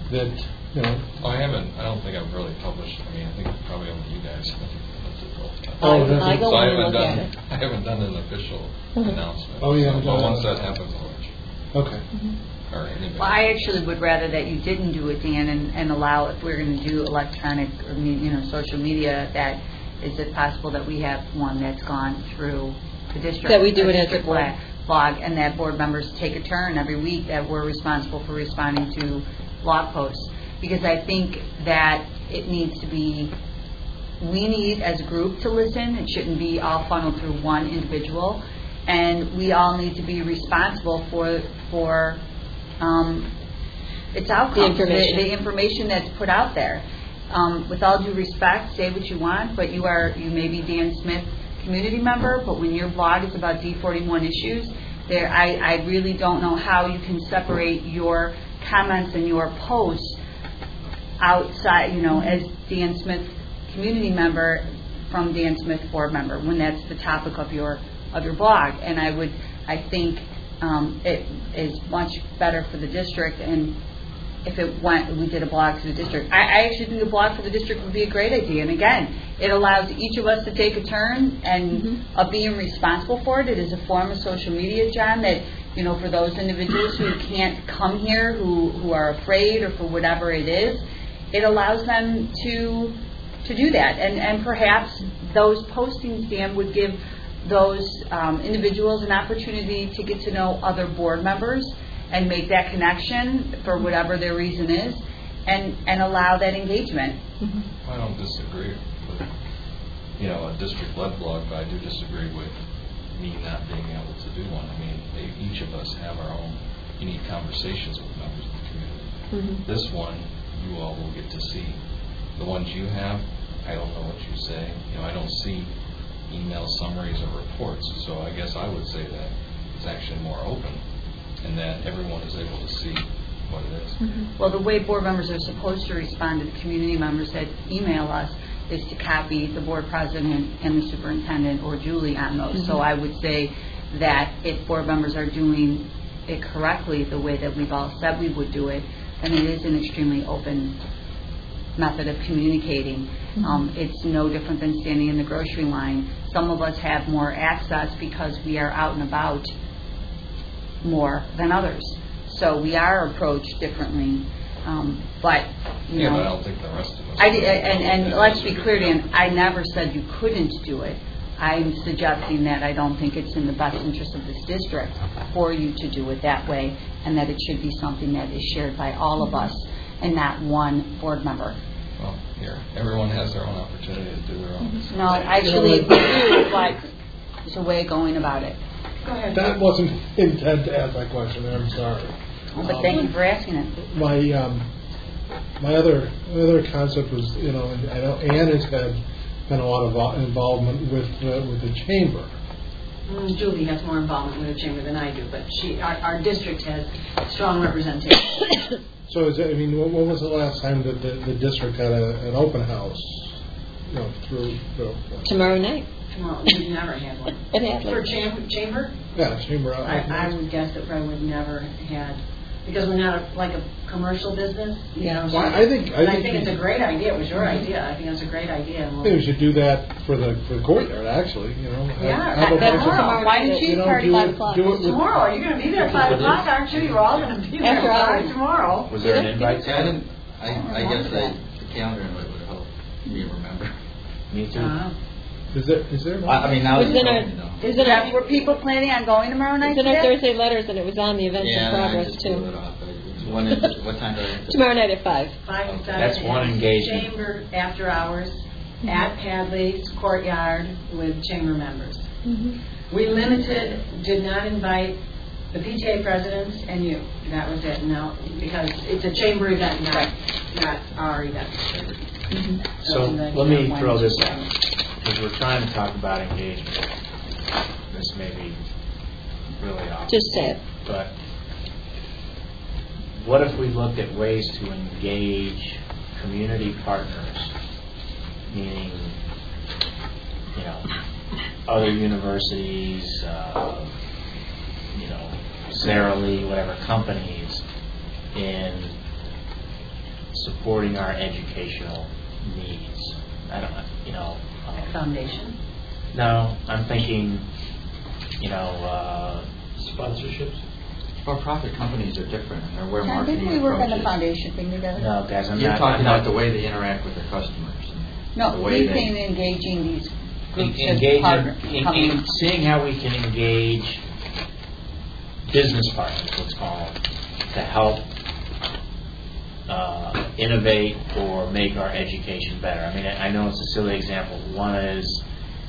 I don't think I've really published. I think it's probably only you guys. I go on and look at it. I haven't done an official announcement. Oh, yeah. But once that happens, I'll let you. Okay. Mm-hmm. Well, I actually would rather that you didn't do it, Dan, and allow, if we're going to do electronic or social media, that is it possible that we have one that's gone through the district, that we do it as a blog, and that board members take a turn every week that we're responsible for responding to blog posts, because I think that it needs to be. We need as a group to listen. It shouldn't be all funneled through one individual, and we all need to be responsible for its outcomes, the information that's put out there. With all due respect, say what you want, but you may be Dan Smith community member, but when your blog is about D41 issues, I really don't know how you can separate your comments and your posts outside, as Dan Smith community member from Dan Smith board member, when that's the topic of your blog. And I think it is much better for the district. And if we did a blog for the district, I actually think a blog for the district would be a great idea. And again, it allows each of us to take a turn and of being responsible for it. It is a form of social media, John, that, for those individuals who can't come here, who are afraid or for whatever it is, it allows them to do that. And perhaps those postings, Dan, would give those individuals an opportunity to get to know other board members and make that connection for whatever their reason is, and allow that engagement. I don't disagree with, a district-led blog, but I do disagree with me not being able to do one. I mean, each of us have our own unique conversations with members of the community. This one, you all will get to see. The ones you have, I don't know what you say. I don't see email summaries or reports, so I guess I would say that it's actually more open, and that everyone is able to see what it is. Well, the way board members are supposed to respond to the community members that email us is to copy the board president and the superintendent or Julie on those. So I would say that if board members are doing it correctly, the way that we've all said we would do it, then it is an extremely open method of communicating. It's no different than standing in the grocery line. Some of us have more access because we are out and about more than others. So we are approached differently. But I don't think the rest of us. And let's be clear, Dan, I never said you couldn't do it. I'm suggesting that I don't think it's in the best interest of this district for you to do it that way, and that it should be something that is shared by all of us and not one board member. Well, here, everyone has their own opportunity to do their own. No, actually, but there's a way of going about it. Go ahead. That wasn't intent to ask that question. I'm sorry. But thank you for asking it. My other concept was, I know Ann has had a lot of involvement with the chamber. Julie has more involvement with the chamber than I do, but our district has strong representation. So, when was the last time that the district had an open house? Tomorrow night. Tomorrow, we've never had one. It has. For chamber? Yeah, chamber. I would guess that probably would never had, because we're not like a commercial business. Well, I think it's a great idea. It was your idea. I think it's a great idea. I think we should do that for the courtyard. Actually, Tomorrow. Why didn't you start at 5 o'clock? Tomorrow, are you going to be there at 5 o'clock? Aren't you? You're all going to be there tomorrow. Was there an invite? I guess the calendar invite would help me remember. Me too. Is there? Were people planning on going tomorrow night? It's in our Thursday letters, and it was on the events in progress too. What time do I? Tomorrow night at 5. 5 That's one engagement. Chamber after hours at Hadley's courtyard with chamber members. We did not invite the PTA presidents and you. That was it. No, because it's a chamber event, not our event. So let me throw this out, because we're trying to talk about engagement. This may be really off. Just say it. But what if we looked at ways to engage community partners, meaning, other universities, Sara Lee, whatever companies, in supporting our educational needs? I don't know, Foundation? No, I'm thinking, Sponsorships? For-profit companies are different, and they're where I marketing think we work on the approaches. foundation thing together. No, guys, You're talking about the way they interact with their customers. No, he's saying engaging these groups as engaging, seeing how we can engage business partners, let's call them, to help innovate or make our education better. I mean, I know it's a silly example. One is,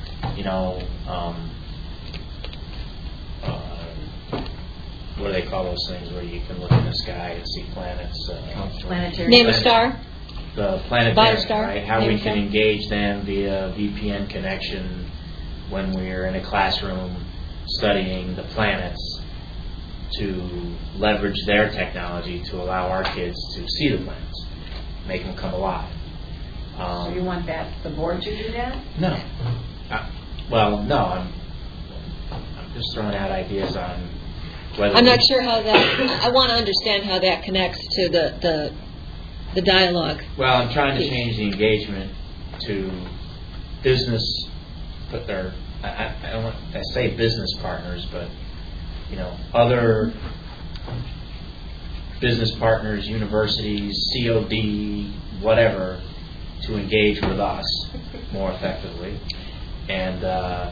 what do they call those things where you can look in the sky and see planets? Planetary. Name a star. The planetarium, Star. right? How Name we a can star. engage them via VPN connection when we're in a classroom studying the planets, to leverage their technology to allow our kids to see the planets, make them come alive. So you want the board to do that? No. No. I'm just throwing out ideas on whether I'm not sure how that, I want to understand how that connects to the dialogue. Well, I'm trying to piece. change the engagement to business, but they're, I don't want to say business partners, but, other business partners, universities, COD, whatever, to engage with us more effectively, and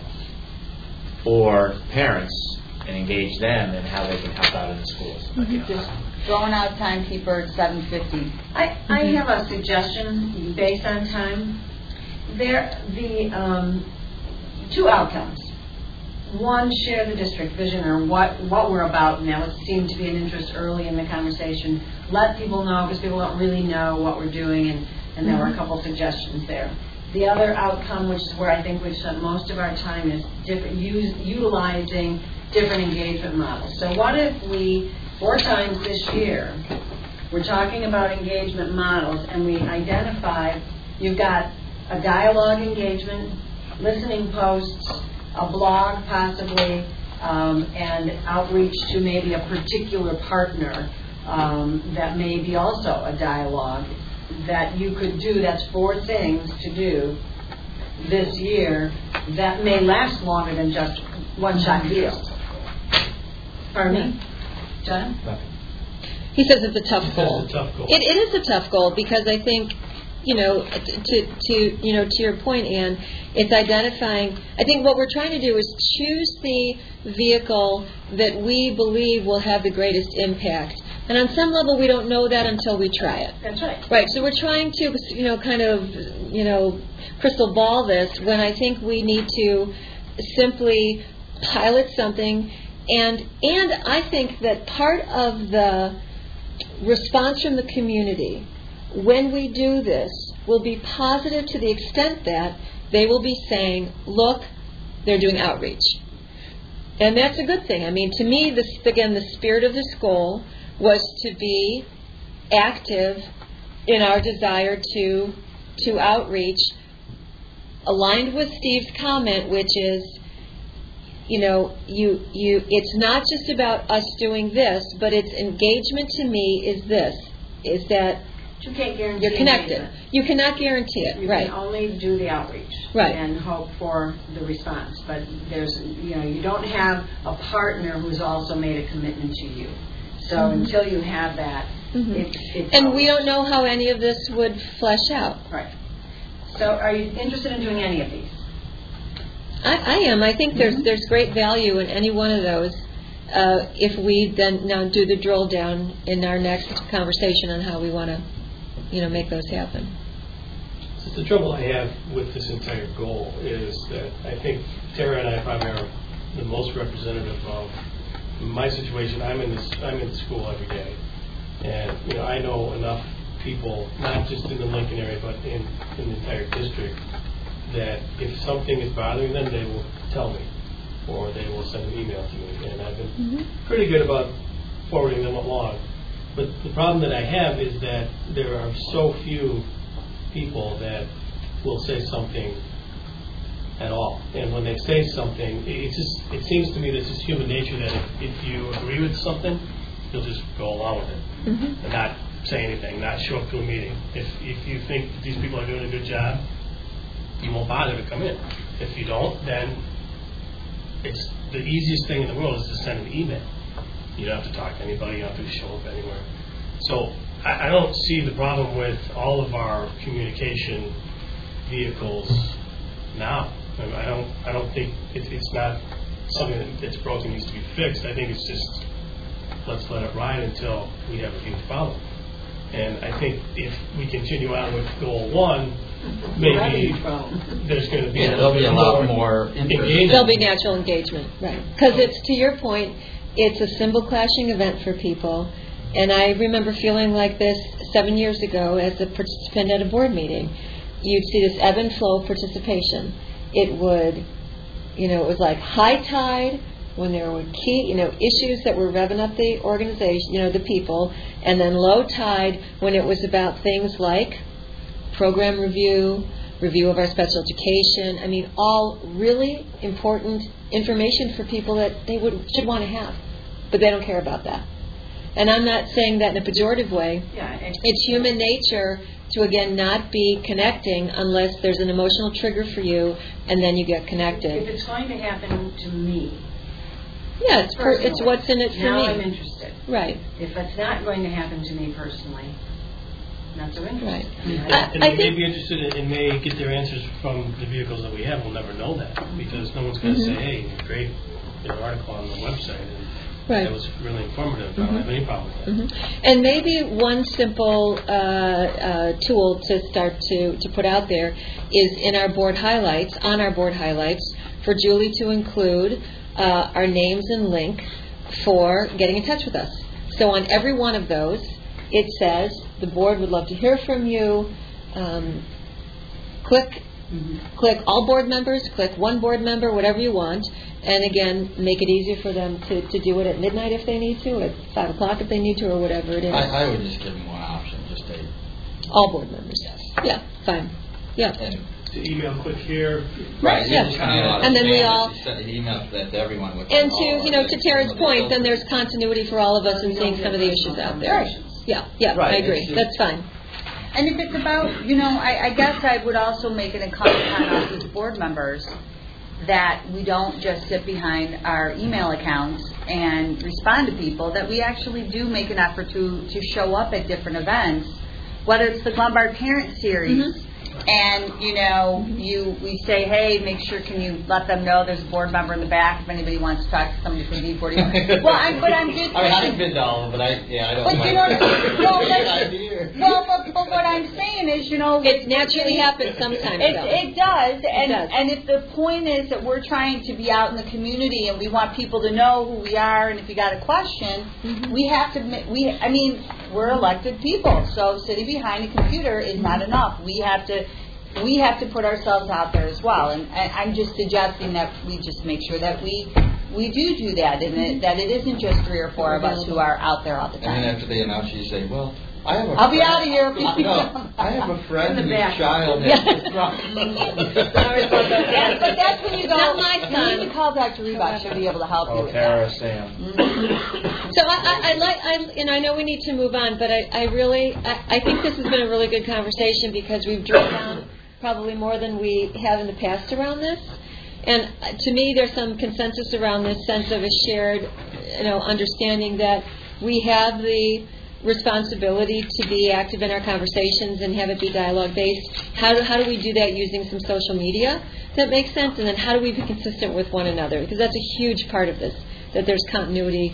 or parents, and engage them in how they can help out in the schools. Just throwing out timekeeper at 7:50. I have a suggestion based on time. The two outcomes. One, share the district vision or what we're about, and that would seem to be an interest early in the conversation. Let people know, because people don't really know what we're doing, and there were a couple suggestions there. The other outcome, which is where I think we've spent most of our time, is utilizing different engagement models. So what if we, 4 times this year, we're talking about engagement models, and we identify, you've got a dialogue engagement, listening posts, a blog possibly, and outreach to maybe a particular partner that may be also a dialogue that you could do. That's 4 things to do this year that may last longer than just one-shot deals. Pardon me? John? He says it's a tough goal. It's a tough goal. It is a tough goal because I think, to your point, Ann, it's identifying. I think what we're trying to do is choose the vehicle that we believe will have the greatest impact. And on some level, we don't know that until we try it. That's right. Right. So we're trying to, crystal ball this when I think we need to simply pilot something. And I think that part of the response from the community when we do this will be positive to the extent that they will be saying, look, they're doing outreach. And that's a good thing. I mean, to me, the spirit of this goal was to be active in our desire to outreach, aligned with Steve's comment, which is, it's not just about us doing this, but its engagement to me is that You can't guarantee you're connected. engagement. You cannot guarantee it, You right? can only do the outreach, Right. and hope for the response. But you don't have a partner who's also made a commitment to you. So until you have that, it's and we don't know how any of this would flesh out. Right. So are you interested in doing any of these? I am. I think there's great value in any one of those. If we then now do the drill down in our next conversation on how we want to, make those happen. So the trouble I have with this entire goal is that I think Tara and I probably are the most representative of my situation. I'm in school every day, and I know enough people, not just in the Lincoln area, but in the entire district, that if something is bothering them, they will tell me, or they will send an email to me, and I've been pretty good about forwarding them along. But the problem that I have is that there are so few people that will say something at all. And when they say something, it seems to me that it's just human nature that if you agree with something, you'll just go along with it and not say anything, not show up to a meeting. If you think that these people are doing a good job, you won't bother to come in. If you don't, then it's the easiest thing in the world is to send an email. You don't have to talk to anybody. You don't have to show up anywhere. So I don't see the problem with all of our communication vehicles now. I don't think it's not something that's broken needs to be fixed. I think it's just let's let it ride until we have a huge problem. And I think if we continue on with goal 1, maybe there's going to be there'll be a lot more engagement. There'll be natural engagement, right? Because it's, to your point, it's a symbol clashing event for people. And I remember feeling like this 7 years ago as a participant at a board meeting. You'd see this ebb and flow of participation. It would, it was like high tide when there were key, issues that were revving up the organization, the people, and then low tide when it was about things like program review of our special education. I mean, all really important information for people that they should want to have. but they don't care about that. And I'm not saying that in a pejorative way. Yeah, it's human nature to, again, not be connecting unless there's an emotional trigger for you, and then you get connected. If it's going to happen to me, yeah, it's what's in it for now me. I'm interested. Right. If it's not going to happen to me personally, not so interested. Right. And they may be interested and may get their answers from the vehicles that we have. We'll never know that because no one's going to say, hey, great article on the website. And right. That was really informative. I don't have any problem with that. And maybe one simple tool to start to put out there is in our board highlights, on our board highlights, for Julie to include our names and link for getting in touch with us. So on every one of those, it says, the board would love to hear from you. Click all board members, click one board member, whatever you want. And again, make it easier for them to do it at midnight if they need to, at 5 o'clock if they need to, or whatever it is. I would just give them one option, just say... all board members. Yes. Yeah, fine. Yeah. To email, click here. Right, yeah. And then we all... email that to everyone. And to Tara's point, then there's continuity for all of us in seeing some of the issues out there. Right. Yeah, right. I agree. That's fine. And if it's about, I guess I would also make it incumbent on us as board members that we don't just sit behind our email accounts and respond to people, that we actually do make an effort to show up at different events, whether it's the Lombard Parent Series, and, we say, hey, make sure, can you let them know there's a board member in the back if anybody wants to talk to somebody from D41. Well, I'm just... I haven't been to all of them, but I don't but but what I'm saying is, it naturally happens sometimes. It does, and if the point is that we're trying to be out in the community and we want people to know who we are, and if you got a question, we have to. We're elected people, so sitting behind a computer is not enough. We have to put ourselves out there as well, and I'm just suggesting that we just make sure that we do that, and that it isn't just 3 or 4 of us who are out there all the time. And then after they announce you say, well, I'll be out of here. I have a friend whose child has this problem. But that's when you go, not my son. You need to call Dr. Reebok. She'll be able to help you with Tara, that. Sam. So I know we need to move on, but I think this has been a really good conversation because we've drilled down probably more than we have in the past around this. And to me, there's some consensus around this sense of a shared, understanding that we have the responsibility to be active in our conversations and have it be dialogue based. How do we do that using some social media? That makes sense. And then how do we be consistent with one another? Because that's a huge part of this, that there's continuity.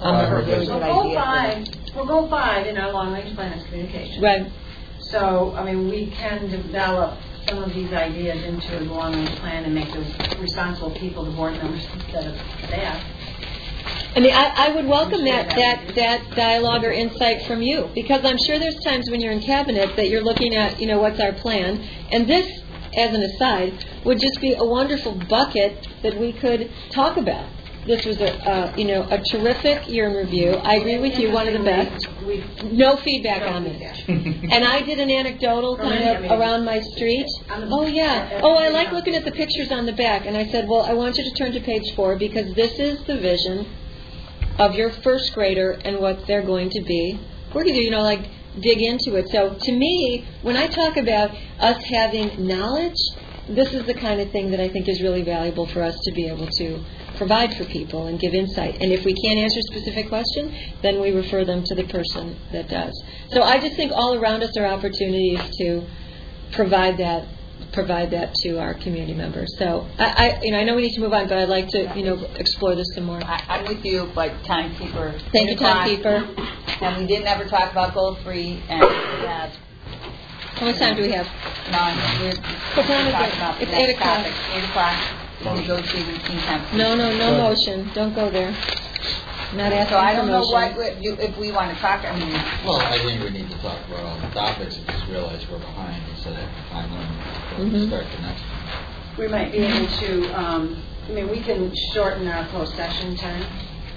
We'll go 5 in our long-range plan is communication. Right. So, we can develop some of these ideas into a long-range plan and make the responsible people the board members instead of staff. I would welcome that dialogue or insight from you, because I'm sure there's times when you're in cabinet that you're looking at, what's our plan, and this, as an aside, would just be a wonderful bucket that we could talk about. This was a terrific year in review. I agree with you, one of the best. No feedback on this. And I did an anecdotal kind of around my street. Oh, yeah. Oh, I like looking at the pictures on the back. And I said, well, I want you to turn to page 4 because this is the vision of your first grader and what they're going to be. We're going to, dig into it. So to me, when I talk about us having knowledge, this is the kind of thing that I think is really valuable for us to be able to provide for people and give insight. And if we can't answer a specific question, then we refer them to the person that does. So I just think all around us are opportunities to provide that to our community members. So I know we need to move on, but I'd like to explore this some more. I'm with you, but timekeeper. Thank you, timekeeper. And we didn't ever talk about goal 3, and we have. How much time do we have? None. What time is it? It's 8 o'clock. 8 o'clock. Negotiating team temp. No motion. Don't go there. Not asking so I don't know motion. if we want to talk. Well, I think we need to talk about all the topics and just realize we're behind instead of time limit. Start the next one. We might be able to. We can shorten our closed session time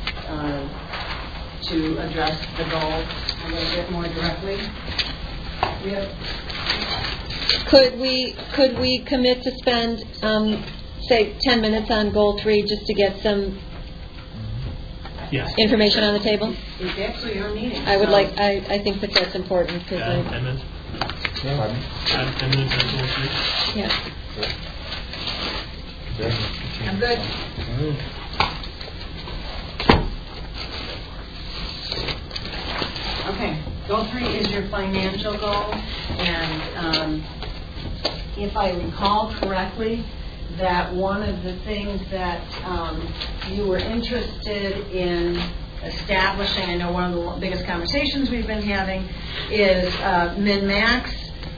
to address the goal a little bit more directly. Could we commit to spend say 10 minutes on goal 3 just to get some Yes. information on the table? It's actually your meeting. I would so- like, I think that that's important, because Add 10 minutes? Pardon me? Add 10 minutes or so, yeah. I'm good. Okay, goal 3 is your financial goal, and if I recall correctly, that one of the things that you were interested in establishing, I know one of the biggest conversations we've been having is min-max,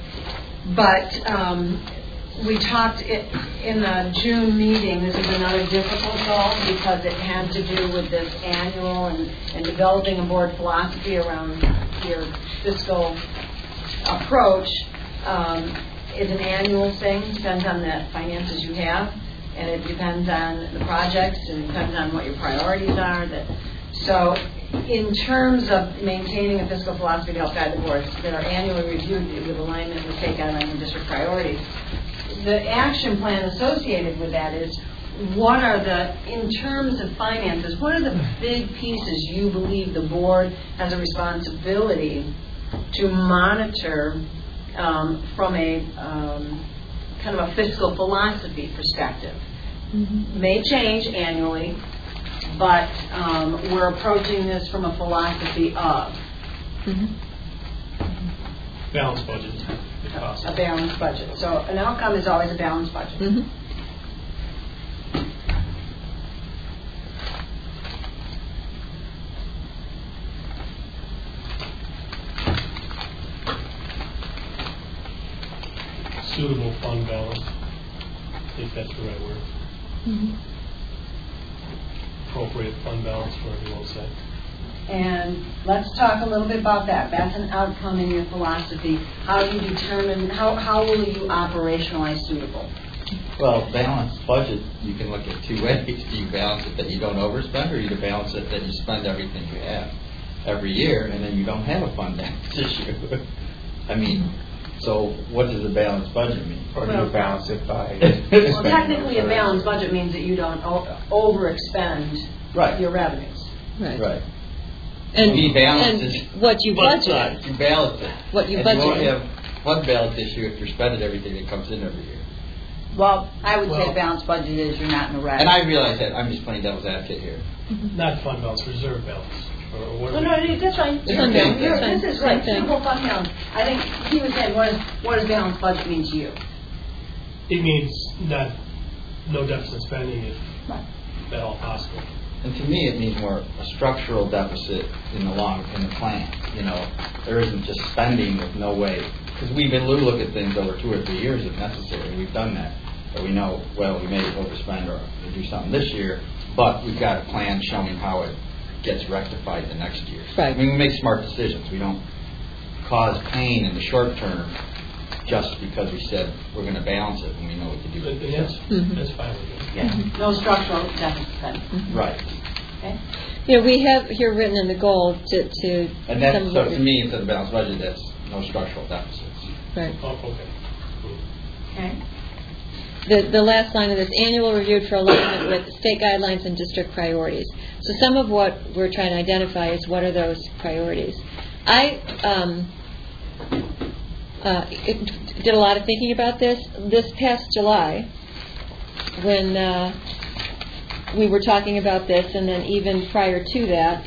but we talked in the June meeting, this is another difficult goal because it had to do with this annual and developing a board philosophy around your fiscal approach. Is an annual thing, depends on the finances you have, and it depends on the projects, and it depends on what your priorities are. So in terms of maintaining a fiscal philosophy to help guide the boards that are annually reviewed with alignment with state guidelines and district priorities, the action plan associated with that is what are in terms of finances, what are the big pieces you believe the board has a responsibility to monitor from a kind of a fiscal philosophy perspective? Mm-hmm. May change annually, but we're approaching this from a philosophy of balanced budget, if possible. A balanced budget. So an outcome is always a balanced budget. Mm-hmm. Suitable fund balance, if that's the right word. Mm-hmm. Appropriate fund balance, whatever you want to say. And let's talk a little bit about that. That's an outcome in your philosophy. How do you determine, how will you operationalize suitable? Well, balanced budget, you can look at two ways. Do you balance it that you don't overspend, or you balance it that you spend everything you have every year, and then you don't have a fund balance issue? I mean, so what does a balanced budget mean? Or do you balance it by... Well, technically a balanced budget means that you don't overexpend your revenues. Right. And, and what you budget. You balance it. What you and budget. You won't have fund balance issue if you're spending everything that comes in every year. Well, I would say balanced budget is you're not in a red. And I realize that. I'm just playing devil's advocate here. Mm-hmm. Not fund balance, reserve balance. No, that's fine. Fund balance. This is right. Simple fund balance. I think he was saying, what does balanced budget mean to you? It means no deficit spending if at all possible. And to me, it means more a structural deficit in the plan. You know, there isn't just spending with no way. Because we look at things over 2 or 3 years if necessary. We've done that. But we know, well, we may overspend or do something this year, but we've got a plan showing how it gets rectified the next year. Right. I mean, we make smart decisions. We don't cause pain in the short term just because we said we're going to balance it and we know what to do. That's fine with me. Yeah. No structural deficit spending. Mm-hmm. Right. Okay. You know, we have here written in the goal to and that's, so to me, instead of balanced budget, that's no structural deficits. Right. Oh, okay. Okay. The last line of this, annual reviewed for alignment with state guidelines and district priorities. So some of what we're trying to identify is what are those priorities. I did a lot of thinking about this. This past July, when we were talking about this, and then even prior to that,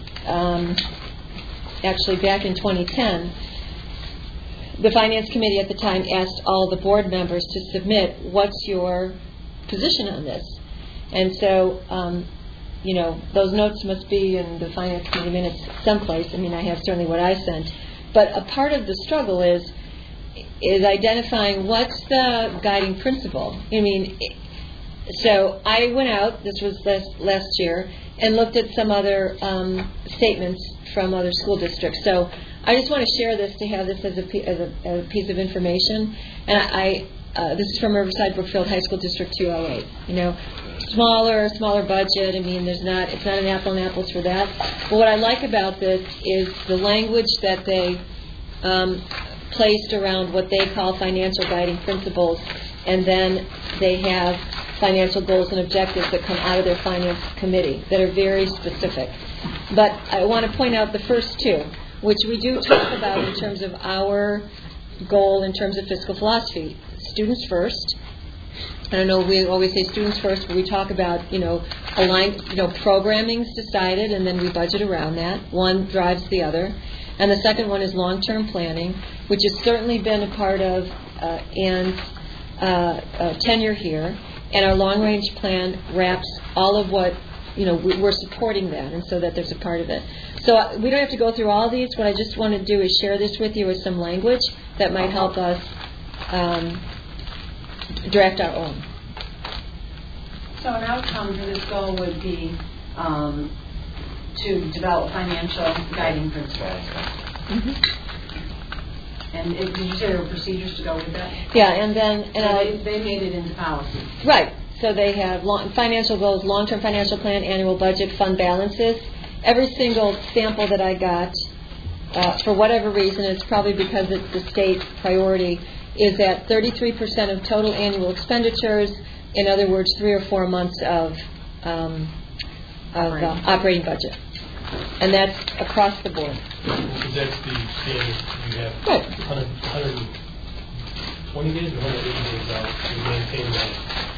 actually back in 2010, the Finance Committee at the time asked all the board members to submit, what's your position on this? And so, those notes must be in the Finance Committee minutes someplace. I mean, I have certainly what I sent. But a part of the struggle is identifying what's the guiding principle. I mean, so I went out, this was last year, and looked at some other statements from other school districts. So I just want to share this to have this as a piece of information. And this is from Riverside Brookfield High School District 208. You know, smaller budget. I mean, it's not an apple and apples for that. But what I like about this is the language that they placed around what they call financial guiding principles and then they have financial goals and objectives that come out of their finance committee that are very specific. But I want to point out the first two, which we do talk about in terms of our goal in terms of fiscal philosophy. Students first. I don't know, we always say students first, but we talk about, programming's decided and then we budget around that. One drives the other. And the second one is long-term planning, which has certainly been a part of Ann's tenure here. And our long-range plan wraps all of what, we're supporting that, and so that there's a part of it. So we don't have to go through all these. What I just want to do is share this with you as some language that might help us draft our own. So an outcome for this goal would be to develop financial guiding principles. Mm-hmm. And did you say there were procedures to go with that? Yeah, and then they made it into policy. Right. So they have financial goals, long-term financial plan, annual budget, fund balances. Every single sample that I got, for whatever reason, it's probably because it's the state priority, is at 33% of total annual expenditures. In other words, 3 or 4 months of operating budget. And that's across the board. Because that's the standard you have. Right. 120 days or 180 days out to maintain that.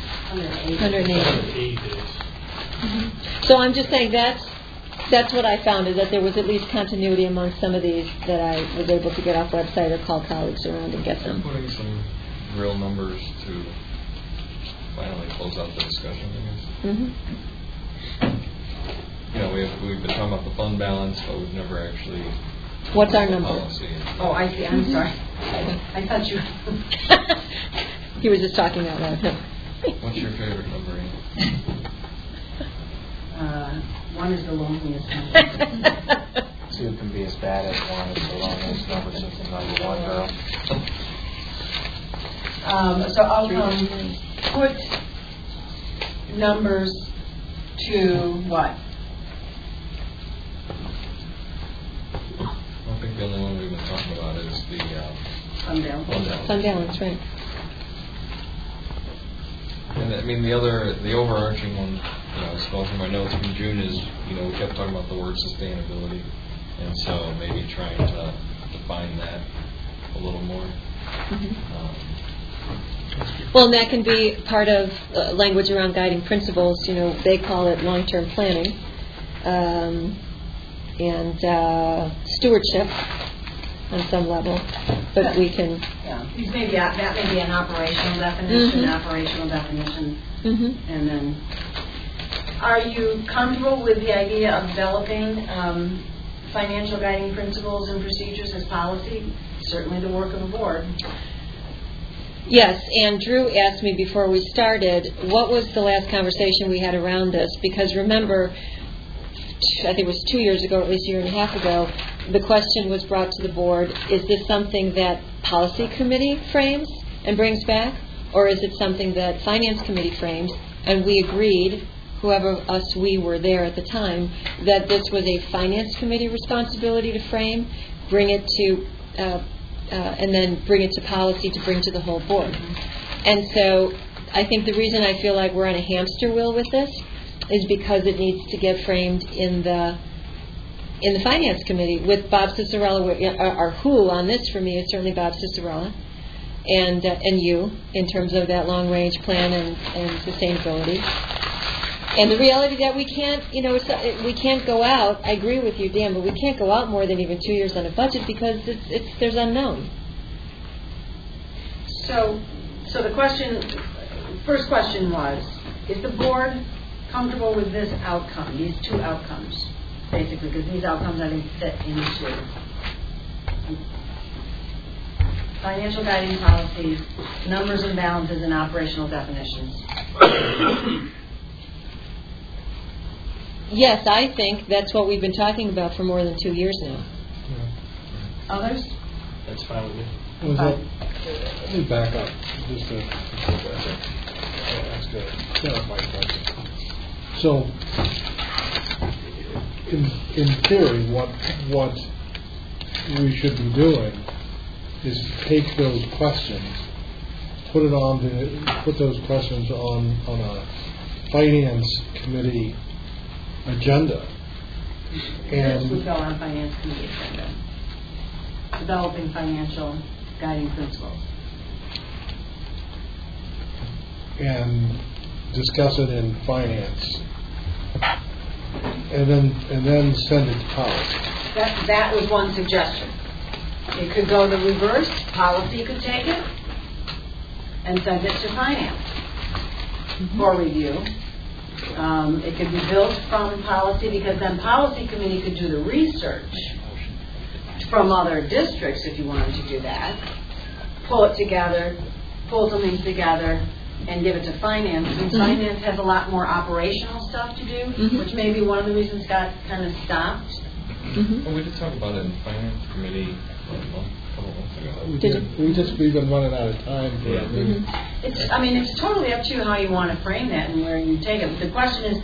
180 days. Mm-hmm. So I'm just saying that's what I found, is that there was at least continuity among some of these that I was able to get off website or call colleagues around and get them. Putting some real numbers to finally close out the discussion, I guess. Mm-hmm. We've been talking about the fund balance, but we've never actually. What's our number? Policy. Oh, I see. I'm sorry. I thought you. He was just talking out loud. What's your favorite number, Ian? 1 is the loneliest number. 2 can be as bad as 1 is the loneliest number since it's number 1 girl. So outcome, put numbers to what? I think the only one we've been talking about is the Fund balance. Fund balance, right. And the overarching one, I was going through my notes from June is, we kept talking about the word sustainability, and so maybe trying to define that a little more. Mm-hmm. Well, and that can be part of language around guiding principles. They call it long-term planning and stewardship on some level. But we can. Yeah, that may be an operational definition. Mm-hmm. And then, are you comfortable with the idea of developing financial guiding principles and procedures as policy? Certainly, the work of the board. Yes, and Drew asked me before we started, what was the last conversation we had around this? Because remember, I think it was 2 years ago, or at least a year and a half ago, the question was brought to the board, is this something that policy committee frames and brings back? Or is it something that finance committee frames? And we agreed, whoever us we were there at the time, that this was a finance committee responsibility to frame, bring it to and then bring it to policy to bring to the whole board. And so I think the reason I feel like we're on a hamster wheel with this is because it needs to get framed in the finance committee with Bob Cicerella. Our who on this for me is certainly Bob Cicerella and you in terms of that long range plan and sustainability. And the reality that we can't, we can't go out. I agree with you, Dan, but we can't go out more than even 2 years on a budget because there's unknown. So the first question was: is the board comfortable with this outcome? These 2 outcomes, basically, because these outcomes I think fit into financial guiding policies, numbers and balances, and operational definitions. Yes, I think that's what we've been talking about for more than 2 years now. Yeah. Others? That's fine with me. Let me back up just to ask a clarifying question. So, in theory, what we should be doing is take those questions put those questions on a finance committee agenda. This would go on finance committee agenda. Developing financial guiding principles. And discuss it in finance. And then send it to policy. That was one suggestion. It could go the reverse. Policy could take it and send it to finance for review. It could be built from policy, because then policy committee could do the research from other districts if you wanted to do that. Pull it together, pull some things together, and give it to finance. And finance has a lot more operational stuff to do, which may be one of the reasons Scott kind of stopped. Well, we did talk about it in finance committee a couple months ago. We've been running out of time for that meeting. It's totally up to you how you want to frame that and where you take it. But the question is,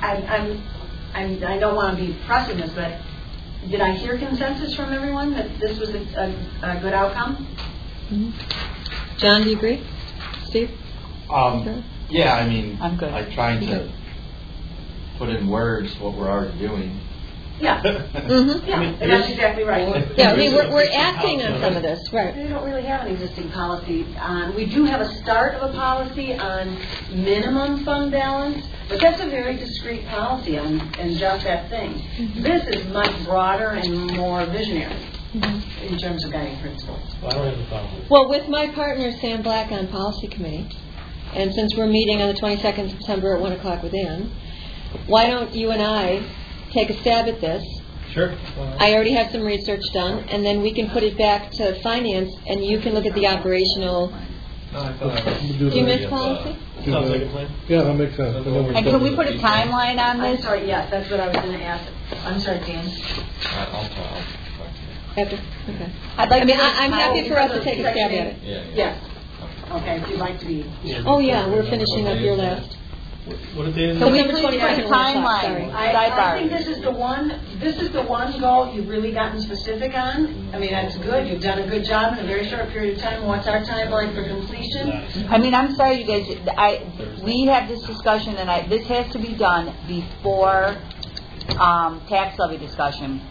I don't want to be pressing this, but did I hear consensus from everyone that this was a good outcome? John, do you agree? Steve? Yeah, I'm good. I'm trying to put in words what we're already doing. Yeah. That's exactly right. Yeah, we're acting on some of this, right? We don't really have an existing policy on. We do have a start of a policy on minimum fund balance, but that's a very discrete policy on just that thing. This is much broader and more visionary in terms of guiding principles. Well, I don't have a problem with it. Well, with my partner Sam Black on policy committee, and since we're meeting on the 22nd of September at 1 o'clock with Ann, why don't you and I take a stab at this? Sure. I already have some research done, and then we can put it back to finance, and you can look at the operational. No, I thought Do you miss policy? Sounds like a plan. Yeah, that makes sense. And can we put a timeline on I'm this? sorry, yes, that's what I was going to ask. I'm sorry, Dan. I'll talk to you. After? Okay. I'd like to I'm happy for us to take a stab at it. Yeah. Yes. Okay, if you'd like to be. Oh, yeah, we're finishing up your last. What did they? Can we September please 21st put a at 1 o'clock, timeline? sorry. I think this is the one goal you've really gotten specific on. That's good. You've done a good job in a very short period of time. What's our timeline for completion? I'm sorry, you guys. We have this discussion, and this has to be done before tax levy discussion.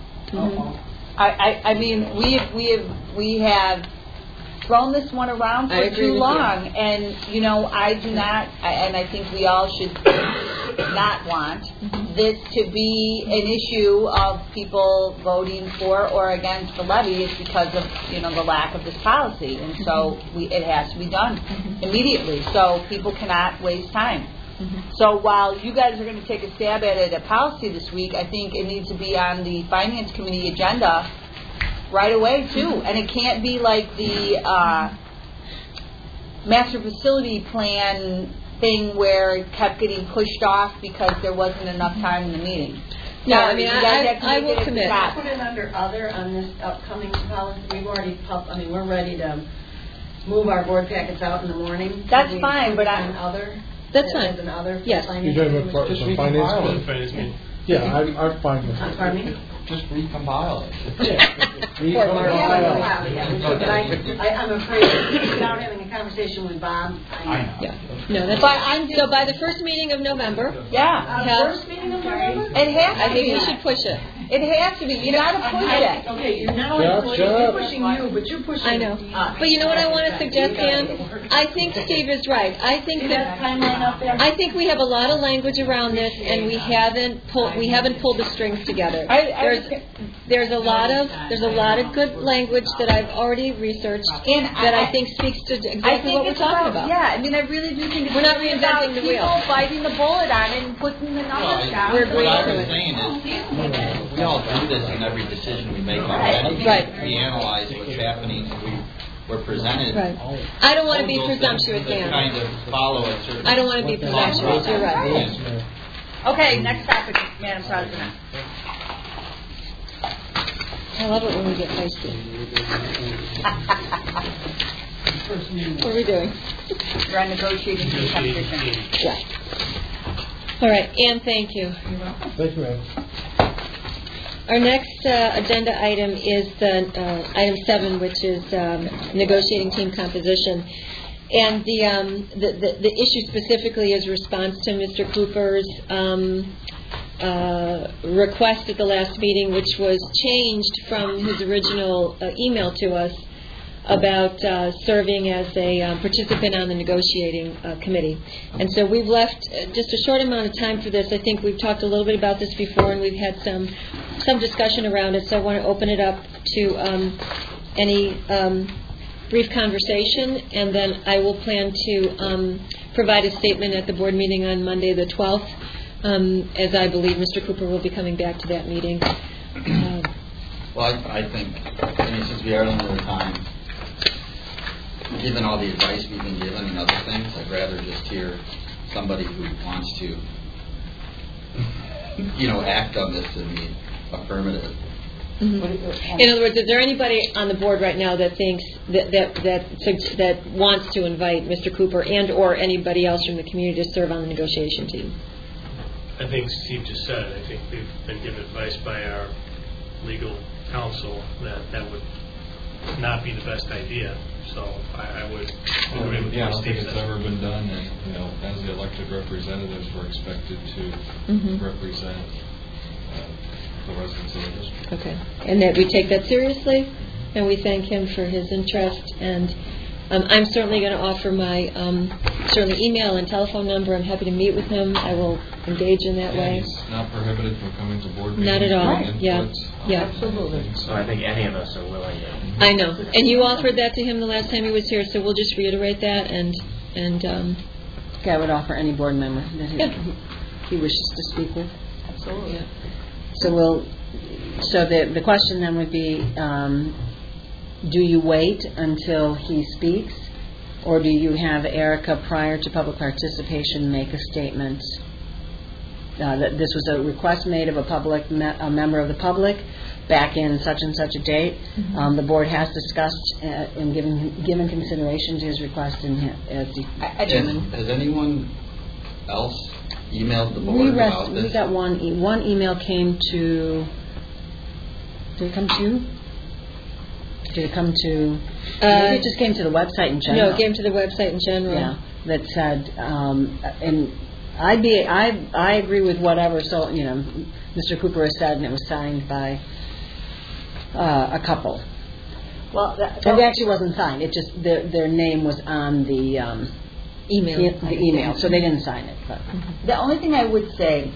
We have thrown this one around for too long, and I do not, and I think we all should not want this to be an issue of people voting for or against the levy is because of the lack of this policy, and so it has to be done immediately, so people cannot waste time. So while you guys are going to take a stab at it at policy this week, I think it needs to be on the finance committee agenda right away too, and it can't be like the master facility plan thing where it kept getting pushed off because there wasn't enough time in the meeting. No, I will commit. Put it under other on this upcoming policy. We've already we're ready to move our board packets out in the morning. That's fine, but that's fine. As an other. Yes. You're talking about Just finance recompile committee? it. Finance meeting. Yeah, I'm fine with it. Pardon me? Just recompile it. I'm afraid, without having a conversation with Bob, Yeah. No, that's fine. So by the first meeting of November, first meeting of November? It has to I think be. we should push it. It has to be. You got to push it. Okay, you're not only pushing you, but you're pushing I know. us. But you know what I want to suggest, Dan? I think Steve is right. I think we have a lot of language around this, and we haven't pulled the strings together. There's a lot of good language that I've already researched that I think speaks to exactly what we're talking about. Yeah, I really do think we're not reinventing the wheel. People biting the bullet on it and putting the numbers down. We're What I agreeing was to it. saying is, we all do this in every decision we make already. Right. We analyze what's happening, and we're presented. Right. I don't want to be proposals presumptuous, that Dan. kind of follow a certain. I don't want to be presumptuous. You're right. Okay, next topic, Madam President. I love it when we get feisty. What are we doing? You're on negotiating competition. Yeah. All right, Ann, thank you. Thank you, ma'am. Our next agenda item is the item 7, which is negotiating team composition. And the issue specifically is response to Mr. Cooper's request at the last meeting, which was changed from his original email to us about serving as a participant on the negotiating committee. And so we've left just a short amount of time for this. I think we've talked a little bit about this before, and we've had some discussion around it, so I want to open it up to any brief conversation, and then I will plan to provide a statement at the board meeting on Monday the 12th, as I believe Mr. Cooper will be coming back to that meeting. Well, I think, since we are limited with time, given all the advice we've been given and other things, I'd rather just hear somebody who wants to, act on this in the affirmative. Mm-hmm. In other words, is there anybody on the board right now that thinks that wants to invite Mr. Cooper and or anybody else from the community to serve on the negotiation team? I think Steve just said it. I think we've been given advice by our legal counsel that would not be the best idea. So I would agree with I what don't Steve think it's said. ever been done, and as the elected representatives, we're expected to represent the residents of the district. Okay, and that we take that seriously, and we thank him for his interest. And I'm certainly going to offer my certainly email and telephone number. I'm happy to meet with him. I will engage in that way. He's not prohibited from coming to board meetings. Not at all. Input, Yeah. Absolutely. So I think any of us are willing to. I know, and you offered that to him the last time he was here, so we'll just reiterate that. And I would offer any board member that he wishes to speak with. Absolutely. Yeah. So the question then would be, do you wait until he speaks, or do you have Erica, prior to public participation, make a statement that this was a request made of a member of the public back in such and such a date? Mm-hmm. The board has discussed and given consideration to his request as determined. Has anyone else emailed the board about this? We got one email came to. Did it come to you? Did it come to? Maybe it just came to the website in general. No, it came to the website in general. Yeah, that said, and I agree with whatever. So Mr. Cooper has said, and it was signed by a couple. Well, it actually wasn't signed. It just their name was on the email. The email, so they didn't sign it. But the only thing I would say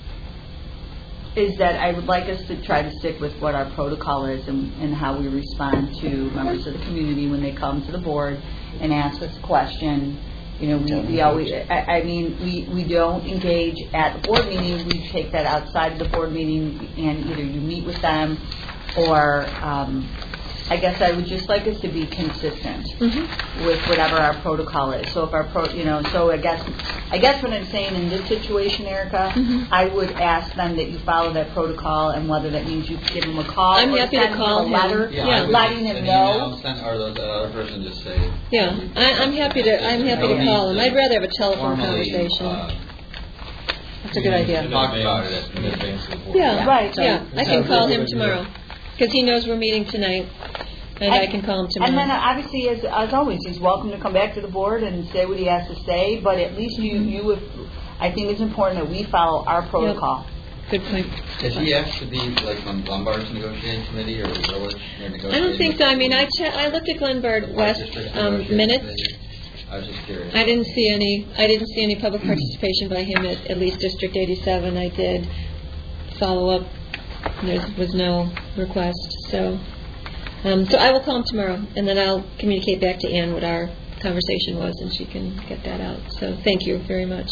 is that I would like us to try to stick with what our protocol is and how we respond to members of the community when they come to the board and ask us a question. We always, we don't engage at the board meeting. We take that outside of the board meeting, and either you meet with them or I guess I would just like us to be consistent with whatever our protocol is. So if our so I guess what I'm saying in this situation, Erica, I would ask them that you follow that protocol, and whether that means you give them a call. I'm or happy send to call them a letter, him. letting him know. Or the other person just say. Yeah, I'm happy to call him. I'd rather have a telephone conversation. That's a good idea. Talk about it in advance of the board. Yeah, right. Yeah, I can call him tomorrow because he knows we're meeting tonight. And I can call him tomorrow. And then obviously, as always, he's welcome to come back to the board and say what he has to say. But at least I think it's important that we follow our protocol. Yep. Good point. Has he asked to be on Lombard's negotiating committee or the village negotiating? I don't think so. I mean, I looked at Glenbard West minutes. I was just curious. I didn't see any public participation by him at least District 87. I did follow up. There was no request. So I will call him tomorrow, and then I'll communicate back to Ann what our conversation was, and she can get that out. So thank you very much.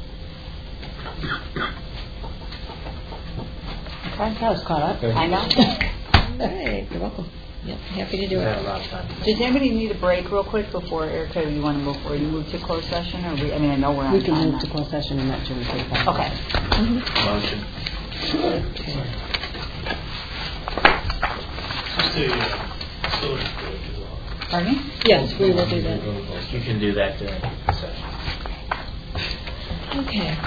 I was caught up. I know. All right, you're welcome. Yep, happy to do it. Does anybody need a break real quick before, Erica, you want to before you move to closed session? Or I know we're on We can time move now. to closed session and not to recess. Okay. Motion. Pardon me? Yes, we will do that. You can do that during the session. Okay.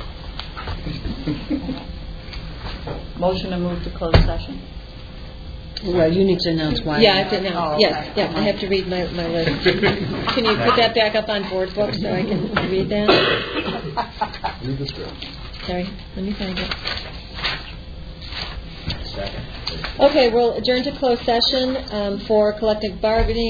Motion to move to closed session. Well, you need to announce why. Yeah, I have to announce, Oh, yes, okay. yeah, I have to read my list. Can you put that back up on board book so I can read that? Read this down. Sorry, let me find it. Second. Okay, we'll adjourn to closed session for collective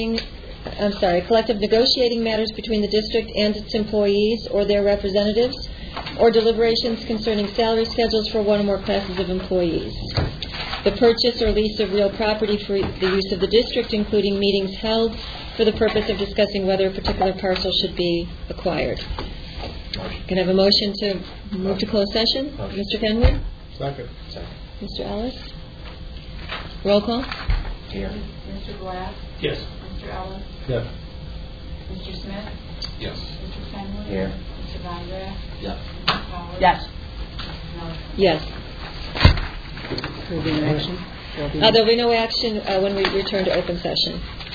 negotiating matters between the district and its employees or their representatives, or deliberations concerning salary schedules for one or more classes of employees. The purchase or lease of real property for the use of the district, including meetings held for the purpose of discussing whether a particular parcel should be acquired. Can I have a motion to move to closed session? Mr. Kenwood? Second. Mr. Ellis? Roll call? Here. Mr. Glass? Yes. Mr. Ellis? Yes. Mr. Smith? Yes. Mr. Kenwood? Here. Mr. Von Graff? Yes. Mr. Fowler? Yes. Yes. Will be no action? There'll be no action when we return to open session.